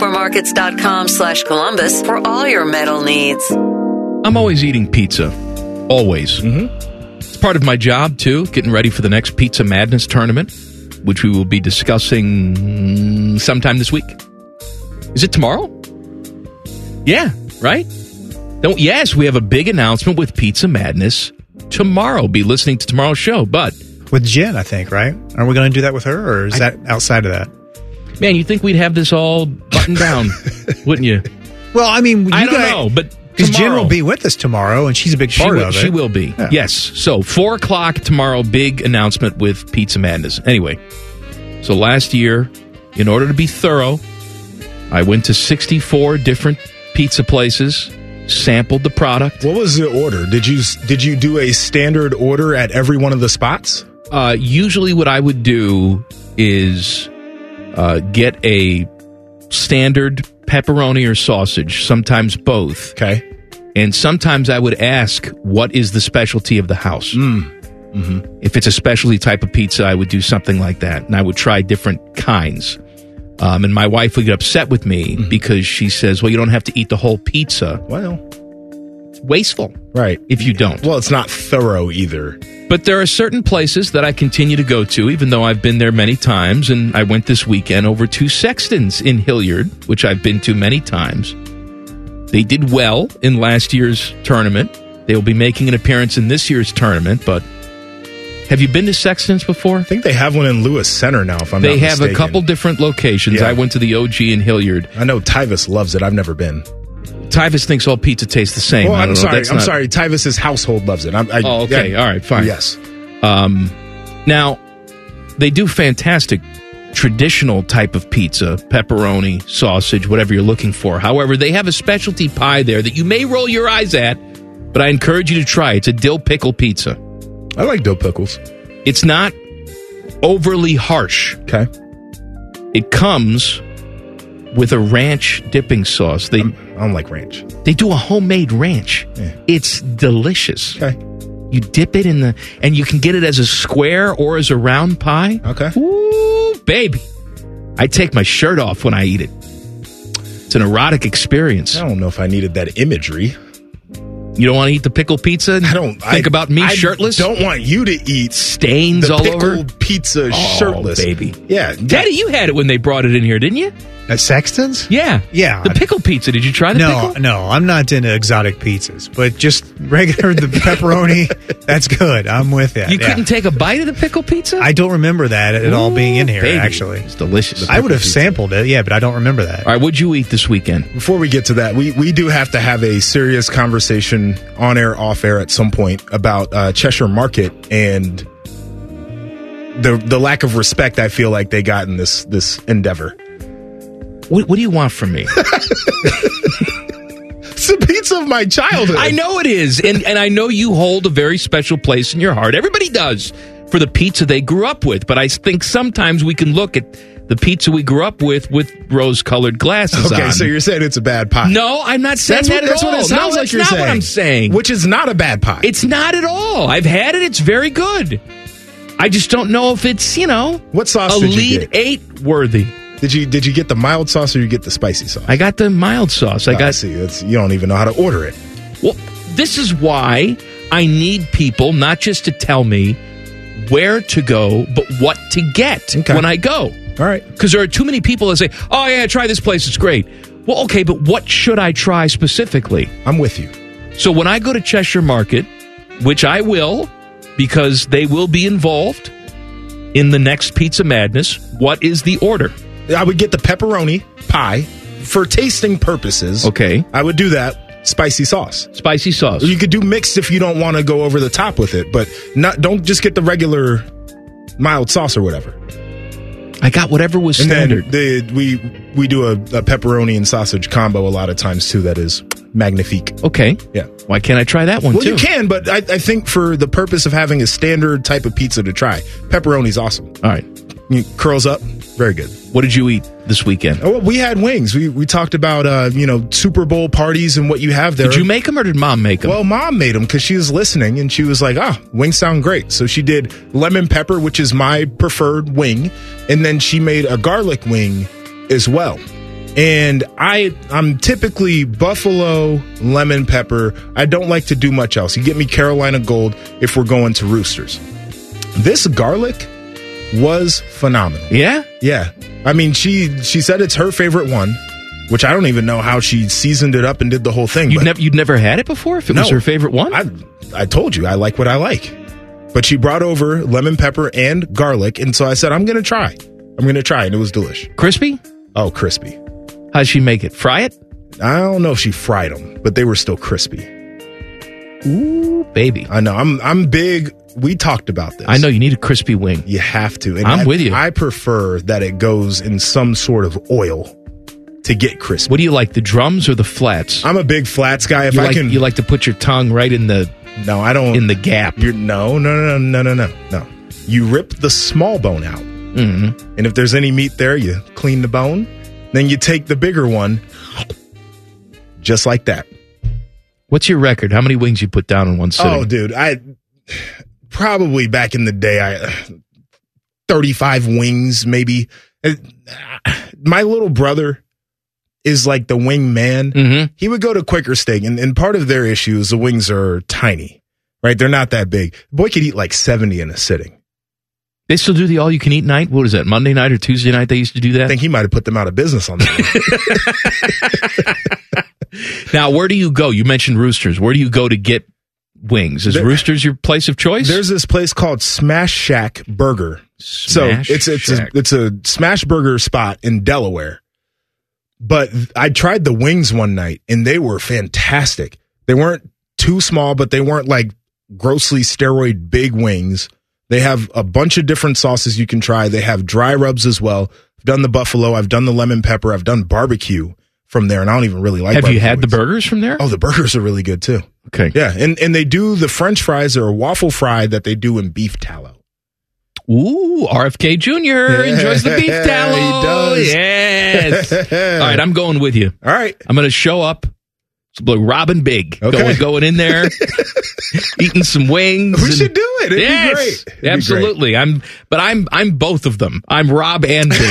metalsupermarkets.com/Columbus for all your metal needs. I'm always eating pizza. Always. It's part of my job, too, getting ready for the next Pizza Madness tournament, which we will be discussing sometime this week. Is it tomorrow? Yeah, right? Yes, we have a big announcement with Pizza Madness tomorrow. Be listening to tomorrow's show, but... With Jen, I think, right? Are we going to do that with her, or is that outside of that? Man, you'd think we'd have this all buttoned down, wouldn't you? Well, I mean... I don't know, but... Because Jen will be with us tomorrow, and she's a big part of it. She will be, yes. So, 4 o'clock tomorrow, big announcement with Pizza Madness. Anyway, so last year, in order to be thorough, I went to 64 different pizza places, sampled the product. What was the order? Did you do a standard order at every one of the spots? Usually what I would do is get a standard pepperoni or sausage, sometimes both. Okay. And sometimes I would ask, what is the specialty of the house? If it's a specialty type of pizza, I would do something like that. And I would try different kinds. And my wife would get upset with me because she says, well, you don't have to eat the whole pizza. Well, it's wasteful. Right. If you don't. Well, it's not thorough either. But there are certain places that I continue to go to, even though I've been there many times. And I went this weekend over to Sexton's in Hilliard, which I've been to many times. They did well in last year's tournament. They will be making an appearance in this year's tournament, but have you been to Sexton's before? I think they have one in Lewis Center now, if I'm not mistaken. They have a couple different locations. Yeah. I went to the OG in Hilliard. I know Tyvis loves it. I've never been. Tyvis thinks all pizza tastes the same. Well, I'm sorry. Tyvis's household loves it. Okay. All right. Fine. Yes. Now, they do fantastic traditional type of pizza, pepperoni, sausage, whatever you're looking for. However, they have a specialty pie there that you may roll your eyes at, but I encourage you to try. It's a dill pickle pizza. I like dill pickles. It's not overly harsh. Okay. It comes with a ranch dipping sauce. I don't like ranch. They do a homemade ranch. Yeah. It's delicious. Okay. You dip it in and you can get it as a square or as a round pie. Okay. Ooh, baby. I take my shirt off when I eat it. It's an erotic experience. I don't know if I needed that imagery. You don't want to eat the pickle pizza? I don't. Think about me shirtless? I don't want you to eat stains all over. Pickled pizza shirtless. Baby. Yeah. Daddy, you had it when they brought it in here, didn't you? At Sexton's? Yeah. Yeah. The pickle pizza. Did you try the pickle? No, I'm not into exotic pizzas, but just regular, the pepperoni, that's good. I'm with it. You couldn't take a bite of the pickle pizza? I don't remember that at all being in here, baby. actually. It's delicious. I would have sampled it, yeah, but I don't remember that. All right, what'd you eat this weekend? Before we get to that, we do have to have a serious conversation on air, off air at some point about Cheshire Market and the lack of respect I feel like they got in this endeavor. What do you want from me? It's the pizza of my childhood. I know it is. And I know you hold a very special place in your heart. Everybody does for the pizza they grew up with. But I think sometimes we can look at the pizza we grew up with rose-colored glasses on. Okay, so you're saying it's a bad pie. No, I'm not saying that at all. That's what it sounds like you're saying. That's not what I'm saying. Which is not a bad pie. It's not at all. I've had it. It's very good. I just don't know if it's, what sauce did you get? Elite 8 worthy. Did you get the mild sauce or you get the spicy sauce? I got the mild sauce. You don't even know how to order it. Well, this is why I need people not just to tell me where to go, but what to get when I go. All right. Because there are too many people that say, oh, yeah, try this place. It's great. Well, okay, but what should I try specifically? I'm with you. So when I go to Cheshire Market, which I will, because they will be involved in the next Pizza Madness, what is the order? I would get the pepperoni pie for tasting purposes. Okay. I would do that. Spicy sauce. Spicy sauce. You could do mixed if you don't want to go over the top with it, but don't just get the regular mild sauce or whatever. I got whatever was standard. Then we do a pepperoni and sausage combo a lot of times too. That is magnifique. Okay. Yeah. Why can't I try that one too? Well, you can, but I think for the purpose of having a standard type of pizza to try, pepperoni's awesome. All right. Curls up. Very good. What did you eat this weekend? Oh, we had wings. We talked about, Super Bowl parties and what you have there. Did you make them or did Mom make them? Well, Mom made them because she was listening and she was like, wings sound great. So she did lemon pepper, which is my preferred wing. And then she made a garlic wing as well. And I'm typically buffalo, lemon pepper. I don't like to do much else. You get me Carolina Gold if we're going to Roosters. This garlic was phenomenal. Yeah? Yeah. I mean, she said it's her favorite one, which I don't even know how she seasoned it up and did the whole thing. You'd never had it before if it was her favorite one? I told you, I like what I like. But she brought over lemon pepper and garlic, and so I said, I'm going to try. And it was delicious. Crispy? Oh, crispy. How'd she make it? Fry it? I don't know if she fried them, but they were still crispy. Ooh, baby. I know. I'm big. We talked about this. I know you need a crispy wing. You have to. And I'm with you. I prefer that it goes in some sort of oil to get crispy. What do you like, the drums or the flats? I'm a big flats guy. You like to put your tongue right in the I don't in the gap. No. You rip the small bone out. Mm-hmm. And if there's any meat there, you clean the bone. Then you take the bigger one, just like that. What's your record? How many wings you put down in one sitting? Oh, dude, I probably back in the day, 35 wings, maybe. My little brother is like the wing man. Mm-hmm. He would go to Quaker Steak, and part of their issue is the wings are tiny, right? They're not that big. The boy could eat like 70 in a sitting. They still do the all-you-can-eat night? What is that, Monday night or Tuesday night they used to do that? I think he might have put them out of business on that. Now, where do you go? You mentioned Roosters. Where do you go to get wings? Is Roosters your place of choice? There's this place called Smash Shack Burger. It's a smash burger spot in Delaware. But I tried the wings one night, and they were fantastic. They weren't too small, but they weren't like grossly steroid big wings. They have a bunch of different sauces you can try. They have dry rubs as well. I've done the buffalo. I've done the lemon pepper. I've done barbecue from there, and I don't even really like Have barbecue you had wings. the burgers from there? Oh, the burgers are really good, too. Okay. Yeah, and they do the French fries or a waffle fry that they do in beef tallow. Ooh, RFK Jr. enjoys the beef tallow. He does. Yes. All right, I'm going with you. All right. I'm going to show up. Robin Big. Okay. Going in there, eating some wings. We should do it. It'd be great. It'd be Absolutely. great. I'm both of them. I'm Rob and Big.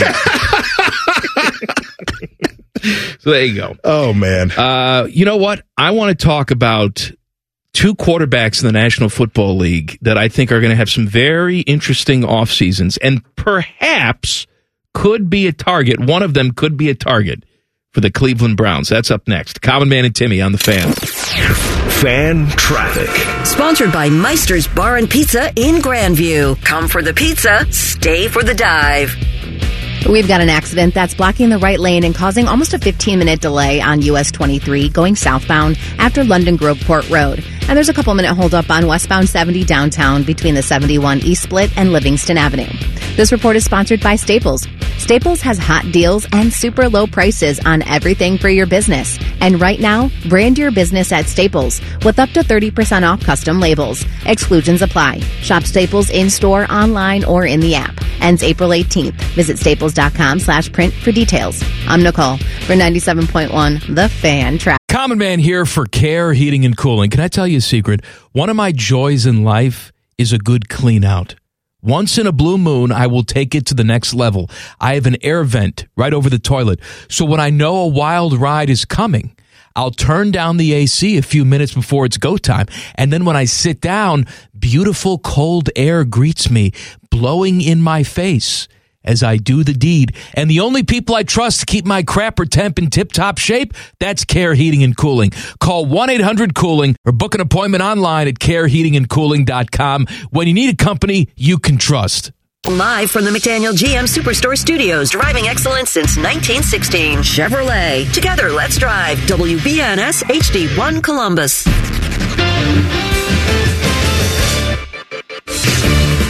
So there you go. Oh, man. You know what? I want to talk about two quarterbacks in the National Football League that I think are going to have some very interesting off seasons and perhaps could be a target. One of them could be a target for the Cleveland Browns. That's up next. Common Man and Timmy on the Fan. Fan Traffic. Sponsored by Meister's Bar and Pizza in Grandview. Come for the pizza, stay for the dive. We've got an accident that's blocking the right lane and causing almost a 15-minute delay on US 23 going southbound after London Groveport Road. And there's a couple-minute holdup on westbound 70 downtown between the 71 East Split and Livingston Avenue. This report is sponsored by Staples. Staples has hot deals and super low prices on everything for your business. And right now, brand your business at Staples with up to 30% off custom labels. Exclusions apply. Shop Staples in-store, online, or in the app. Ends April 18th. Visit staples.com/print for details. I'm Nicole for 97.1 The Fan Track. Common Man here for Care Heating and Cooling. Can I tell you a secret? One of my joys in life is a good clean out. Once in a blue moon, I will take it to the next level. I have an air vent right over the toilet. So when I know a wild ride is coming, I'll turn down the AC a few minutes before it's go time. And then when I sit down, beautiful cold air greets me, blowing in my face as I do the deed. And the only people I trust to keep my crapper temp in tip-top shape, that's Care Heating and Cooling. Call 1-800-COOLING or book an appointment online at careheatingandcooling.com when you need a company you can trust. Live from the McDaniel GM Superstore Studios, driving excellence since 1916. Chevrolet. Together, let's drive. WBNS HD1 Columbus.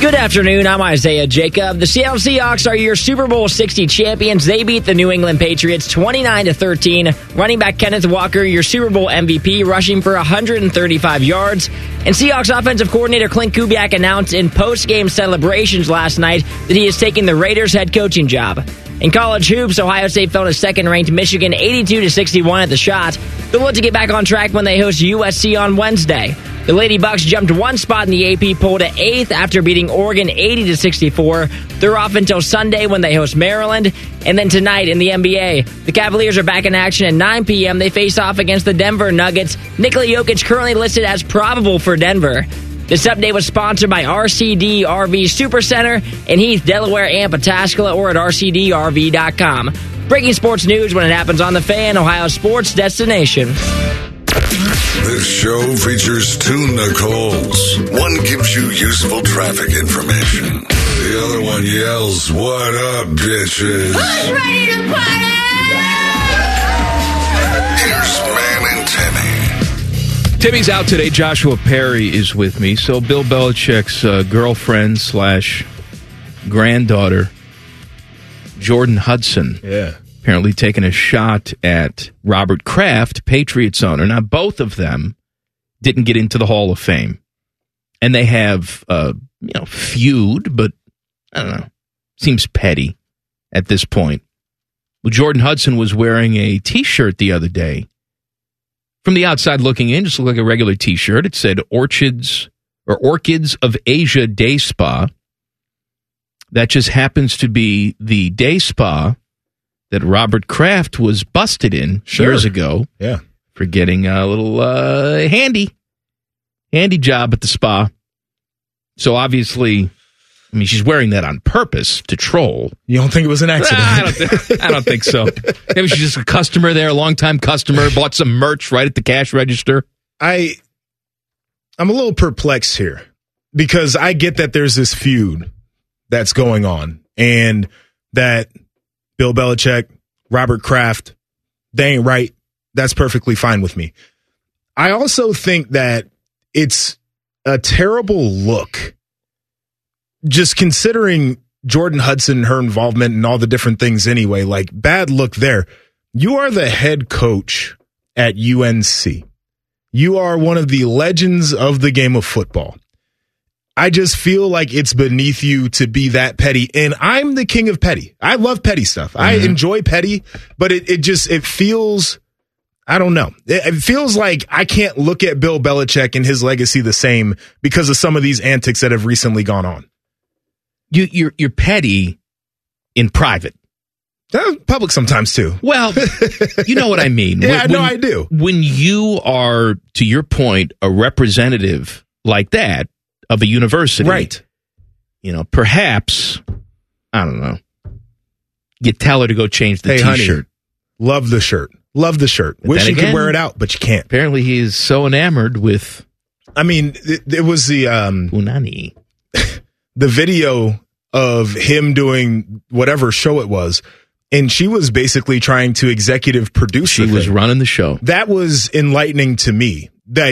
Good afternoon, I'm Isaiah Jacob. The Seattle Seahawks are your Super Bowl 60 champions. They beat the New England Patriots 29-13. Running back Kenneth Walker, your Super Bowl MVP, rushing for 135 yards. And Seahawks offensive coordinator Clint Kubiak announced in post-game celebrations last night that he is taking the Raiders head coaching job. In college hoops, Ohio State fell to second-ranked Michigan 82-61 at the Shot. They'll look to get back on track when they host USC on Wednesday. The Lady Bucks jumped one spot in the AP poll to 8th after beating Oregon 80-64. They're off until Sunday when they host Maryland. And then tonight in the NBA, the Cavaliers are back in action at 9 p.m. They face off against the Denver Nuggets. Nikola Jokic currently listed as probable for Denver. This update was sponsored by RCD RV Supercenter in Heath, Delaware, and Pataskala, or at rcdrv.com. Breaking sports news when it happens on The Fan, Ohio sports destination. This show features two Nicoles. One gives you useful traffic information. The other one yells, "What up, bitches?" Who's ready to party? Here's Man and Timmy. Timmy's out today. Joshua Perry is with me. So Bill Belichick's girlfriend / granddaughter, Jordan Hudson. Yeah. Apparently taking a shot at Robert Kraft, Patriots owner. Now, both of them didn't get into the Hall of Fame. And they have, feud, but I don't know. Seems petty at this point. Well, Jordan Hudson was wearing a T-shirt the other day. From the outside looking in, just looked like a regular T-shirt. It said Orchids of Asia Day Spa. That just happens to be the day spa that Robert Kraft was busted in years ago. Yeah. For getting a little handy job at the spa. So obviously, I mean, she's wearing that on purpose to troll. You don't think it was an accident? I don't think so. Maybe she's just a customer there, a longtime customer, bought some merch right at the cash register. I'm a little perplexed here because I get that there's this feud that's going on and that Bill Belichick, Robert Kraft, they ain't right. That's perfectly fine with me. I also think that it's a terrible look, just considering Jordan Hudson, her involvement and all the different things anyway, like bad look there. You are the head coach at UNC. You are one of the legends of the game of football. I just feel like it's beneath you to be that petty. And I'm the king of petty. I love petty stuff. Mm-hmm. I enjoy petty, but it feels, I don't know. It feels like I can't look at Bill Belichick and his legacy the same because of some of these antics that have recently gone on. You're petty in private. Public sometimes too. Well, you know what I mean. Yeah, no, I do. When you are, to your point, a representative like that, of a university. Right. Perhaps, I don't know, you tell her to go change the T-shirt. Honey, love the shirt. Love the shirt. But wish you could wear it out, but you can't. Apparently he is so enamored with... I mean, it was the... Unani. The video of him doing whatever show it was, and she was basically trying to executive produce She was running the show. That was enlightening to me.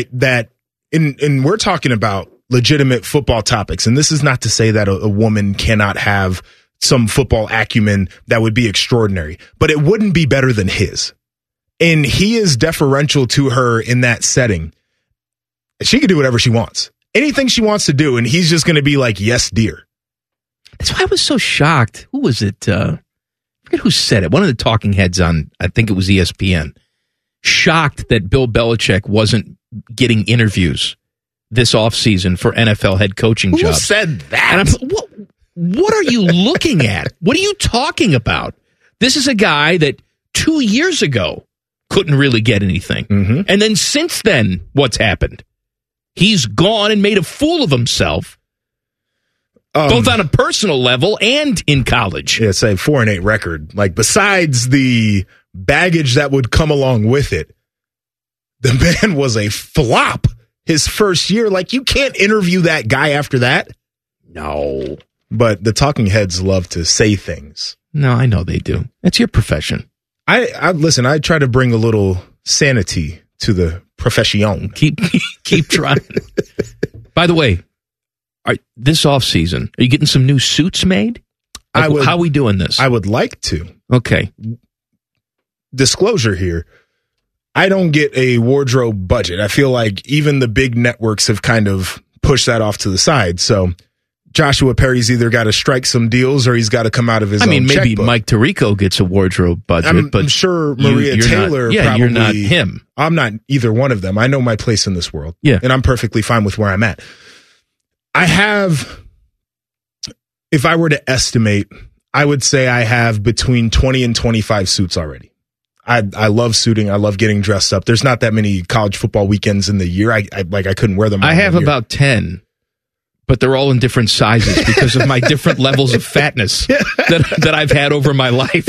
And we're talking about legitimate football topics. And this is not to say that a woman cannot have some football acumen that would be extraordinary, but it wouldn't be better than his. And he is deferential to her in that setting. She can do whatever she wants, anything she wants to do. And he's just going to be like, yes, dear. That's why I was so shocked. Who was it? I forget who said it. One of the talking heads on, I think it was ESPN, shocked that Bill Belichick wasn't getting interviews this offseason for NFL head coaching jobs. Who said that? And what are you looking at? What are you talking about? This is a guy that 2 years ago couldn't really get anything. Mm-hmm. And then since then, what's happened? He's gone and made a fool of himself, both on a personal level and in college. Yeah, it's a 4-8 record. Like, besides the baggage that would come along with it, the man was a flop his first year. Like, you can't interview that guy after that. No. But the talking heads love to say things. No, I know they do. That's your profession. I listen, I try to bring a little sanity to the profession. Keep trying. By the way, this off season, are you getting some new suits made? Like, how are we doing this? I would like to. Okay. Disclosure here. I don't get a wardrobe budget. I feel like even the big networks have kind of pushed that off to the side. So Joshua Perry's either got to strike some deals or he's got to come out of his own maybe checkbook. Mike Tirico gets a wardrobe budget, but I'm sure Maria Taylor probably. You're not him. I'm not either one of them. I know my place in this world. Yeah. And I'm perfectly fine with where I'm at. I have, if I were to estimate, I would say I have between 20 and 25 suits already. I love suiting. I love getting dressed up. There's not that many college football weekends in the year. I couldn't wear them all I have year. about 10, but they're all in different sizes because of my different levels of fatness that I've had over my life.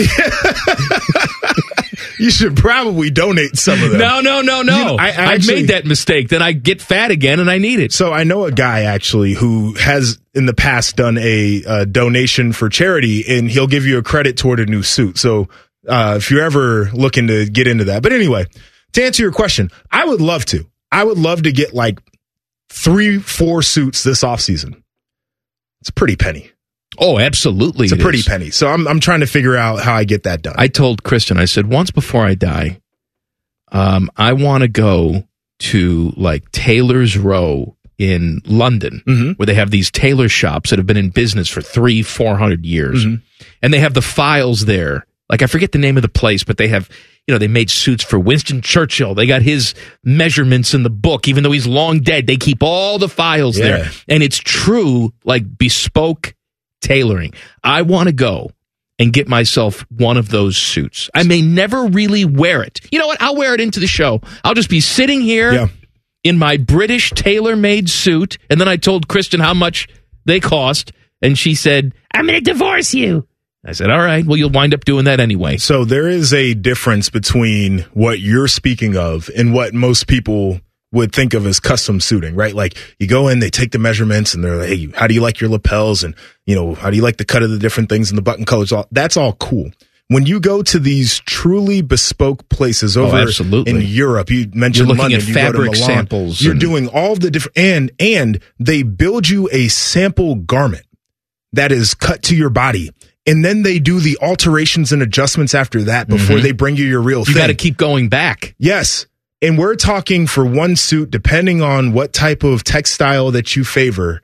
You should probably donate some of them. No. I've made that mistake. Then I get fat again and I need it. So I know a guy actually who has in the past done a donation for charity, and he'll give you a credit toward a new suit. So if you're ever looking to get into that. But anyway, to answer your question, I would love to. I would love to get like 3-4 suits this offseason. It's a pretty penny. Oh, absolutely. It's a pretty penny. So I'm trying to figure out how I get that done. I told Kristen, I said, once before I die, I want to go to like Taylor's Row in London, where they have these tailor shops that have been in business for 300-400 years. And they have the files there. Like, I forget the name of the place, but they have, they made suits for Winston Churchill. They got his measurements in the book. Even though he's long dead, they keep all the files there. And it's true, like, bespoke tailoring. I want to go and get myself one of those suits. I may never really wear it. You know what? I'll wear it into the show. I'll just be sitting here in my British tailor-made suit. And then I told Kristen how much they cost. And she said, I'm going to divorce you. I said, all right, well, you'll wind up doing that anyway. So there is a difference between what you're speaking of and what most people would think of as custom suiting, right? Like, you go in, they take the measurements, and they're like, hey, how do you like your lapels? And, how do you like the cut of the different things and the button colors? That's all cool. When you go to these truly bespoke places over in Europe, you mentioned you're looking London, at you fabric go to Milan, samples. You're doing all the different, and they build you a sample garment that is cut to your body. And then they do the alterations and adjustments after that before they bring you your real thing. You got to keep going back. Yes. And we're talking for one suit, depending on what type of textile that you favor,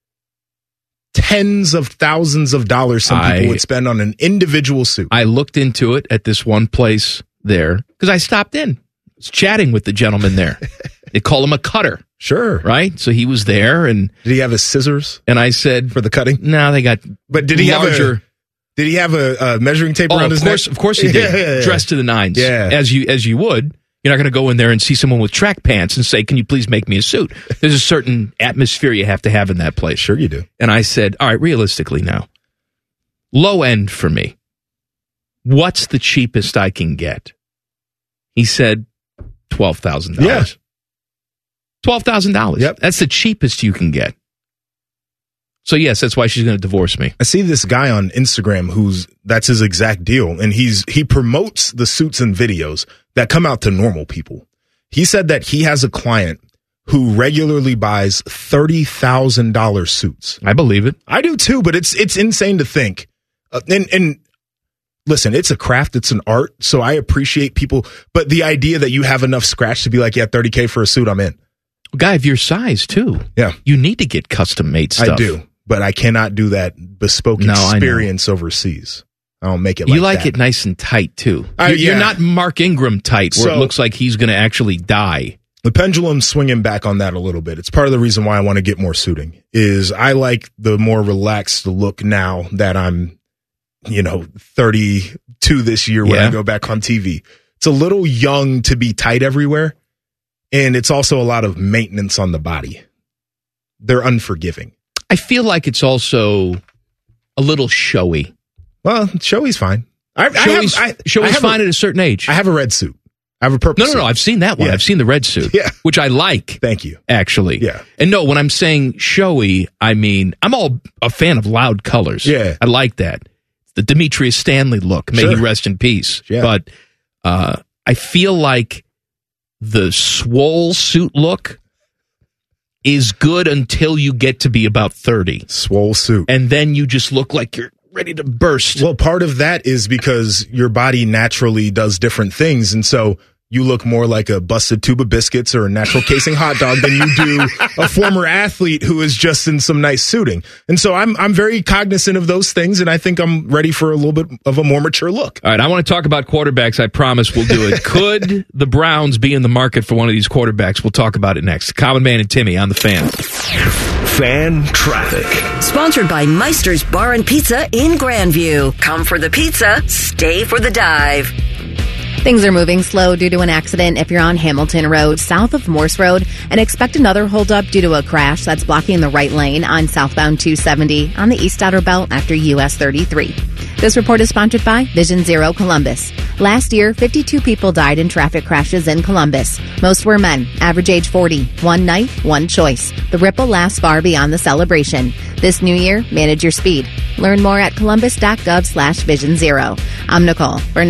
tens of thousands of dollars some people would spend on an individual suit. I looked into it at this one place there because I stopped in. I was chatting with the gentleman there. They call him a cutter. Sure. Right? So he was there. And did he have his scissors? And I said, for the cutting? No, they got But did he larger. Did he have a measuring tape around his neck? Of course he did. Dressed to the nines. Yeah. As you would. You're not going to go in there and see someone with track pants and say, can you please make me a suit? There's a certain atmosphere you have to have in that place. Sure you do. And I said, all right, realistically now, low end for me, what's the cheapest I can get? He said $12,000. Yeah. $12,000. Yep. That's the cheapest you can get. So yes, that's why she's going to divorce me. I see this guy on Instagram that's his exact deal, and he promotes the suits and videos that come out to normal people. He said that he has a client who regularly buys $30,000 suits. I believe it. I do too, but it's insane to think. And listen, it's a craft, it's an art, so I appreciate people, but the idea that you have enough scratch to be like, yeah, $30K for a suit, I'm in. Guy of your size too. Yeah. You need to get custom made stuff. I do. But I cannot do that bespoke experience overseas. I don't make it like that. You like it nice and tight, too. You're not Mark Ingram tight, where it looks like he's going to actually die. The pendulum's swinging back on that a little bit. It's part of the reason why I want to get more suiting, is I like the more relaxed look now that I'm, 32 this year when I go back on TV. It's a little young to be tight everywhere, and it's also a lot of maintenance on the body. They're unforgiving. I feel like it's also a little showy. Well, showy's fine. Showy's fine at a certain age. I have a red suit. I have a purple suit. No, I've seen that one. Yeah. I've seen the red suit, which I like. Thank you. Actually. Yeah. And no, when I'm saying showy, I mean, I'm all a fan of loud colors. Yeah. I like that. The Demetrius Stanley look. May he rest in peace. Yeah. But I feel like the swole suit look is good until you get to be about 30. Swole suit. And then you just look like you're ready to burst. Well, part of that is because your body naturally does different things. And so you look more like a busted tube of biscuits or a natural casing hot dog than you do a former athlete who is just in some nice suiting. And so I'm very cognizant of those things, and I think I'm ready for a little bit of a more mature look. All right, I want to talk about quarterbacks. I promise we'll do it. Could the Browns be in the market for one of these quarterbacks? We'll talk about it next. Common Man and Timmy on The Fan. Fan traffic. Sponsored by Meister's Bar and Pizza in Grandview. Come for the pizza, stay for the dive. Things are moving slow due to an accident if you're on Hamilton Road, south of Morse Road, and expect another holdup due to a crash that's blocking the right lane on southbound 270 on the East Outer Belt after US 33. This report is sponsored by Vision Zero Columbus. Last year, 52 people died in traffic crashes in Columbus. Most were men, average age 40. One night, one choice. The ripple lasts far beyond the celebration. This new year, manage your speed. Learn more at columbus.gov/Vision Zero. I'm Nicole for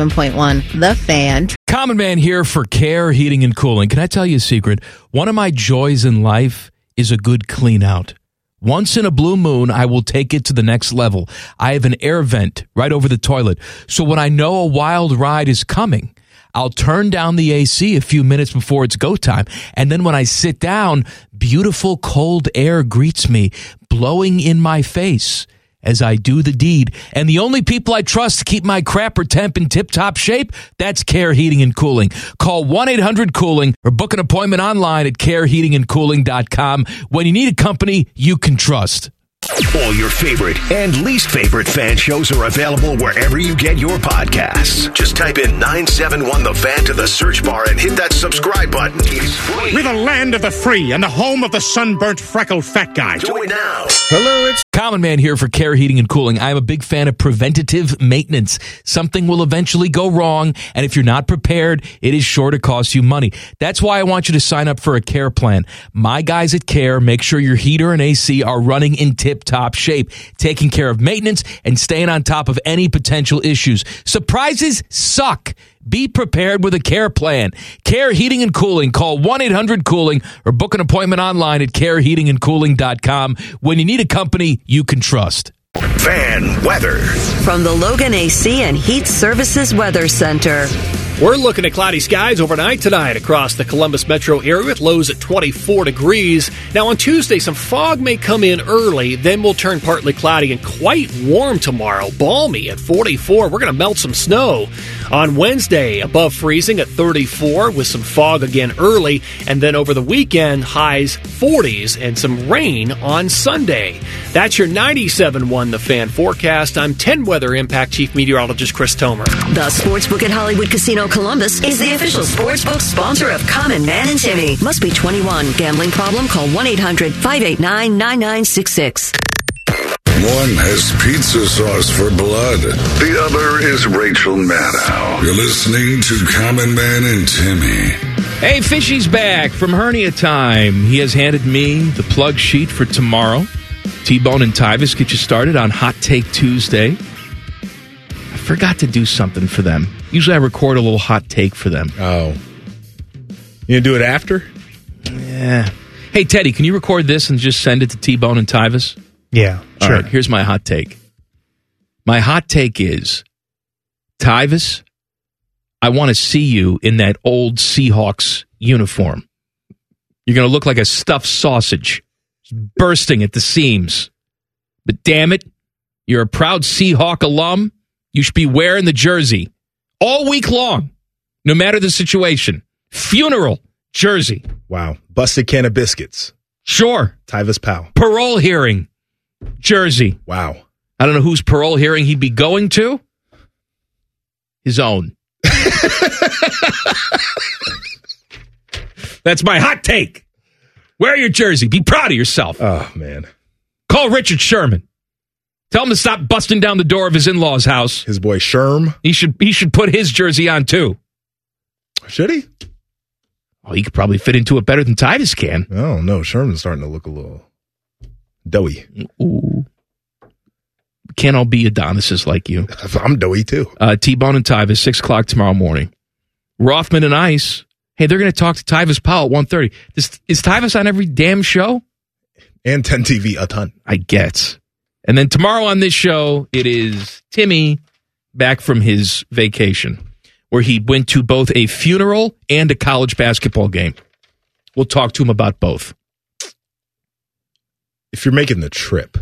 97.1 The Fan. Common Man here for Care Heating and Cooling. Can I tell you a secret? One of my joys in life is a good clean out. Once in a blue moon, I will take it to the next level. I have an air vent right over the toilet. So when I know a wild ride is coming, I'll turn down the AC a few minutes before it's go time. And then when I sit down, beautiful cold air greets me, blowing in my face as I do the deed. And the only people I trust to keep my crapper temp in tip-top shape, that's Care Heating and Cooling. Call 1-800-COOLING or book an appointment online at careheatingandcooling.com when you need a company you can trust. All your favorite and least favorite fan shows are available wherever you get your podcasts. Just type in 971 The Fan to the search bar and hit that subscribe button. It's free. We're the land of the free and the home of the sunburnt, freckled fat guy. Do it now. Hello, it's Common Man here for Care Heating and Cooling. I'm a big fan of preventative maintenance. Something will eventually go wrong, and if you're not prepared, it is sure to cost you money. That's why I want you to sign up for a Care plan. My guys at Care make sure your heater and AC are running in tip-top shape, taking care of maintenance and staying on top of any potential issues. Surprises suck. Be prepared with a Care plan. Care Heating and Cooling. Call 1-800-COOLING or book an appointment online at careheatingandcooling.com when you need a company you can trust. Fan weather. From the Logan AC and Heat Services Weather Center. We're looking at cloudy skies overnight tonight across the Columbus metro area with lows at 24 degrees. Now on Tuesday, some fog may come in early, then we'll turn partly cloudy and quite warm tomorrow. Balmy at 44. We're going to melt some snow. On Wednesday, above freezing at 34 with some fog again early, and then over the weekend, highs 40s and some rain on Sunday. That's your 97.1 The Fan forecast. I'm 10 Weather Impact Chief Meteorologist Chris Tomer. The Sportsbook at Hollywood Casino Columbus is the official sportsbook sponsor of Common Man and Timmy. Must be 21. Gambling problem? Call 1-800-589-9966. One has pizza sauce for blood. The other is Rachel Maddow. You're listening to Common Man and Timmy. Hey, Fishy's back from hernia time. He has handed me the plug sheet for tomorrow. T-Bone and Tyvis get you started on Hot Take Tuesday. I forgot to do something for them. Usually I record a little hot take for them. Oh. You gonna do it after? Yeah. Hey, Teddy, can you record this and just send it to T-Bone and Tyvis? Yeah, All sure. right, here's my hot take. My hot take is, Tyvis, I want to see you in that old Seahawks uniform. You're going to look like a stuffed sausage, bursting at the seams. But damn it, you're a proud Seahawk alum. You should be wearing the jersey all week long, no matter the situation. Funeral jersey. Wow. Busted can of biscuits. Sure. Tyvis Powell. Parole hearing jersey. Wow. I don't know whose parole hearing he'd be going to. His own. That's my hot take. Wear your jersey. Be proud of yourself. Oh, man. Call Richard Sherman. Tell him to stop busting down the door of his in-laws' house. His boy Sherm. He should put his jersey on, too. Should he? Oh, he could probably fit into it better than Titus can. Oh, no. Sherman's starting to look a little doughy. Ooh. Can't all be Adonises like you. I'm doughy, too. T-Bone and Tyvis, 6 o'clock tomorrow morning. Rothman and Ice Hey, they're going to talk to Tyvis Powell at 1:30. Is Tyvis on every damn show? And 10 TV a ton. I guess. And then tomorrow on this show, it is Timmy back from his vacation, where he went to both a funeral and a college basketball game. We'll talk to him about both. If you're making the trip,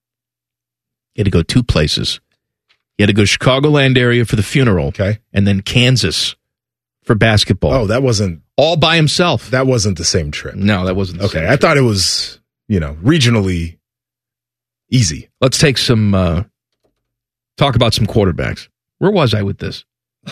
you had to go 2 places. You had to go to Chicagoland area for the funeral, okay, and then Kansas for basketball. Oh, that wasn't all by himself. That wasn't the same trip. No, that wasn't the same trip. I thought it was, regionally easy. Let's take some talk about some quarterbacks. Where was I with this?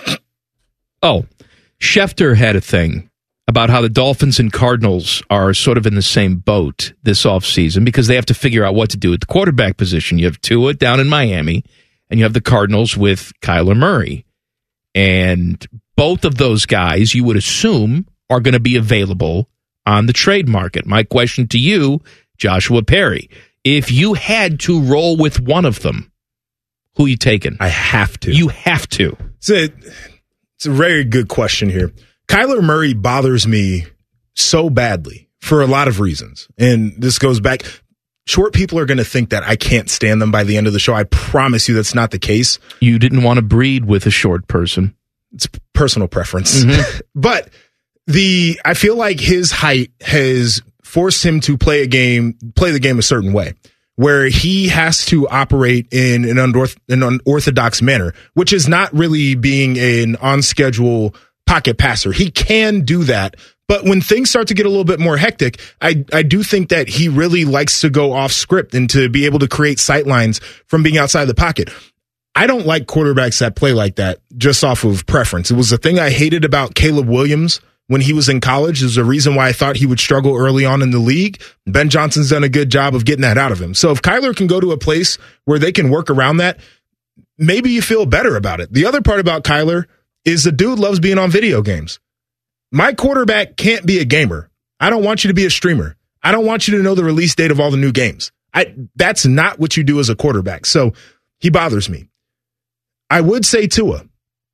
Oh, Schefter had a thing about how the Dolphins and Cardinals are sort of in the same boat this offseason because they have to figure out what to do at the quarterback position. You have Tua down in Miami, and you have the Cardinals with Kyler Murray. And both of those guys, you would assume, are going to be available on the trade market. My question to you, Joshua Perry, if you had to roll with one of them, who are you taking? I have to. You have to. It's a very good question here. Kyler Murray bothers me so badly for a lot of reasons. And this goes back. Short people are going to think that I can't stand them by the end of the show. I promise you that's not the case. You didn't want to breed with a short person. It's personal preference. Mm-hmm. But I feel like his height has forced him to play the game a certain way, where he has to operate in an unorthodox manner, which is not really being an on-schedule pocket passer. He can do that, but when things start to get a little bit more hectic, I do think that he really likes to go off script and to be able to create sight lines from being outside the pocket. I don't like quarterbacks that play like that just off of preference. It was the thing I hated about Caleb Williams when he was in college. There's a reason why I thought he would struggle early on in the league. Ben Johnson's done a good job of getting that out of him. So if Kyler can go to a place where they can work around that, maybe you feel better about it. The other part about Kyler is the dude loves being on video games. My quarterback can't be a gamer. I don't want you to be a streamer. I don't want you to know the release date of all the new games. That's not what you do as a quarterback. So he bothers me. I would say Tua,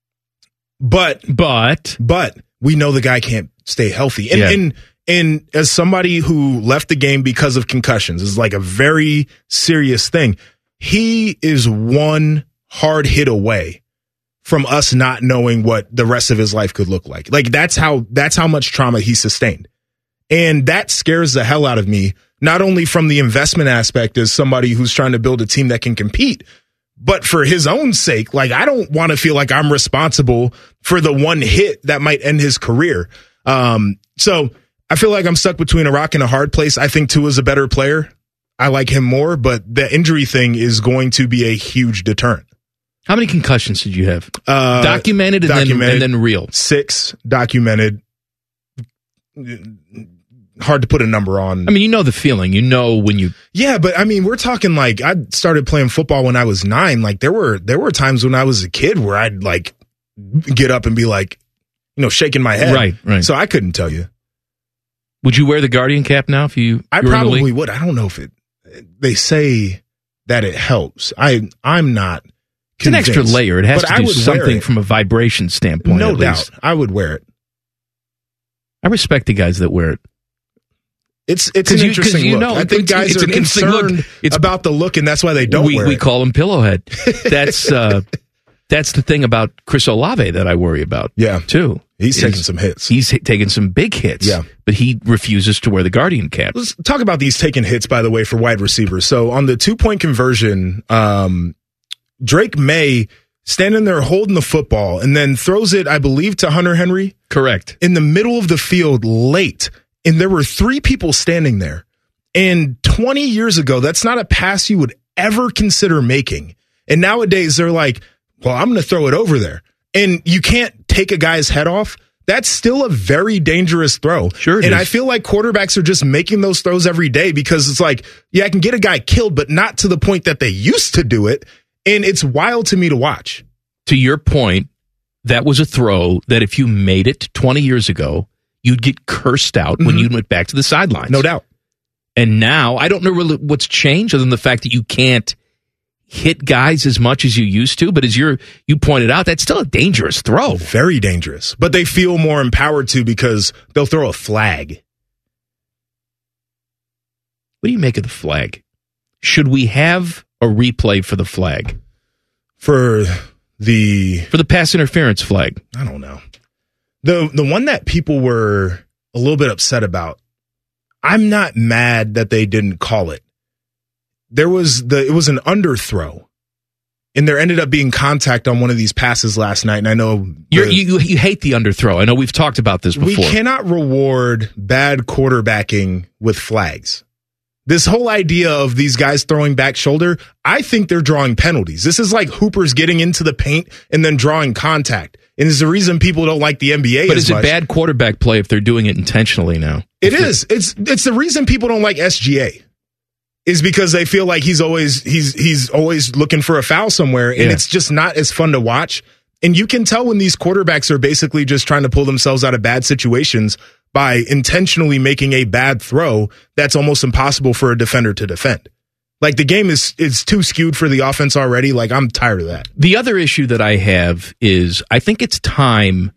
but we know the guy can't stay healthy. And as somebody who left the game because of concussions, is like a very serious thing. He is one hard hit away from us not knowing what the rest of his life could look like. Like that's how much trauma he sustained. And that scares the hell out of me, not only from the investment aspect as somebody who's trying to build a team that can compete, but for his own sake. Like, I don't want to feel like I'm responsible for the one hit that might end his career. So I feel like I'm stuck between a rock and a hard place. I think Tua's a better player. I like him more, but the injury thing is going to be a huge deterrent. How many concussions did you have? Documented and then real? 6 documented. Hard to put a number on. I mean, you know the feeling. You know when you... Yeah, but I mean, we're talking like I started playing football when I was 9. Like there were times when I was a kid where I'd like get up and be like, shaking my head. Right. So I couldn't tell you. Would you wear the Guardian cap now if you? I probably would. I don't know if they say that it helps. I'm not. It's an extra layer. It has to do something from a vibration standpoint. No at doubt. least. I would wear it. I respect the guys that wear it. It's an interesting look. I think guys are concerned about the look, and that's why they don't wear it. We call him Pillowhead. That's the thing about Chris Olave that I worry about. Yeah, too. He's taking some hits. He's taking some big hits. Yeah, but he refuses to wear the Guardian cap. Let's talk about these taking hits, by the way, for wide receivers. So on the 2-point conversion, Drake May standing there holding the football and then throws it, I believe, to Hunter Henry. Correct. In the middle of the field late. And there were 3 people standing there. And 20 years ago, that's not a pass you would ever consider making. And nowadays, they're like, well, I'm going to throw it over there. And you can't take a guy's head off. That's still a very dangerous throw. Sure it is. I feel like quarterbacks are just making those throws every day because it's like, yeah, I can get a guy killed, but not to the point that they used to do it. And it's wild to me to watch. To your point, that was a throw that if you made it 20 years ago, you'd get cursed out when you went back to the sidelines. No doubt. And now, I don't know really what's changed other than the fact that you can't hit guys as much as you used to, but as you pointed out, that's still a dangerous throw. Very dangerous. But they feel more empowered to because they'll throw a flag. What do you make of the flag? Should we have a replay for the flag? For the pass interference flag? I don't know. The one that people were a little bit upset about, I'm not mad that they didn't call it. It was an underthrow, and there ended up being contact on one of these passes last night. And I know you hate the underthrow. I know we've talked about this before. We cannot reward bad quarterbacking with flags. This whole idea of these guys throwing back shoulder, I think they're drawing penalties. This is like hoopers getting into the paint and then drawing contact. And it's the reason people don't like the NBA But as is much. it bad quarterback play if they're doing it intentionally now? It is. It's the reason people don't like SGA. Is because they feel like he's always looking for a foul somewhere, and it's just not as fun to watch. And you can tell when these quarterbacks are basically just trying to pull themselves out of bad situations by intentionally making a bad throw that's almost impossible for a defender to defend. Like, the game is too skewed for the offense already. Like, I'm tired of that. The other issue that I have is I think it's time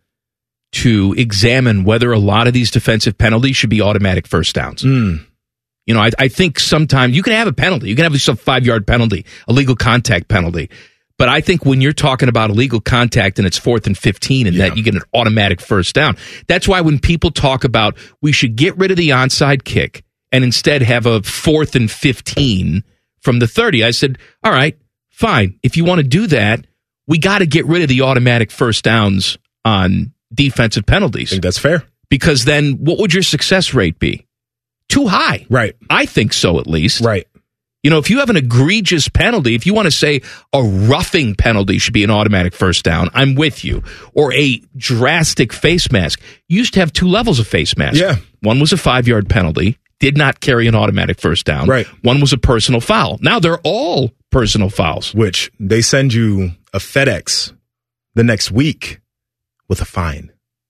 to examine whether a lot of these defensive penalties should be automatic first downs. You know, I think sometimes you can have a penalty. You can have a 5-yard penalty, a legal contact penalty. But I think when you're talking about illegal contact and it's 4th and 15 and that you get an automatic first down, that's why when people talk about we should get rid of the onside kick and instead have a 4th and 15 from the 30, I said, all right, fine. If you want to do that, we got to get rid of the automatic first downs on defensive penalties. I think that's fair. Because then what would your success rate be? Too high. Right. I think so, at least. Right. You know, if you have an egregious penalty, if you want to say a roughing penalty should be an automatic first down, I'm with you. Or a drastic face mask. You used to have 2 levels of face mask. Yeah. One was a 5-yard penalty, did not carry an automatic first down. Right. One was a personal foul. Now they're all personal fouls. Which they send you a FedEx the next week with a fine.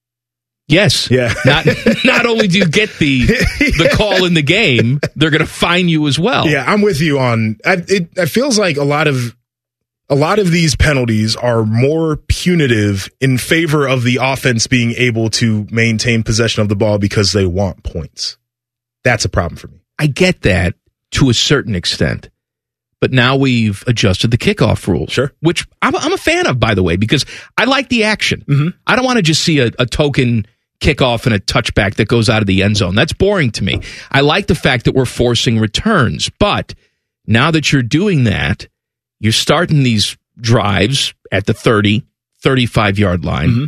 Yes. Yeah. Not only do you get the call in the game, they're going to fine you as well. Yeah, I'm with you on. It feels like a lot of these penalties are more punitive in favor of the offense being able to maintain possession of the ball because they want points. That's a problem for me. I get that to a certain extent. But now we've adjusted the kickoff rules. Sure. Which I'm a fan of, by the way, because I like the action. Mm-hmm. I don't want to just see a token kickoff and a touchback that goes out of the end zone. That's boring to me. I like the fact that we're forcing returns. But now that you're doing that, you're starting these drives at the 30, 35-yard line. Mm-hmm.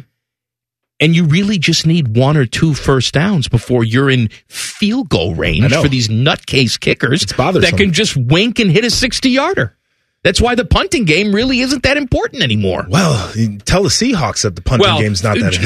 And you really just need 1 or 2 first downs before you're in field goal range for these nutcase kickers that can just wink and hit a 60-yarder. That's why the punting game really isn't that important anymore. Well, you tell the Seahawks that the punting game's not that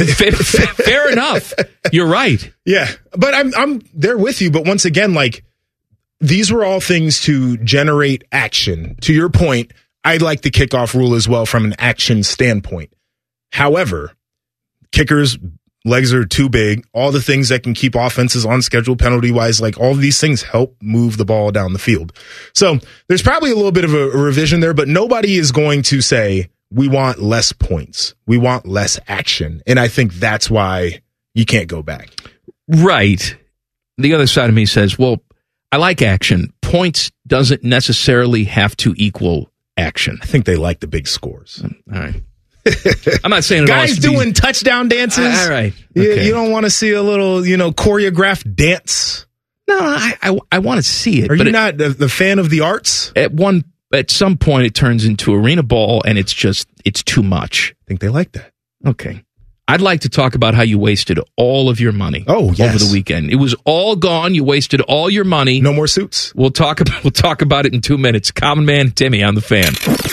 fair enough. You're right. Yeah, but I'm there with you. But once again, like, these were all things to generate action. To your point, I like the kickoff rule as well from an action standpoint. However, kickers' legs are too big. All the things that can keep offenses on schedule penalty-wise, like, all of these things help move the ball down the field. So there's probably a little bit of a revision there, but nobody is going to say, we want less points. We want less action. And I think that's why you can't go back. Right. The other side of me says, well, I like action. Points doesn't necessarily have to equal action. I think they like the big scores. All right. I'm not saying guys doing touchdown dances. All right. Okay. You don't want to see a little, choreographed dance. No, I want to see it. Are you not the fan of the arts? At some point, it turns into arena ball, and it's too much. I think they like that. Okay. I'd like to talk about how you wasted all of your money over the weekend. It was all gone. You wasted all your money. No more suits. We'll talk about it in 2 minutes. Common Man Timmy on the Fan.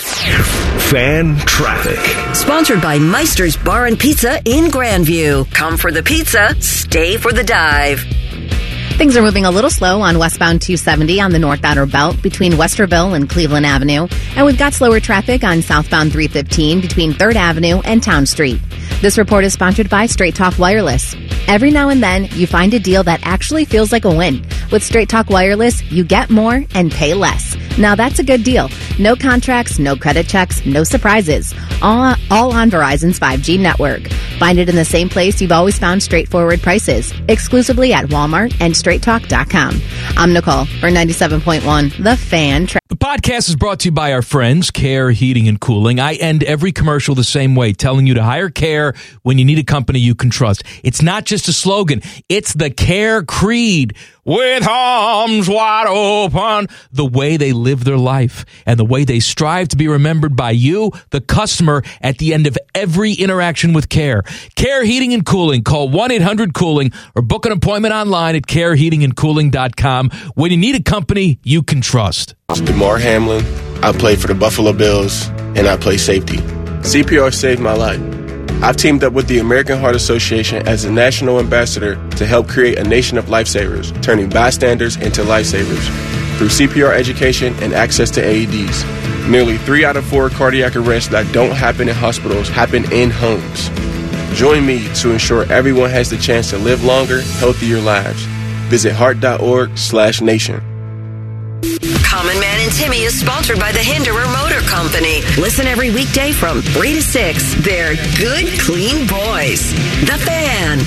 Fan traffic. Sponsored by Meister's Bar and Pizza in Grandview. Come for the pizza, stay for the dive. Things are moving a little slow on westbound 270 on the North Outer Belt between Westerville and Cleveland Avenue. And we've got slower traffic on southbound 315 between 3rd Avenue and Town Street. This report is sponsored by Straight Talk Wireless. Every now and then, you find a deal that actually feels like a win. With Straight Talk Wireless, you get more and pay less. Now that's a good deal. No contracts, no credit checks, no surprises. All on Verizon's 5G network. Find it in the same place you've always found straightforward prices. Exclusively at Walmart and StraightTalk.com. I'm Nicole for 97.1 The Fan. The podcast is brought to you by our friends, Care Heating and Cooling. I end every commercial the same way, telling you to hire Care when you need a company you can trust. It's not just a slogan. It's the Care creed. With arms wide open, the way they live their life and the way they strive to be remembered by you, the customer, at the end of every interaction with Care. Care Heating and Cooling. Call 1-800-COOLING or book an appointment online at careheatingandcooling.com when you need a company you can trust. DeMar Hamlin. I play for the Buffalo Bills, and I play safety. CPR saved my life. I've teamed up with the American Heart Association as a national ambassador to help create a nation of lifesavers, turning bystanders into lifesavers. Through CPR education and access to AEDs, nearly 3 out of 4 cardiac arrests that don't happen in hospitals happen in homes. Join me to ensure everyone has the chance to live longer, healthier lives. Visit heart.org/nation. Common Man and Timmy is sponsored by the Hinderer Motor Company. Listen every weekday from 3 to 6. They're good, clean boys. The Fan.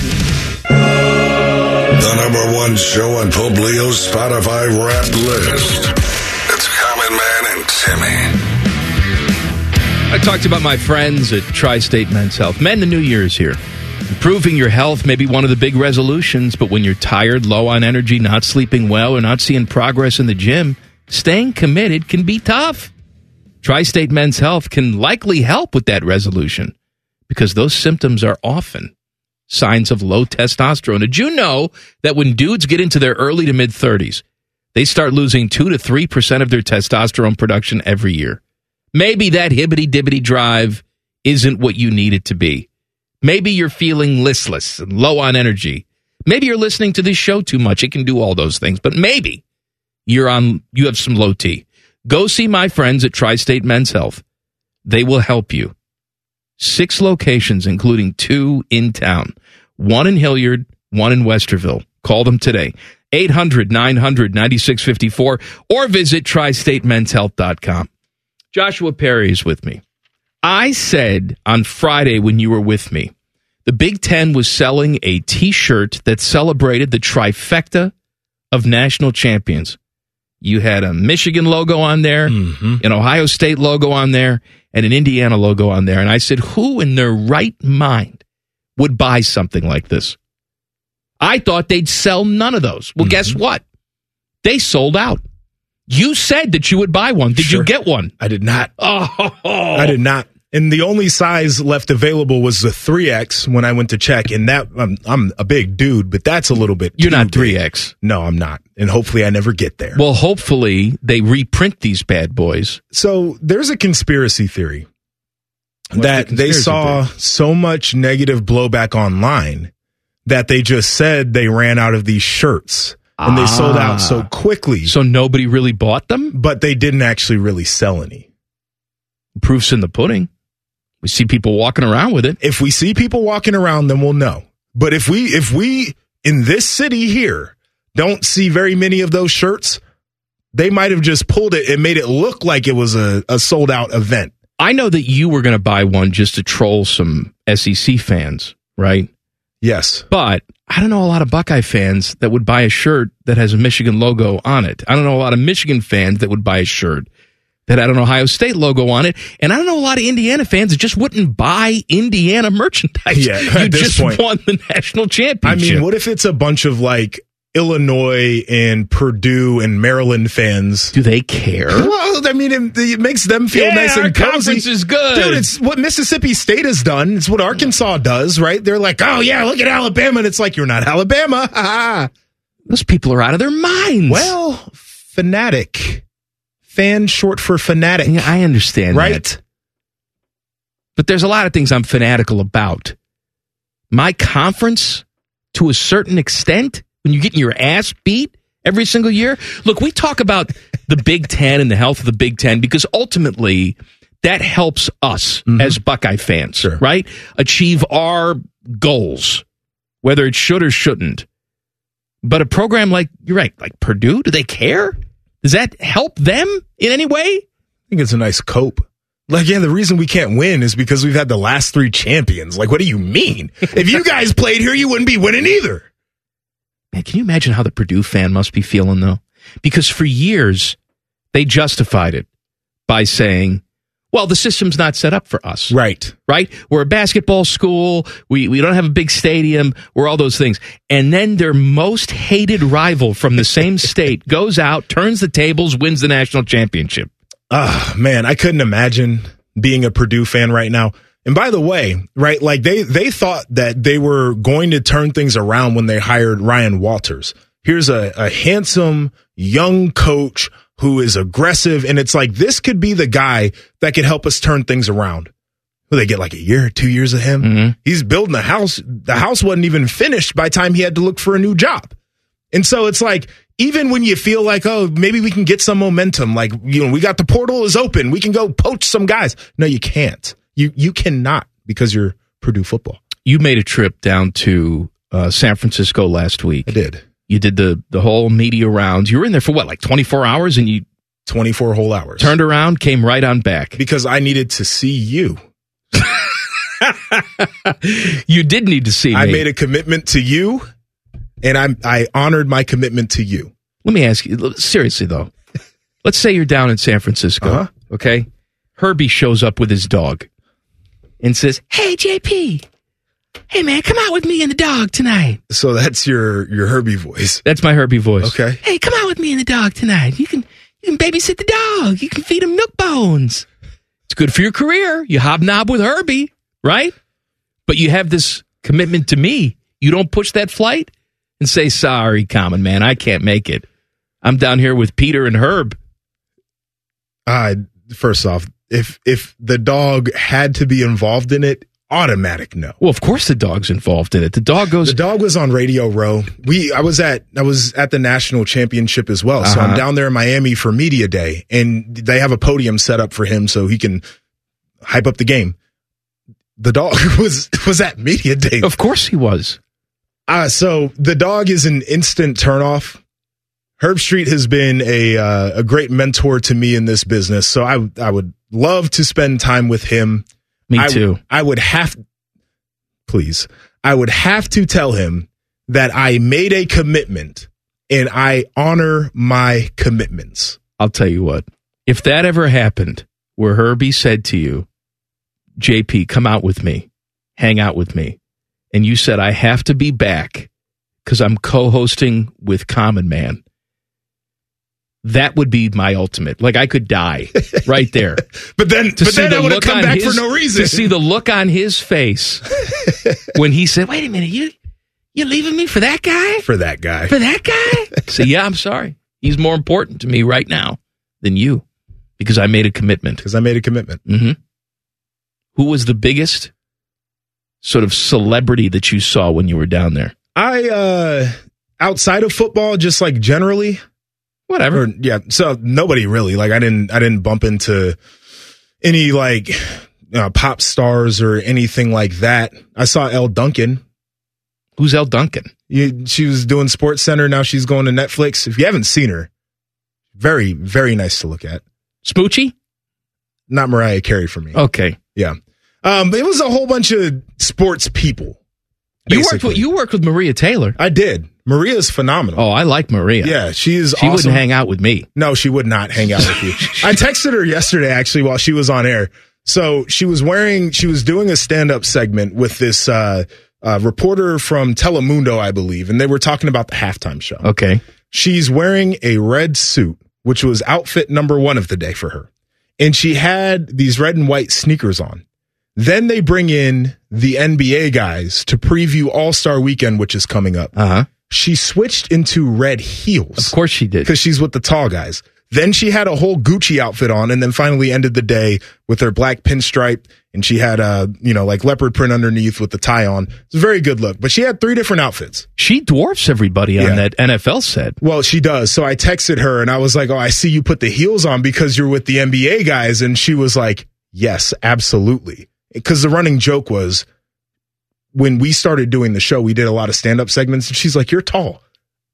The number 1 show on Pope Leo's Spotify rap list. It's Common Man and Timmy. I talked about my friends at Tri-State Men's Health. Men, the new year is here. Improving your health may be one of the big resolutions, but when you're tired, low on energy, not sleeping well, or not seeing progress in the gym, staying committed can be tough. Tri-State Men's Health can likely help with that resolution because those symptoms are often signs of low testosterone. Did you know that when dudes get into their early to mid-30s, they start losing 2 to 3% of their testosterone production every year? Maybe that hibbity-dibbity drive isn't what you need it to be. Maybe you're feeling listless and low on energy. Maybe you're listening to this show too much. It can do all those things. But maybe you have some low T. Go see my friends at Tri-State Men's Health. They will help you. 6 locations, including 2 in town. 1 in Hilliard, 1 in Westerville. Call them today. 800-900-9654 or visit tristatemenshealth.com. Joshua Perry is with me. I said on Friday when you were with me, the Big Ten was selling a T-shirt that celebrated the trifecta of national champions. You had a Michigan logo on there, an Ohio State logo on there, and an Indiana logo on there. And I said, who in their right mind would buy something like this? I thought they'd sell none of those. Well, guess what? They sold out. You said that you would buy one. Did you get one? I did not. Oh, I did not. And the only size left available was the 3X when I went to check. And that I'm a big dude, but that's a little bit. You're not 3X. No, I'm not. And hopefully I never get there. Well, hopefully they reprint these bad boys. So there's a conspiracy theory that they saw so much negative blowback online that they just said they ran out of these shirts. And they sold out so quickly. So nobody really bought them? But they didn't actually really sell any. Proof's in the pudding. We see people walking around with it. If we see people walking around, then we'll know. But if we in this city here don't see very many of those shirts, they might have just pulled it and made it look like it was a sold out event. I know that you were going to buy one just to troll some SEC fans, right? Yes. But I don't know a lot of Buckeye fans that would buy a shirt that has a Michigan logo on it. I don't know a lot of Michigan fans that would buy a shirt that had an Ohio State logo on it. And I don't know a lot of Indiana fans that just wouldn't buy Indiana merchandise. Yeah, you just won the national championship. I mean, what if it's a bunch of like Illinois and Purdue and Maryland fans? Do they care? Well, I mean, it makes them feel nice and cozy. Our conference is good. Dude, it's what Mississippi State has done. It's what Arkansas does, right? They're like, oh, yeah, look at Alabama. And it's like, you're not Alabama. Those people are out of their minds. Well, fanatic. Fan short for fanatic. Yeah, I understand right? that. But there's a lot of things I'm fanatical about. My conference, to a certain extent, when you're getting your ass beat every single year. Look, we talk about the Big Ten and the health of the Big Ten because ultimately that helps us as Buckeye fans, right? Achieve our goals, whether it should or shouldn't. But a program like, you're right, like Purdue, do they care? Does that help them in any way? I think it's a nice cope. Like, yeah, the reason we can't win is because we've had the last 3 champions. Like, what do you mean? If you guys played here, you wouldn't be winning either. Man, can you imagine how the Purdue fan must be feeling, though? Because for years, they justified it by saying, well, the system's not set up for us. Right. Right? We're a basketball school. We don't have a big stadium. We're all those things. And then their most hated rival from the same state goes out, turns the tables, wins the national championship. Ah, man, I couldn't imagine being a Purdue fan right now. And by the way, right, like they thought that they were going to turn things around when they hired Ryan Walters. Here's a handsome young coach who is aggressive, and it's like this could be the guy that could help us turn things around. Will they get like a year, 2 years of him? Mm-hmm. He's building a house. The house wasn't even finished by the time he had to look for a new job. And so it's like, even when you feel like, oh, maybe we can get some momentum, like, you know, we got the portal is open, we can go poach some guys. No, you can't. You cannot, because you're Purdue football. You made a trip down to San Francisco last week. I did. You did the whole media rounds. You were in there for what, like 24 hours? And you 24 whole hours. Turned around, came right on back. Because I needed to see you. You did need to see me. I made a commitment to you, and I honored my commitment to you. Let me ask you, seriously though. Let's say you're down in San Francisco, okay? Herbie shows up with his dog and says, "Hey, JP, hey man, come out with me and the dog tonight." So that's your Herbie voice. That's my Herbie voice. Okay. Hey, come out with me and the dog tonight. You can babysit the dog. You can feed him Nook Bones. It's good for your career. You hobnob with Herbie, right? But you have this commitment to me. You don't push that flight and say, "Sorry, Common Man, I can't make it. I'm down here with Peter and Herb." First off, if the dog had to be involved in it, automatic no. Well, of course the dog's involved in it. The dog was on Radio Row. I was at the national championship as well. So I'm down there in Miami for media day, and they have a podium set up for him so he can hype up the game. The dog was at media day. Of course he was. So the dog is an instant turnoff. Herb Street has been a great mentor to me in this business. So I would love to spend time with him. Me too. I would have to tell him that I made a commitment and I honor my commitments. I'll tell you what, if that ever happened where Herbie said to you, "JP, come out with me, hang out with me," and you said, "I have to be back because I'm co-hosting with Common Man," that would be my ultimate. Like, I could die right there. but then I would have come back for no reason. To see the look on his face when he said, "Wait a minute, you leaving me for that guy? For that guy. For that guy?" So, yeah, I'm sorry. He's more important to me right now than you because I made a commitment. Mm-hmm. Who was the biggest sort of celebrity that you saw when you were down there? Outside of football, just like generally. Whatever. So nobody really. Like I didn't bump into any like pop stars or anything like that. I saw Elle Duncan. Who's Elle Duncan? She was doing Sports Center. Now she's going to Netflix. If you haven't seen her, very, very nice to look at. Smoochie? Not Mariah Carey for me. Okay. Yeah. It was a whole bunch of sports people. You worked with Maria Taylor. I did. Maria's phenomenal. Oh, I like Maria. Yeah, she awesome. Wouldn't hang out with me. No, she would not hang out with you. I texted her yesterday, actually, while she was on air. So she was doing a stand-up segment with this reporter from Telemundo, I believe, and they were talking about the halftime show. Okay. She's wearing a red suit, which was outfit number 1 of the day for her. And she had these red and white sneakers on. Then they bring in the NBA guys to preview All-Star Weekend, which is coming up. Uh-huh. She switched into red heels. Of course she did. Because she's with the tall guys. Then she had a whole Gucci outfit on, and then finally ended the day with her black pinstripe, and she had like leopard print underneath with the tie on. It's a very good look. But she had 3 different outfits. She dwarfs everybody on that NFL set. Well, she does. So I texted her, and I was like, "Oh, I see you put the heels on because you're with the NBA guys." And she was like, "Yes, absolutely." Because the running joke was, when we started doing the show, we did a lot of stand-up segments, and she's like, "You're tall.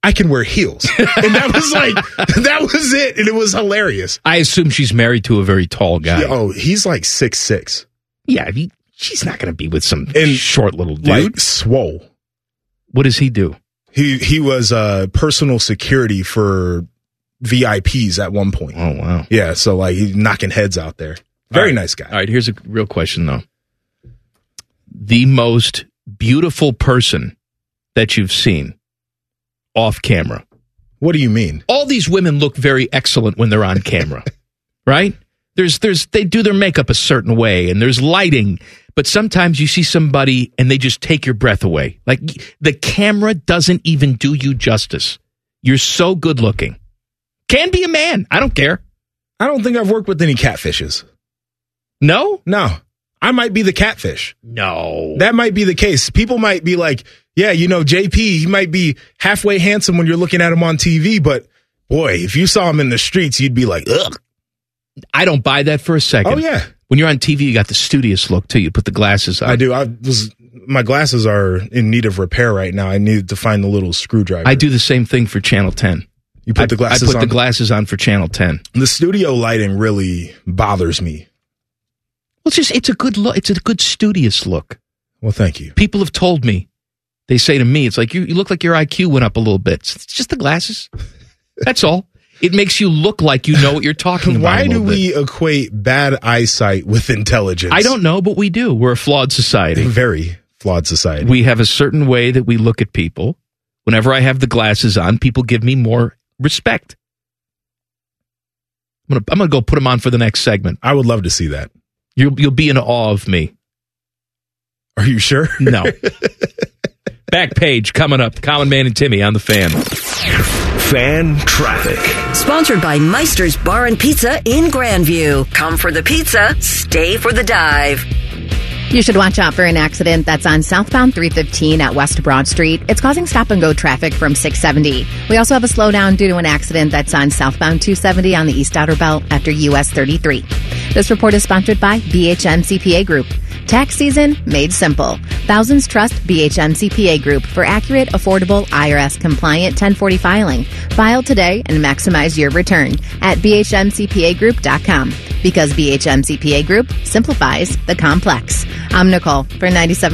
I can wear heels. And that was it. And it was hilarious. I assume she's married to a very tall guy. Oh, he's like 6'6". Yeah, she's not going to be with some short little dude. Like swole. What does he do? He was personal security for VIPs at one point. Oh, wow. Yeah, so like he's knocking heads out there. Very nice guy. All right, here's a real question, though. The most beautiful person that you've seen off camera. What do you mean? All these women look very excellent when they're on camera, right? They do their makeup a certain way, and there's lighting, but sometimes you see somebody and they just take your breath away. Like the camera doesn't even do you justice. You're so good looking. Can be a man. I don't care. I don't think I've worked with any catfishes. No? No. I might be the catfish. No. That might be the case. People might be like, yeah, JP, he might be halfway handsome when you're looking at him on TV, but boy, if you saw him in the streets, you'd be like, ugh. I don't buy that for a second. Oh, yeah. When you're on TV, you got the studious look, too. You put the glasses on. I do. My glasses are in need of repair right now. I needed to find the little screwdriver. I do the same thing for Channel 10. You put the glasses on? I put the glasses on for Channel 10. The studio lighting really bothers me. Well, it's a good look. It's a good studious look. Well, thank you. People have told me. They say to me, it's like, you look like your IQ went up a little bit. It's just the glasses. That's all. It makes you look like you know what you're talking about. Why do we equate bad eyesight with intelligence? I don't know, but we do. We're a flawed society. Very flawed society. We have a certain way that we look at people. Whenever I have the glasses on, people give me more respect. I'm gonna go put them on for the next segment. I would love to see that. You'll be in awe of me. Are you sure? No. Back page coming up. Common Man and Timmy on the Fan. Fan traffic. Sponsored by Meister's Bar and Pizza in Grandview. Come for the pizza, stay for the dive. You should watch out for an accident that's on southbound 315 at West Broad Street. It's causing stop-and-go traffic from 670. We also have a slowdown due to an accident that's on southbound 270 on the East Outer Belt after US 33. This report is sponsored by BHM CPA Group. Tax season made simple. Thousands trust BHM CPA Group for accurate, affordable, IRS-compliant 1040 filing. File today and maximize your return at bhmcpagroup.com. Because BHM CPA Group simplifies the complex. I'm Nicole for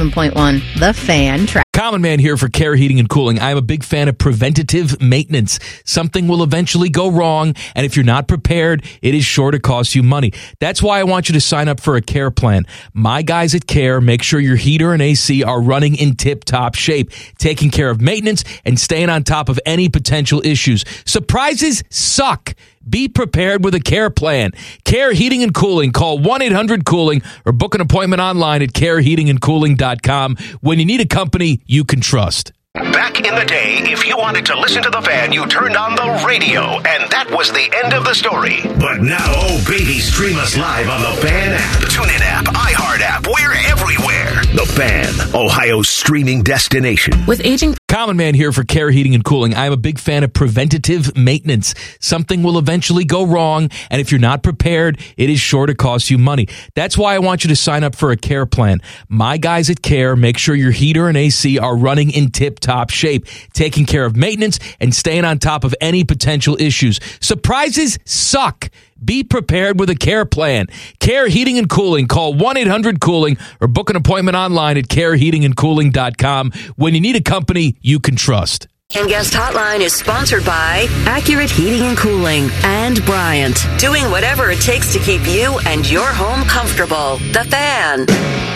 97.1 The Fan. Common Man here for Care Heating and Cooling. I'm a big fan of preventative maintenance. Something will eventually go wrong, and if you're not prepared, it is sure to cost you money. That's why I want you to sign up for a Care plan. My guys at Care make sure your heater and AC are running in tip-top shape, taking care of maintenance and staying on top of any potential issues. Surprises suck. Be prepared with a Care plan. Care Heating and Cooling. Call 1-800-COOLING or book an appointment online at careheatingandcooling.com when you need a company you can trust. Back in the day, if you wanted to listen to the Fan, you turned on the radio, and that was the end of the story. But now, oh baby, stream us live on the Fan app. TuneIn app, iHeart app, we're everywhere. The Fan, Ohio's streaming destination. With aging... Common Man here for Care Heating and Cooling. I'm a big fan of preventative maintenance. Something will eventually go wrong, and if you're not prepared, it is sure to cost you money. That's why I want you to sign up for a Care plan. My guys at Care make sure your heater and AC are running in tip-top shape, taking care of maintenance and staying on top of any potential issues. Surprises suck. Be prepared with a Care plan. Care Heating and Cooling. Call 1-800-COOLING or book an appointment online at careheatingandcooling.com when you need a company you can trust. And Guest Hotline is sponsored by Accurate Heating and Cooling and Bryant. Doing whatever it takes to keep you and your home comfortable. The Fan.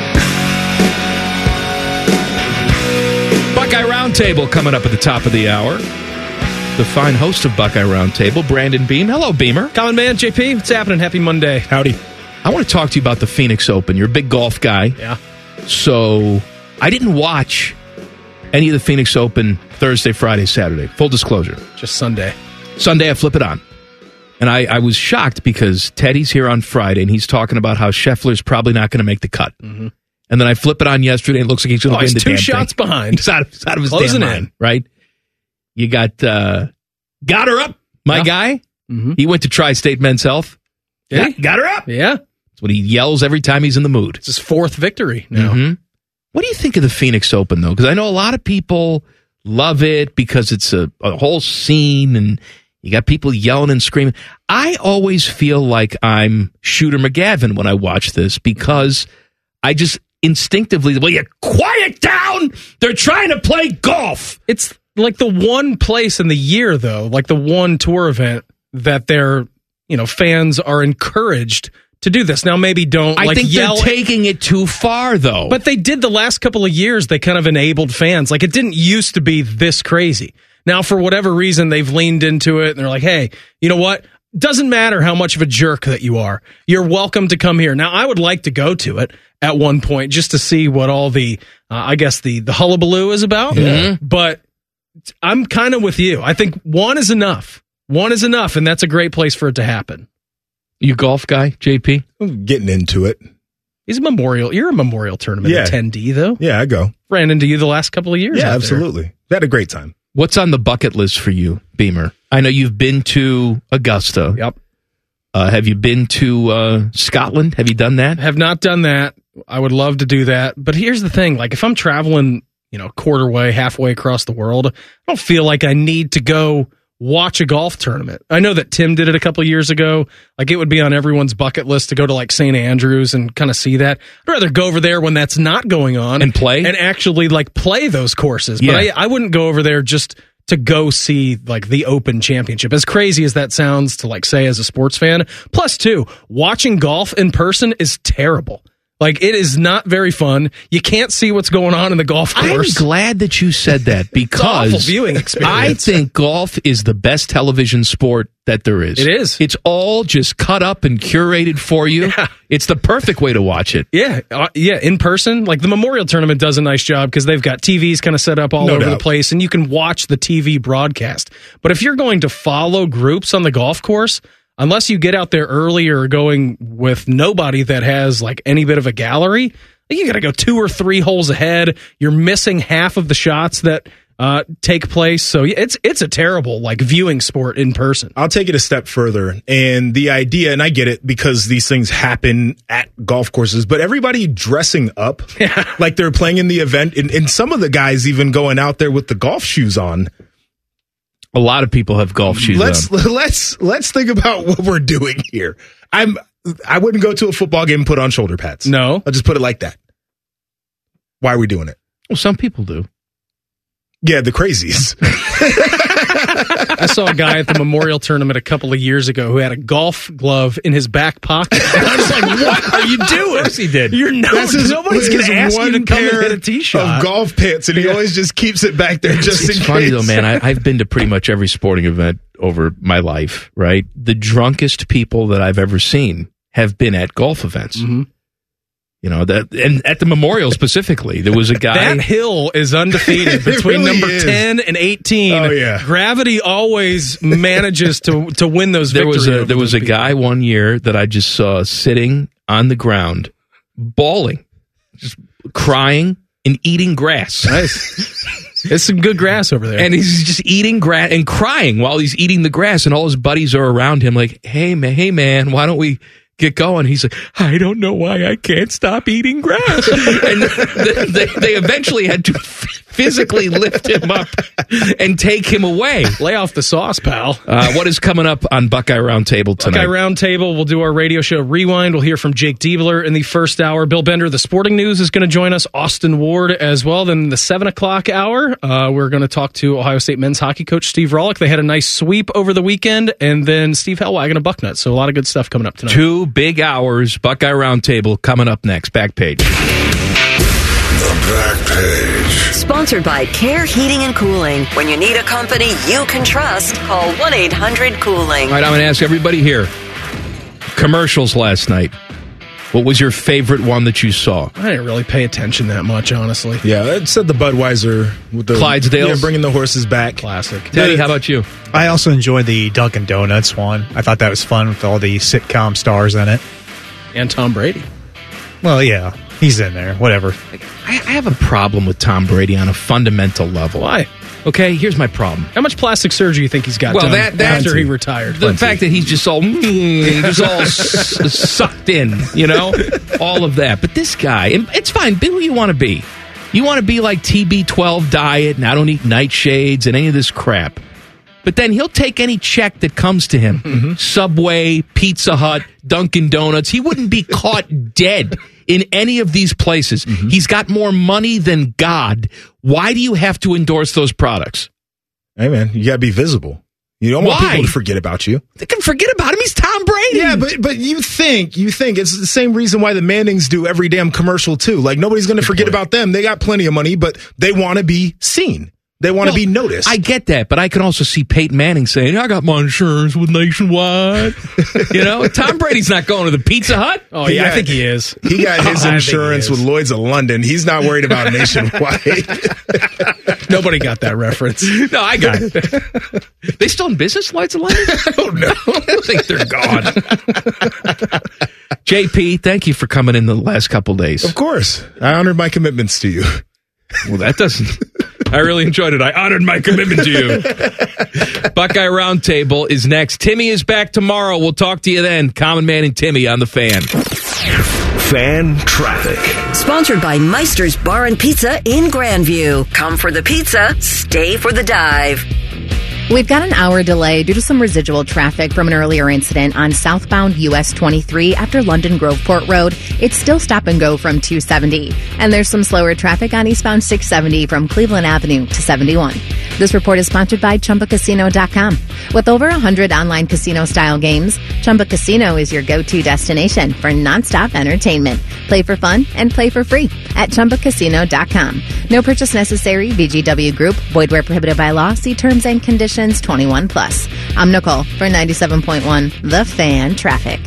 Buckeye Roundtable coming up at the top of the hour. The fine host of Buckeye Roundtable, Brandon Beam. Hello, Beamer. Common Man, JP. What's happening? Happy Monday. Howdy. I want to talk to you about the Phoenix Open. You're a big golf guy. Yeah. So I didn't watch any of the Phoenix Open Thursday, Friday, Saturday. Full disclosure. Just Sunday. Sunday, I flip it on. And I was shocked because Teddy's here on Friday, and he's talking about how Scheffler's probably not going to make the cut. Mm-hmm. And then I flip it on yesterday, and it looks like he's going to win the damn thing. He's 2 shots behind. He's out of his Closing damn mind, right? You got Got Her Up, my guy. Mm-hmm. He went to Tri-State Men's Health. Yeah. Got Her Up. Yeah. That's what he yells every time he's in the mood. It's his 4th victory now. Mm-hmm. What do you think of the Phoenix Open, though? Because I know a lot of people love it because it's a whole scene and you got people yelling and screaming. I always feel like I'm Shooter McGavin when I watch this because I just instinctively, will you quiet down? They're trying to play golf. It's like the one place in the year, though, like the one tour event that their fans are encouraged to do this. Now, maybe don't I think yell. They're taking it too far, though. But they did the last couple of years. They kind of enabled fans. Like, it didn't used to be this crazy. Now, for whatever reason, they've leaned into it, and they're like, hey, you know what? Doesn't matter how much of a jerk that you are. You're welcome to come here. Now, I would like to go to it at one point just to see what all the, the hullabaloo is about. Mm-hmm. But I'm kind of with you. I think one is enough. One is enough, and that's a great place for it to happen. You golf guy, JP? I'm getting into it. You're a memorial tournament attendee, though. Yeah, I go. Ran into you the last couple of years. Yeah, absolutely. We had a great time. What's on the bucket list for you, Beamer? I know you've been to Augusta. Yep. Have you been to Scotland? Have you done that? Have not done that. I would love to do that. But here's the thing. Like, if I'm traveling, quarter way, halfway across the world, I don't feel like I need to go watch a golf tournament. I know that Tim did it a couple of years ago. Like, it would be on everyone's bucket list to go to like St. Andrews and kind of see that. I'd rather go over there when that's not going on and play and actually like play those courses. Yeah. But I wouldn't go over there just to go see like the Open Championship. As crazy as that sounds to like say as a sports fan. Plus, too, watching golf in person is terrible. Like, it is not very fun. You can't see what's going on in the golf course. I'm glad that you said that because it's awful viewing experience. I think golf is the best television sport that there is. It is. It's all just cut up and curated for you. Yeah. It's the perfect way to watch it. Yeah. In person. Like, the Memorial Tournament does a nice job because they've got TVs kind of set up all over the place, and you can watch the TV broadcast. But if you're going to follow groups on the golf course, unless you get out there early or going with nobody that has like any bit of a gallery, you got to go 2 or 3 holes ahead. You're missing half of the shots that take place. So it's a terrible like viewing sport in person. I'll take it a step further. And the idea, and I get it because these things happen at golf courses, but everybody dressing up like they're playing in the event, and some of the guys even going out there with the golf shoes on. A lot of people have golf shoes on. Let's think about what we're doing here. I wouldn't go to a football game and put on shoulder pads. No. I'll just put it like that. Why are we doing it? Well, some people do. Yeah, the crazies. I saw a guy at the Memorial Tournament a couple of years ago who had a golf glove in his back pocket. I was like, what are you doing? Of course he did. Nobody's going to ask you to come and hit a tee shot. Of golf pants, and he always just keeps it back there just in case. It's funny, though, man. I've been to pretty much every sporting event over my life, right? The drunkest people that I've ever seen have been at golf events. Mm-hmm. And at the Memorial specifically, there was a guy. That hill is undefeated between really number 10 and 18. Oh, yeah. Gravity always manages to win those victories. There was a guy one year that I just saw sitting on the ground, bawling, just crying and eating grass. Nice. There's some good grass over there. And he's just eating grass and crying while he's eating the grass, and all his buddies are around him like, hey, man, why don't we get going? He's like, I don't know why I can't stop eating grass. And they eventually had to physically lift him up and take him away. Lay off the sauce, pal. What is coming up on Buckeye Roundtable tonight? Buckeye Roundtable, we'll do our radio show Rewind. We'll hear from Jake Diebler in the first hour. Bill Bender, the Sporting News, is going to join us. Austin Ward as well. Then the 7 o'clock hour, we're going to talk to Ohio State men's hockey coach Steve Rollick. They had a nice sweep over the weekend. And then Steve Hellwagon of Bucknut. So a lot of good stuff coming up tonight. 2 big hours. Buckeye Roundtable coming up next. Back page. The Back Page. Sponsored by Care Heating and Cooling. When you need a company you can trust, call 1-800-COOLING. All right, I'm going to ask everybody here. Commercials last night. What was your favorite one that you saw? I didn't really pay attention that much, honestly. Yeah, it said the Budweiser with the Clydesdales. Yeah, bringing the horses back. Classic. Teddy, how about you? I also enjoyed the Dunkin' Donuts one. I thought that was fun with all the sitcom stars in it. And Tom Brady. Well, yeah, he's in there. Whatever. I have a problem with Tom Brady on a fundamental level. Why? Okay, here's my problem. How much plastic surgery do you think he's got done after he retired? The fact that he's just all sucked in, all of that. But this guy, it's fine. Be who you want to be. You want to be like TB12 diet, and I don't eat nightshades and any of this crap. But then he'll take any check that comes to him. Subway, Pizza Hut, Dunkin' Donuts. He wouldn't be caught dead in any of these places. He's got more money than God. Why do you have to endorse those products? Hey, man, you got to be visible. You don't want people to forget about you. They can forget about him. He's Tom Brady. Yeah, but you think it's the same reason why the Mannings do every damn commercial, too. Like, nobody's going to forget about them. They got plenty of money, but they want to be seen. They want to be noticed. I get that, but I can also see Peyton Manning saying, I got my insurance with Nationwide. Tom Brady's not going to the Pizza Hut. Oh, yeah, I think he is. He got his insurance with Lloyd's of London. He's not worried about Nationwide. Nobody got that reference. No, I got it. They still in business, Lloyd's of London? I don't know. I think they're gone. JP, thank you for coming in the last couple days. Of course. I honored my commitments to you. Well, that doesn't... I really enjoyed it. I honored my commitment to you. Buckeye Roundtable is next. Timmy is back tomorrow. We'll talk to you then. Common Man and Timmy on the Fan. Fan Traffic. Sponsored by Meister's Bar and Pizza in Grandview. Come for the pizza, stay for the dive. We've got an hour delay due to some residual traffic from an earlier incident on southbound US 23 after London Groveport Road. It's still stop and go from 270. And there's some slower traffic on eastbound 670 from Cleveland Avenue to 71. This report is sponsored by ChumbaCasino.com. With over 100 online casino-style games, Chumba Casino is your go-to destination for nonstop entertainment. Play for fun and play for free at ChumbaCasino.com. No purchase necessary. VGW Group. Void where prohibited by law. See terms and conditions. 21 plus. I'm Nicole for 97.1 The Fan Traffic.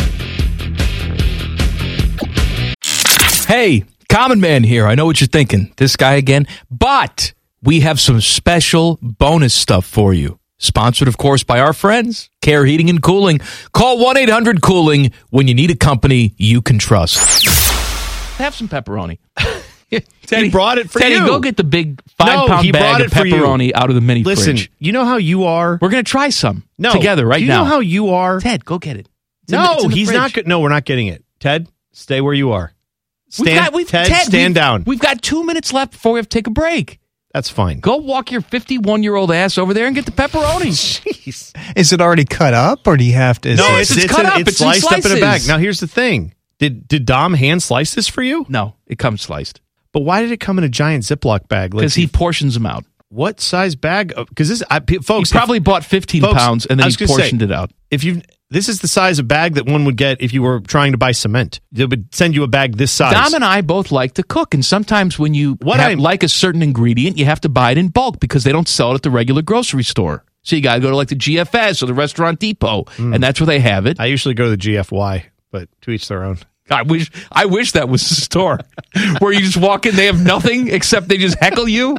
Hey, Common Man here. I know what you're thinking. This guy again. But we have some special bonus stuff for you. Sponsored, of course, by our friends, Care Heating and Cooling. Call 1-800-COOLING when you need a company you can trust. Have some pepperoni. Teddy brought it for Teddy, you. go get the big 5-pound bag of pepperoni out of the mini fridge. Listen, you know how you are? We're going to try some now. together now. You know how you are? Ted, go get it. He's not good. No, we're not getting it. Ted, stay where you are. Ted, stand down. We've got 2 minutes left before we have to take a break. That's fine. Go walk your 51-year-old ass over there and get the pepperoni. Jeez. Is it already cut up, or do you have to? No, it's cut up. It's sliced up in a bag. Now, here's the thing. Did Dom hand slice this for you? No, it comes sliced. But why did it come in a giant Ziploc bag? Because he portions them out. What size bag? Because this, folks, he probably bought 15 pounds and then he portioned it out. This is the size of bag that one would get if you were trying to buy cement. They would send you a bag this size. Dom and I both like to cook, and sometimes when you like a certain ingredient, you have to buy it in bulk because they don't sell it at the regular grocery store. So you got to go to like the GFS or the Restaurant Depot, and that's where they have it. I usually go to the GFY, but to each their own. I wish that was the store where you just walk in, they have nothing except they just heckle you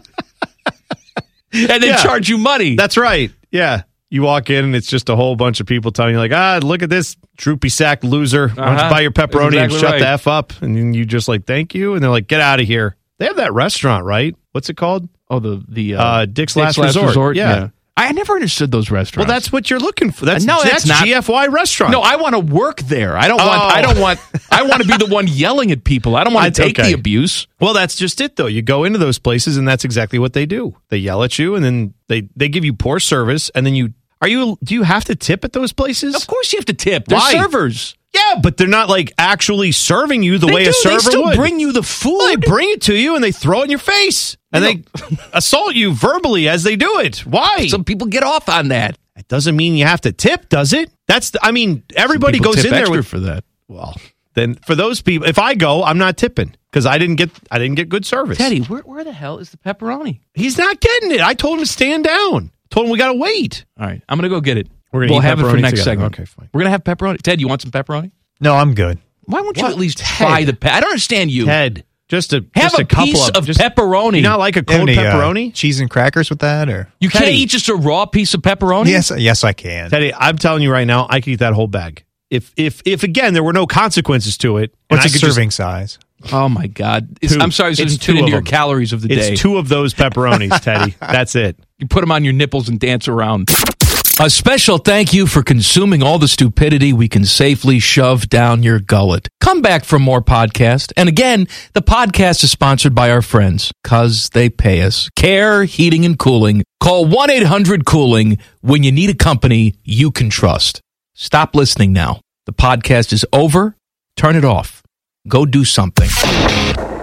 and then charge you money. That's right. Yeah. You walk in and it's just a whole bunch of people telling you like, look at this droopy sack loser. Why don't you buy your pepperoni and shut the F up? And then you just like, thank you. And they're like, get out of here. They have that restaurant, right? What's it called? Oh, the Dick's Last Resort. Yeah. I never understood those restaurants. Well, that's what you're looking for. That's not GFY restaurant. No, I want to work there. I want to be the one yelling at people. I don't want to take the abuse. Well, that's just it though. You go into those places and that's exactly what they do. They yell at you and then they give you poor service and then do you have to tip at those places? Of course you have to tip. They're servers. Yeah, but they're not like actually serving you the way a server would. They still bring you the food. Well, they bring it to you and they throw it in your face. And they assault you verbally as they do it. Why? Some people get off on that. It doesn't mean you have to tip, does it? Everybody goes in there for that. Well, then for those people, if I go, I'm not tipping because I didn't get good service. Teddy, where the hell is the pepperoni? He's not getting it. I told him to stand down. Told him we got to wait. All right, I'm going to go get it. We'll have it for next segment. Okay, fine. We're going to have pepperoni. Ted, you want some pepperoni? No, I'm good. Why won't you at least try the I don't understand you. Ted, just a couple piece of pepperoni. You not like a cold pepperoni? Cheese and crackers with that? Or you can't eat just a raw piece of pepperoni? Yes, I can. Teddy, I'm telling you right now, I could eat that whole bag. If again, there were no consequences to it. What's a serving size? Oh, my God. I'm sorry, this isn't fit into your calories of the day. It's 2 of those pepperonis, Teddy. That's it. You put them on your nipples and dance around. A special thank you for consuming all the stupidity we can safely shove down your gullet. Come back for more podcast. And again, the podcast is sponsored by our friends, because they pay us. Care Heating and Cooling. Call 1-800-COOLING when you need a company you can trust. Stop listening now. The podcast is over. Turn it off. Go do something.